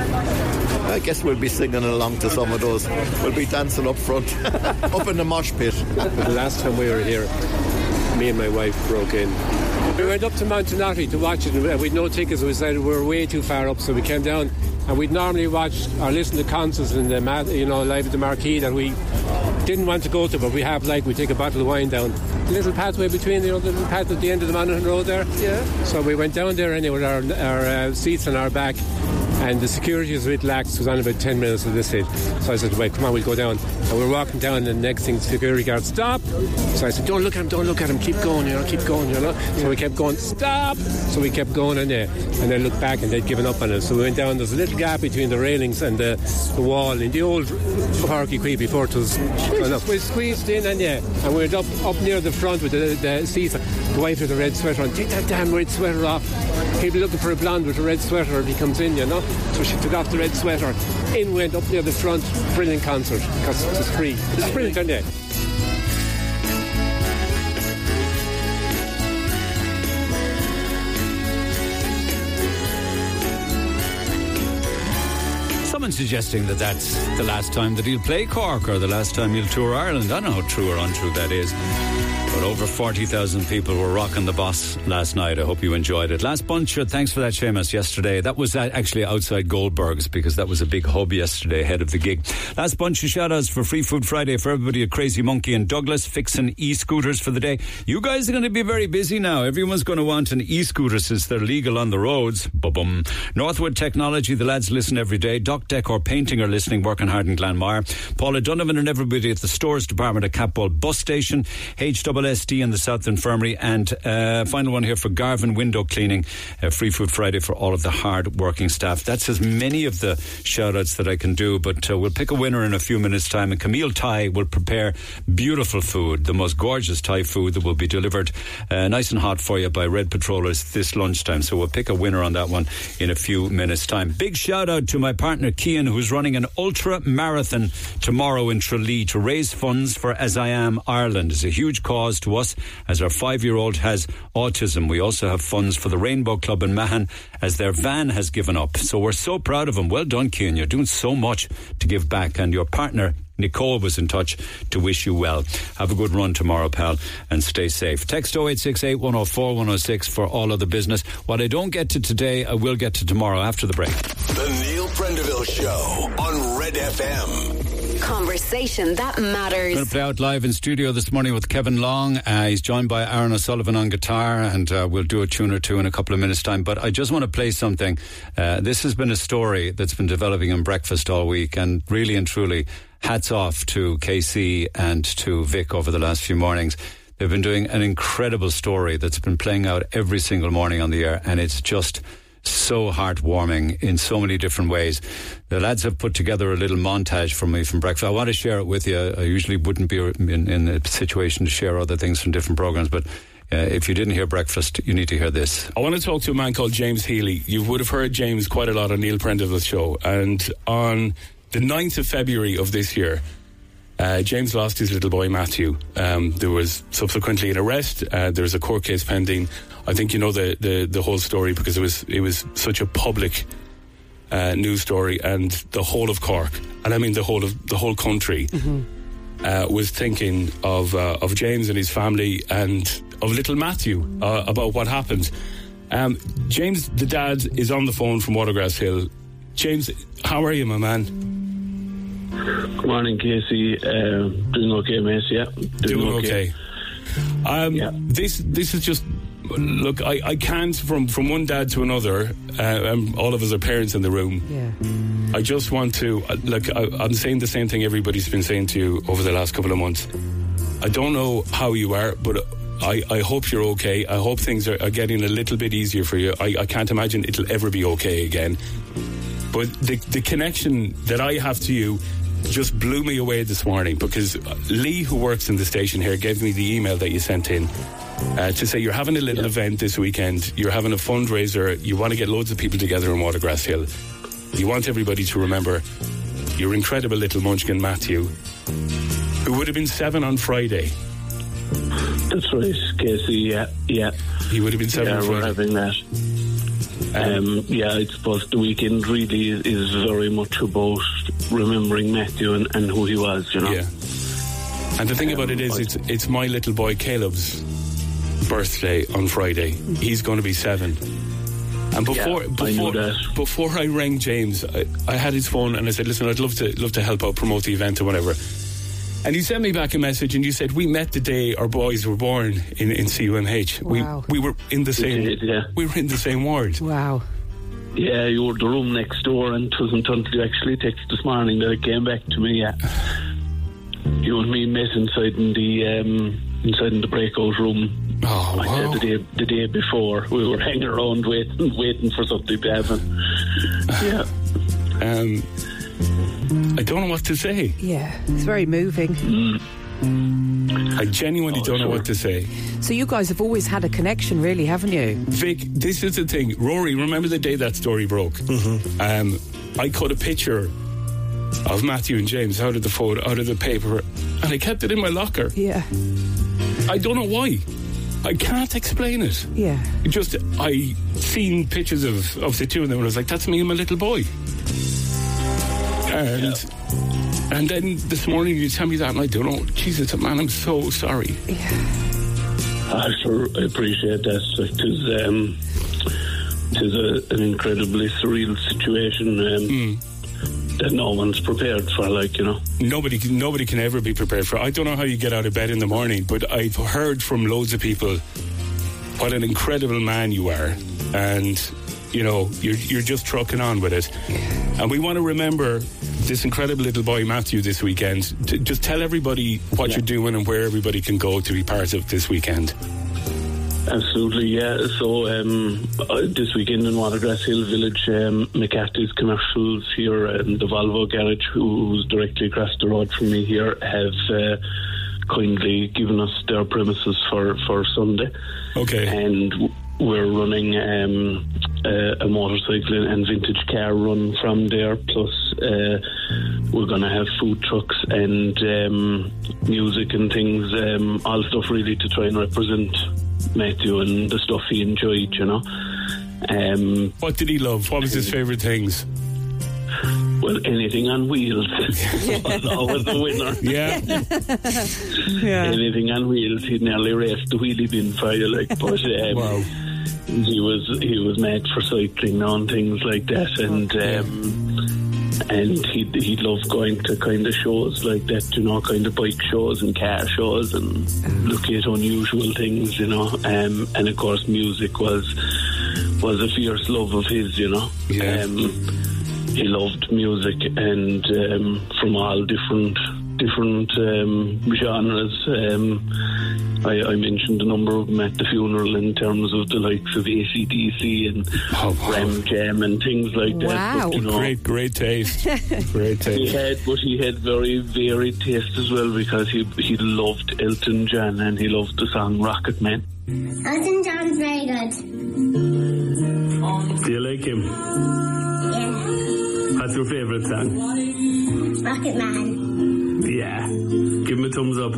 I guess we'll be singing along to some of those. We'll be dancing up front, up in the mosh pit. The last time we were here, me and my wife broke in. We went up to Montenotte to watch it, and we'd no tickets. We decided we were way too far up, so we came down, and we'd normally watch or listen to concerts in the, you know, live at the Marquee that we didn't want to go to, but we have, like, we take a bottle of wine down the little pathway between, you know, the little path at the end of the Monaghan Road there. Yeah. So we went down there anyway with our, our uh, seats on our back. And the security was a bit lax. It was on about ten minutes of this stage. So I said, wait, come on, we'll go down. And we're walking down, and the next thing, the security guard, stop. So I said, don't look at him, don't look at him, keep going, you know, keep going, you know. So we kept going, stop. So we kept going in there. And they looked back, and they'd given up on us. So we went down. There's a little gap between the railings and the, the wall in the old Parky Quay before it was enough. We squeezed in, and yeah, and we went up, up near the front with the, the seats. The wife with the red sweater on. Take that damn red sweater off. He'd be looking for a blonde with a red sweater if he comes in, you know. So she took off the red sweater. In went up near the front. Brilliant concert because it was free. It's brilliant, isn't it? Someone suggesting that that's the last time that he'll play Cork or the last time he'll tour Ireland. I don't know how true or untrue that is. But over forty thousand people were rocking the boss last night. I hope you enjoyed it. Last bunch, thanks for that, Seamus, yesterday. That was actually outside Goldberg's because that was a big hub yesterday ahead of the gig. Last bunch of shout-outs for Free Food Friday for everybody at Crazy Monkey and Douglas fixing e-scooters for the day. You guys are going to be very busy now. Everyone's going to want an e-scooter since they're legal on the roads. Ba-bum. Northwood Technology, the lads listen every day. Doc Decor Painting are listening, working hard in Glanmire. Paula Donovan and everybody at the stores department at Capball Bus Station. H S S D in the South Infirmary, and uh, final one here for Garvin Window Cleaning. uh, Free Food Friday for all of the hard working staff. That's as many of the shout outs that I can do, but uh, we'll pick a winner in a few minutes time, and Camille Thai will prepare beautiful food, the most gorgeous Thai food that will be delivered uh, nice and hot for you by Red Patrollers this lunchtime. So we'll pick a winner on that one in a few minutes time. Big shout out to my partner Cian, who's running an ultra marathon tomorrow in Tralee to raise funds for As I Am Ireland. It's a huge cause to us as our five-year-old has autism. We also have funds for the Rainbow Club in Mahon as their van has given up. So we're so proud of them. Well done, Cian. You're doing so much to give back, and your partner Nicole was in touch to wish you well. Have a good run tomorrow, pal, and stay safe. Text oh eight six eight, one oh four, one oh six for all other business. What I don't get to today, I will get to tomorrow after the break. The Neil Prendeville Show on Red F M. Conversation that matters. I'm going to play out live in studio this morning with Kevin Long. Uh, he's joined by Aaron O'Sullivan on guitar, and uh, we'll do a tune or two in a couple of minutes' time. But I just want to play something. Uh, this has been a story that's been developing in breakfast all week, and really and truly, hats off to K C and to Vic over the last few mornings. They've been doing an incredible story that's been playing out every single morning on the air, and it's just so heartwarming in so many different ways. The lads have put together a little montage for me from breakfast. I want to share it with you. I usually wouldn't be in, in a situation to share other things from different programs, but Uh, if you didn't hear breakfast, you need to hear this. I want to talk to a man called James Healy. You would have heard James quite a lot on Neil Prendeville's show. And on the ninth of February of this year, uh, James lost his little boy, Matthew. Um, there was subsequently an arrest. Uh, there was a court case pending. I think you know the, the, the whole story because it was it was such a public uh, news story, and the whole of Cork, and I mean the whole of the whole country, mm-hmm. uh, was thinking of uh, of James and his family and of little Matthew uh, about what happened. Um, James, the dad, is on the phone from Watergrass Hill. James, how are you, my man? Good morning, Casey. Uh, doing okay, mate. Yeah, doing, doing okay. okay. Um, yeah. This this is just. Look, I, I can't, from, from one dad to another, uh, um, all of us are parents in the room. Yeah. I just want to, uh, look, I, I'm saying the same thing everybody's been saying to you over the last couple of months. I don't know how you are, but I, I hope you're okay. I hope things are, are getting a little bit easier for you. I, I can't imagine it'll ever be okay again. But the, the connection that I have to you just blew me away this morning, because Lee, who works in the station here, gave me the email that you sent in. Uh, to say you're having a little yeah. event this weekend, you're having a fundraiser, you want to get loads of people together in Watergrass Hill. You want everybody to remember your incredible little munchkin, Matthew, who would have been seven on Friday. That's right, Casey, yeah, yeah. He would have been seven yeah, on Friday. We're having that. Um, yeah, I suppose the weekend really is, is very much about remembering Matthew and, and who he was, you know. Yeah. And the thing um, about it is, it's, it's my little boy Caleb's birthday on Friday. He's going to be seven. And before yeah, before I before I rang James, I, I had his phone and I said, listen, I'd love to love to help out promote the event or whatever. And he sent me back a message and you said, we met the day our boys were born in, in C U M H. Wow. We we were in the same did, yeah. we were in the same ward. Wow. Yeah, you were the room next door, and it wasn't until you actually texted this morning that it came back to me, yeah. You and me met inside in the um, inside in the breakout room. Oh, I wow. said the day the day before we were hanging around waiting waiting for something to happen. Yeah. Um I don't know what to say. Yeah, it's very moving. Mm. I genuinely oh, don't sure. know what to say. So you guys have always had a connection, really, haven't you? Vic, this is the thing. Rory, remember the day that story broke? Mm-hmm. Um, I cut a picture of Matthew and James out of the photo, out of the paper, and I kept it in my locker. Yeah. I don't know why. I can't explain it. Yeah. It just, I seen pictures of, of the two of them and I was like, that's me and my little boy. And yeah. and then this morning you tell me that and I don't know. Jesus, man, I'm so sorry. Yeah. I sure appreciate that. It is, um, it is a, an incredibly surreal situation um, mm. that no one's prepared for, like, you know. Nobody, nobody can ever be prepared for. I don't know how you get out of bed in the morning, but I've heard from loads of people what an incredible man you are, and you know you're you're just trucking on with it. And we want to remember this incredible little boy Matthew this weekend. To just tell everybody what yeah. you're doing and where everybody can go to be part of this weekend. Absolutely, yeah. So um, uh, this weekend in Watergrass Hill Village, um, McCarthy's Commercials here and the Volvo Garage, who's directly across the road from me here, have uh, kindly given us their premises for, for Sunday. Okay. And we're running um, uh, a motorcycle and vintage car run from there, plus uh, we're going to have food trucks and um, music and things, um, all stuff really to try and represent Matthew and the stuff he enjoyed, you know. Um, what did he love? What was his favourite things? Well, anything on wheels was always the winner. Yeah. yeah. Anything on wheels, he'd nearly raced the wheelie bin for you, like. But um, wow. he was he was made for cycling now and things like that, and um, and he he loved going to kind of shows like that, you know, kind of bike shows and car shows and looking at unusual things, you know. Um, and of course, music was was a fierce love of his, you know. Yeah. Um, He loved music, and um, from all different different um, genres. Um, I, I mentioned a number of them at the funeral in terms of the likes of A C D C and oh, wow. Ram Jam and things like that. Wow. But, you know, great, great taste. Great taste. He had, but he had very varied taste as well, because he he loved Elton John and he loved the song Rocket Man. Elton John's very good. Do you like him? Yeah. What's your favourite song? Rocket Man. Yeah. Give him a thumbs up.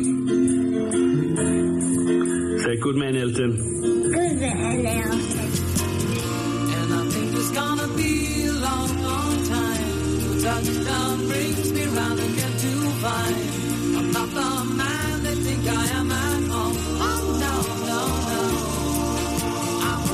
Say good man, Elton. Good man, Elton. And I think it's gonna be a long, long time. Touchdown brings me round again to find I'm not the man they think I am at home. Oh no, no, no. I'm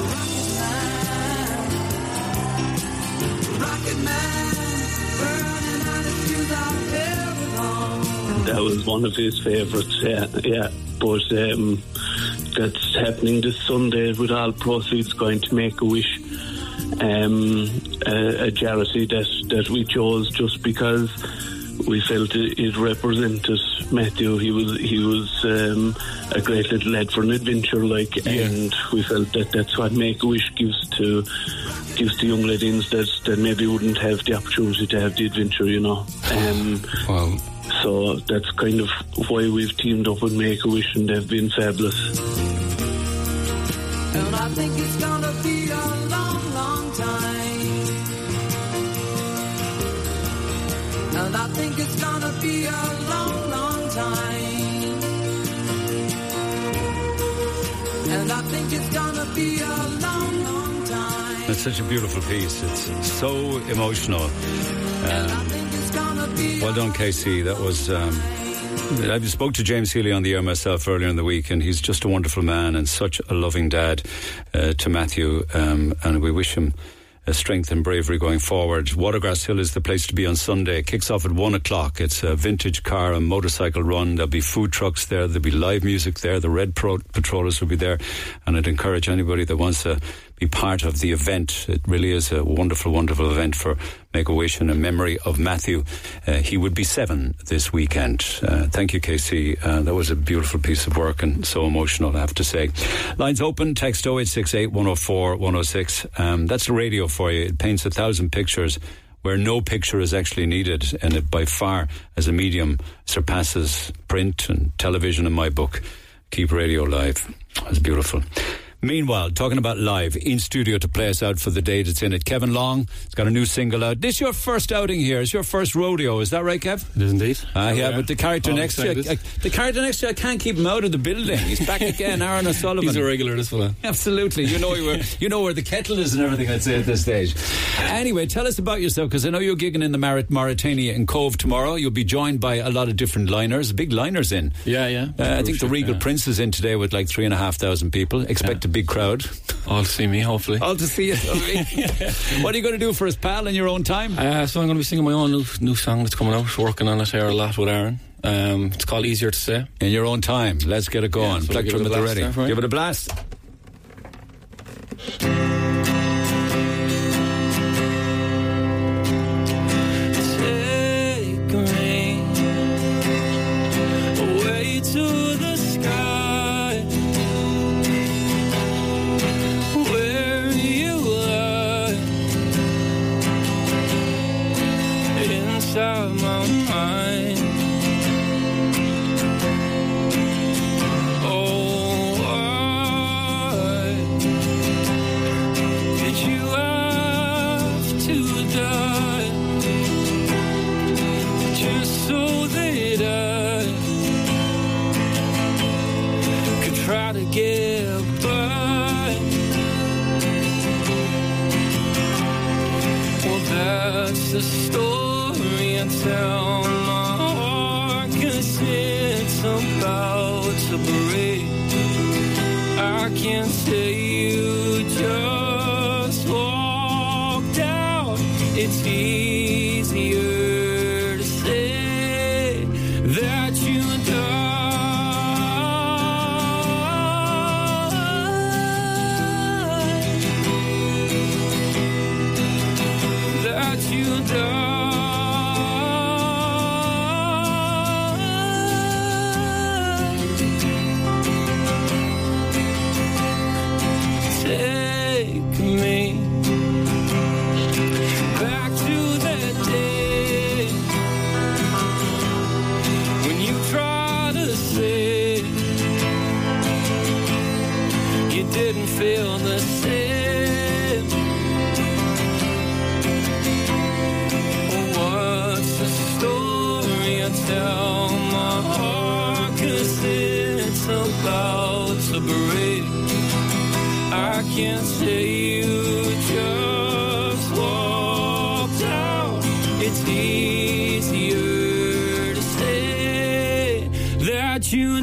a rocket man. Rocket man. Burning out the fuse out there alone. That was one of his favourites, yeah, yeah. But um, that's happening this Sunday with all proceeds going to Make-A-Wish. Um, a, a charity that, that we chose just because we felt it, it represented Matthew. He was he was um, a great little lad for an adventure, like, yeah. And we felt that that's what Make-A-Wish gives to gives to young lads that that maybe wouldn't have the opportunity to have the adventure, you know. Um, wow. So that's kind of why we've teamed up with Make-A-Wish, and they've been fabulous. And I think it's gonna be a long, long time. And I think it's gonna be a long, long time. And I think it's gonna be a long, long time. That's such a beautiful piece. It's so emotional. Um, well done, Casey. That was... Um, I spoke to James Healy on the air myself earlier in the week, and he's just a wonderful man and such a loving dad uh, to Matthew, um, and we wish him uh, strength and bravery going forward. Watergrass Hill is the place to be on Sunday. It kicks off at one o'clock. It's a vintage car and motorcycle run. There'll be food trucks there. There'll be live music there. The Red Pro- Patrollers will be there, and I'd encourage anybody that wants to be part of the event. It really is a wonderful, wonderful event for Make-A-Wish in memory of Matthew. Uh, he would be seven this weekend. Uh, thank you, Casey. Uh, that was a beautiful piece of work and so emotional, I have to say. Lines open. Text oh eight six eight, one oh four, one oh six. Um, that's the radio for you. It paints a thousand pictures where no picture is actually needed, and it by far, as a medium, surpasses print and television in my book. Keep radio live. That's beautiful. Meanwhile, talking about live, in studio to play us out for the day that's in it, Kevin Long. He's got a new single out. This is your first outing here. It's your first rodeo. Is that right, Kev? It is indeed. Ah, uh, yeah, yeah, but the character oh, next to you, I, the character next to you, I can't keep him out of the building. He's back again, Aaron O'Sullivan. He's a regular, this fella. Absolutely. You know where you know where the kettle is and everything, I'd say, at this stage. Anyway, tell us about yourself, because I know you're gigging in the Marit- Mauritania in Cove tomorrow. You'll be joined by a lot of different liners, big liners in. Yeah, yeah. Uh, I think the Regal yeah. Prince is in today with like three and a half thousand people. Expect yeah. a big crowd. All to see me, hopefully. All to see you. What are you going to do for us, pal, in your own time? Uh, so I'm going to be singing my own new, new song that's coming out. Working on it here a lot with Aaron. Um, it's called Easier to Say. In your own time. Let's get it going. Yeah, so Plectrum at the ready. There, right? Give it a blast. Take me away to the sky, where you lie inside my mind. Oh, why did you have to die just so that I could try to get by? Well, that's the story I tell my heart, 'cause it's about to break. I can't say you just walked out. It's easier to say that you died, that you died. heart, 'cause it's about to break. I can't say you just walked out. It's easier to say that you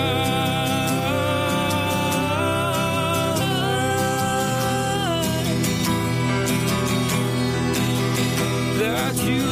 died. That you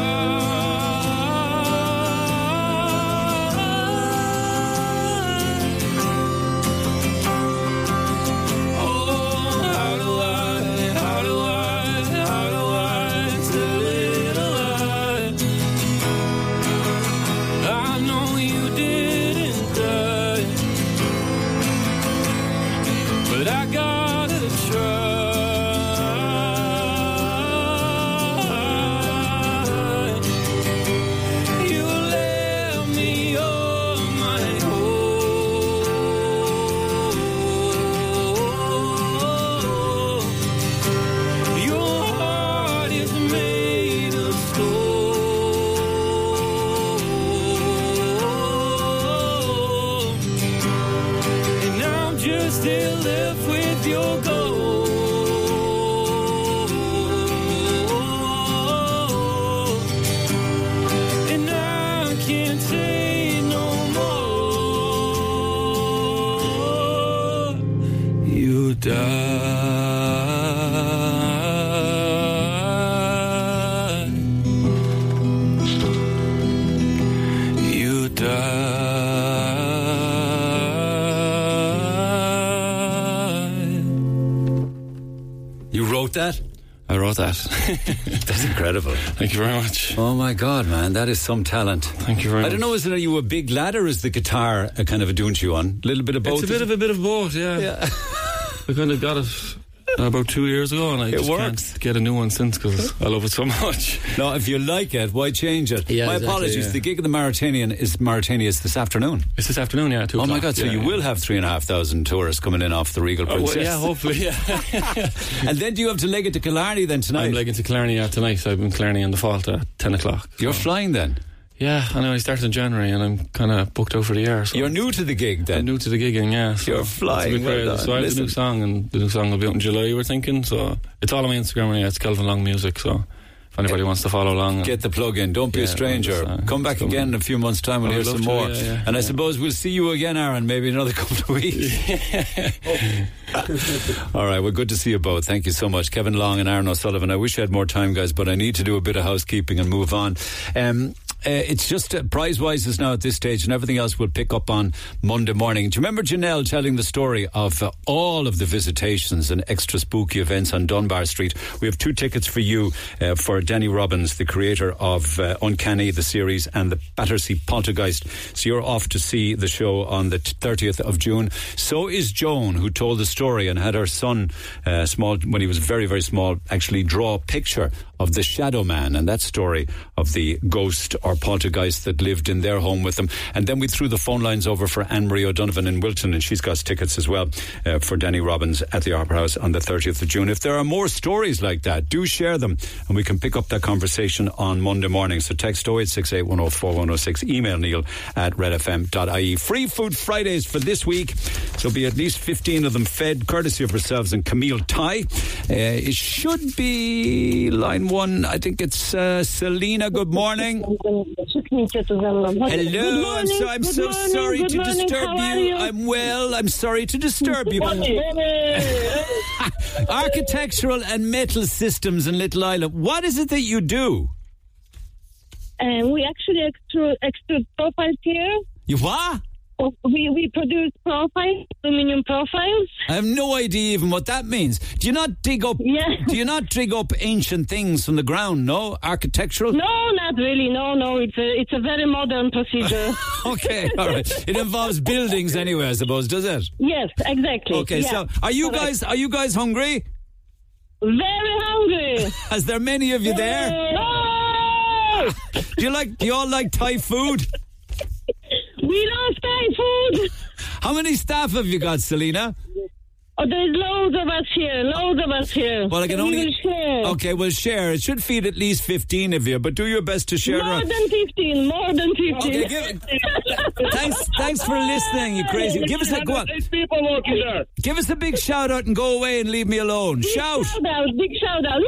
still left with your gold. And I can't say no more. You died. You died. That? I wrote that. That's incredible. Thank you very much. Oh my God, man, that is some talent. Thank you very much. I don't know, is it, are you a big lad or is the guitar a kind of a doing to you on? A little bit of both? It's a bit of a bit of both, yeah. yeah. I kind of got it about two years ago and I it just works. can't get a new one since because I love it so much. No, if you like it, why change it? Yeah, my exactly, apologies, yeah. the gig of the Mauritanian is Mauritania is this afternoon. It's this afternoon, yeah, two Oh my o'clock. God, so yeah, you yeah. will have three and a half thousand tourists coming in off the Regal Oh, Princess. well, yeah, hopefully, yeah. And then do you have to leg it to Killarney then tonight? I'm legging to Killarney yeah, tonight. I've been Killarney in the fault at ten o'clock. You're so. flying then? Yeah, I know. I started in January and I'm kind of booked out for the year. So. You're new to the gig then? I'm new to the gigging, yeah. So You're flying. It's a bit Well crazy. done. So I have Listen. the new song and the new song will be out in July, we're thinking. So it's all on my Instagram. Yeah, it's Kelvin Long Music. So if anybody wants to follow along. Get the plug in. Don't be Yeah, a stranger. uh, Come back again in a few months' time and I hear would some love to, more. yeah, yeah, and I yeah. suppose we'll see you again, Aaron, maybe another couple of weeks. All right, well, good to see you both. Thank you so much. Kevin Long and Aaron O'Sullivan. I wish I had more time, guys, but I need to do a bit of housekeeping and move on. Um, Uh, it's just uh, prize-wise is now at this stage, and everything else we'll pick up on Monday morning. Do you remember Janelle telling the story of uh, all of the visitations and extra spooky events on Dunbar Street? We have two tickets for you uh, for Danny Robbins, the creator of uh, Uncanny, the series, and the Battersea Poltergeist. So you're off to see the show on the thirtieth of June. So is Joan, who told the story and had her son, uh, small when he was very, very small, actually draw a picture of the Shadow Man and that story of the ghost or poltergeist that lived in their home with them. And then we threw the phone lines over for Anne-Marie O'Donovan in Wilton, and she's got tickets as well uh, for Danny Robbins at the Opera House on the thirtieth of June. If there are more stories like that, do share them and we can pick up that conversation on Monday morning. So text oh eight six eight, one oh four, one oh six, email Neil at red f m dot i e. Free Food Fridays for this week. So be at least fifteen of them fed, courtesy of ourselves and Camille Ty. Uh, it should be line one. I think it's uh, Selena. Good morning. Hello. I'm so, I'm so sorry to disturb you. you. I'm well. I'm sorry to disturb you. Architectural and metal systems in Little Island. What is it that you do? Um, we actually extrude, extrude profiles here. You what? Oh, We we produce profiles, aluminium profiles. I have no idea even what that means. Do you not dig up? Yeah. Do you not dig up ancient things from the ground? No, architectural. No, not really. No, no. It's a it's a very modern procedure. Okay, all right. It involves buildings anyway, I suppose, does it? Yes, exactly. Okay, Yeah, so are you correct. guys are you guys hungry? Very hungry? Is there many of you there? No! Do you like? Do you all like Thai food? We love Thai food. How many staff have you got, Selena? Oh, there's loads of us here, loads of us here. Well, I can So we only. will share. Okay, well, share. It should feed at least fifteen of you, but do your best to share. More around. than fifteen, more than fifteen. Okay, give, thanks, thanks for listening, you crazy. Give us a go on. people walking there. Give us a big shout out and go away and leave me alone. Big Shout. shout out, big shout out.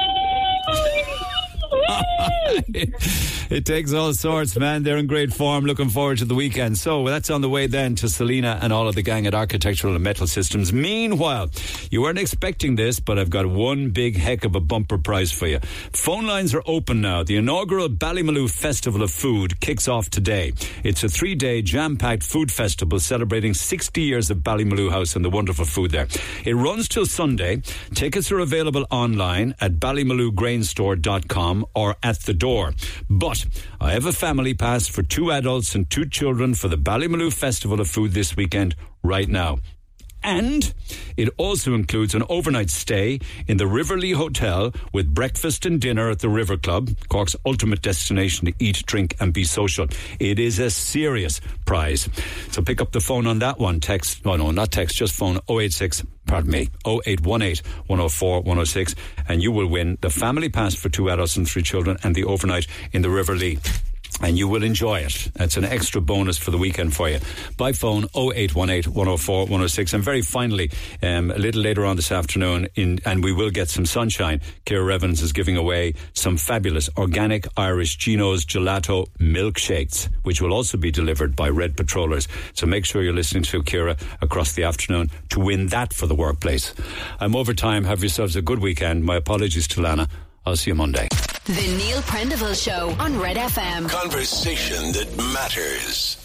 It takes all sorts, man. They're in great form. Looking forward to the weekend. So that's on the way then to Selena and all of the gang at Architectural and Metal Systems. Meanwhile, you weren't expecting this, but I've got one big heck of a bumper prize for you. Phone lines are open now. The inaugural Ballymaloo Festival of Food kicks off today. It's a three-day jam-packed food festival celebrating sixty years of Ballymaloo House and the wonderful food there. It runs till Sunday. Tickets are available online at ballymaloo grain store dot com or at the door. But I have a family pass for two adults and two children for the Ballymaloo Festival of Food this weekend right now. And it also includes an overnight stay in the Riverlea Hotel with breakfast and dinner at the River Club, Cork's ultimate destination to eat, drink and be social. It is a serious prize. So pick up the phone on that one. Text, oh no, not text, just phone oh eight six, pardon me, oh eight one eight, one oh four, one oh six, and you will win the family pass for two adults and three children and the overnight in the Riverlea. And you will enjoy it. It's an extra bonus for the weekend for you. By phone, oh eight one eight, one oh four, one oh six. And very finally, um, a little later on this afternoon, in, and we will get some sunshine, Ciara Evans is giving away some fabulous organic Irish Geno's Gelato milkshakes, which will also be delivered by Red Patrollers. So make sure you're listening to Ciara across the afternoon to win that for the workplace. I'm over time. Have yourselves a good weekend. My apologies to Lana. I'll see you Monday. The Neil Prendeville Show on Red F M. Conversation that matters.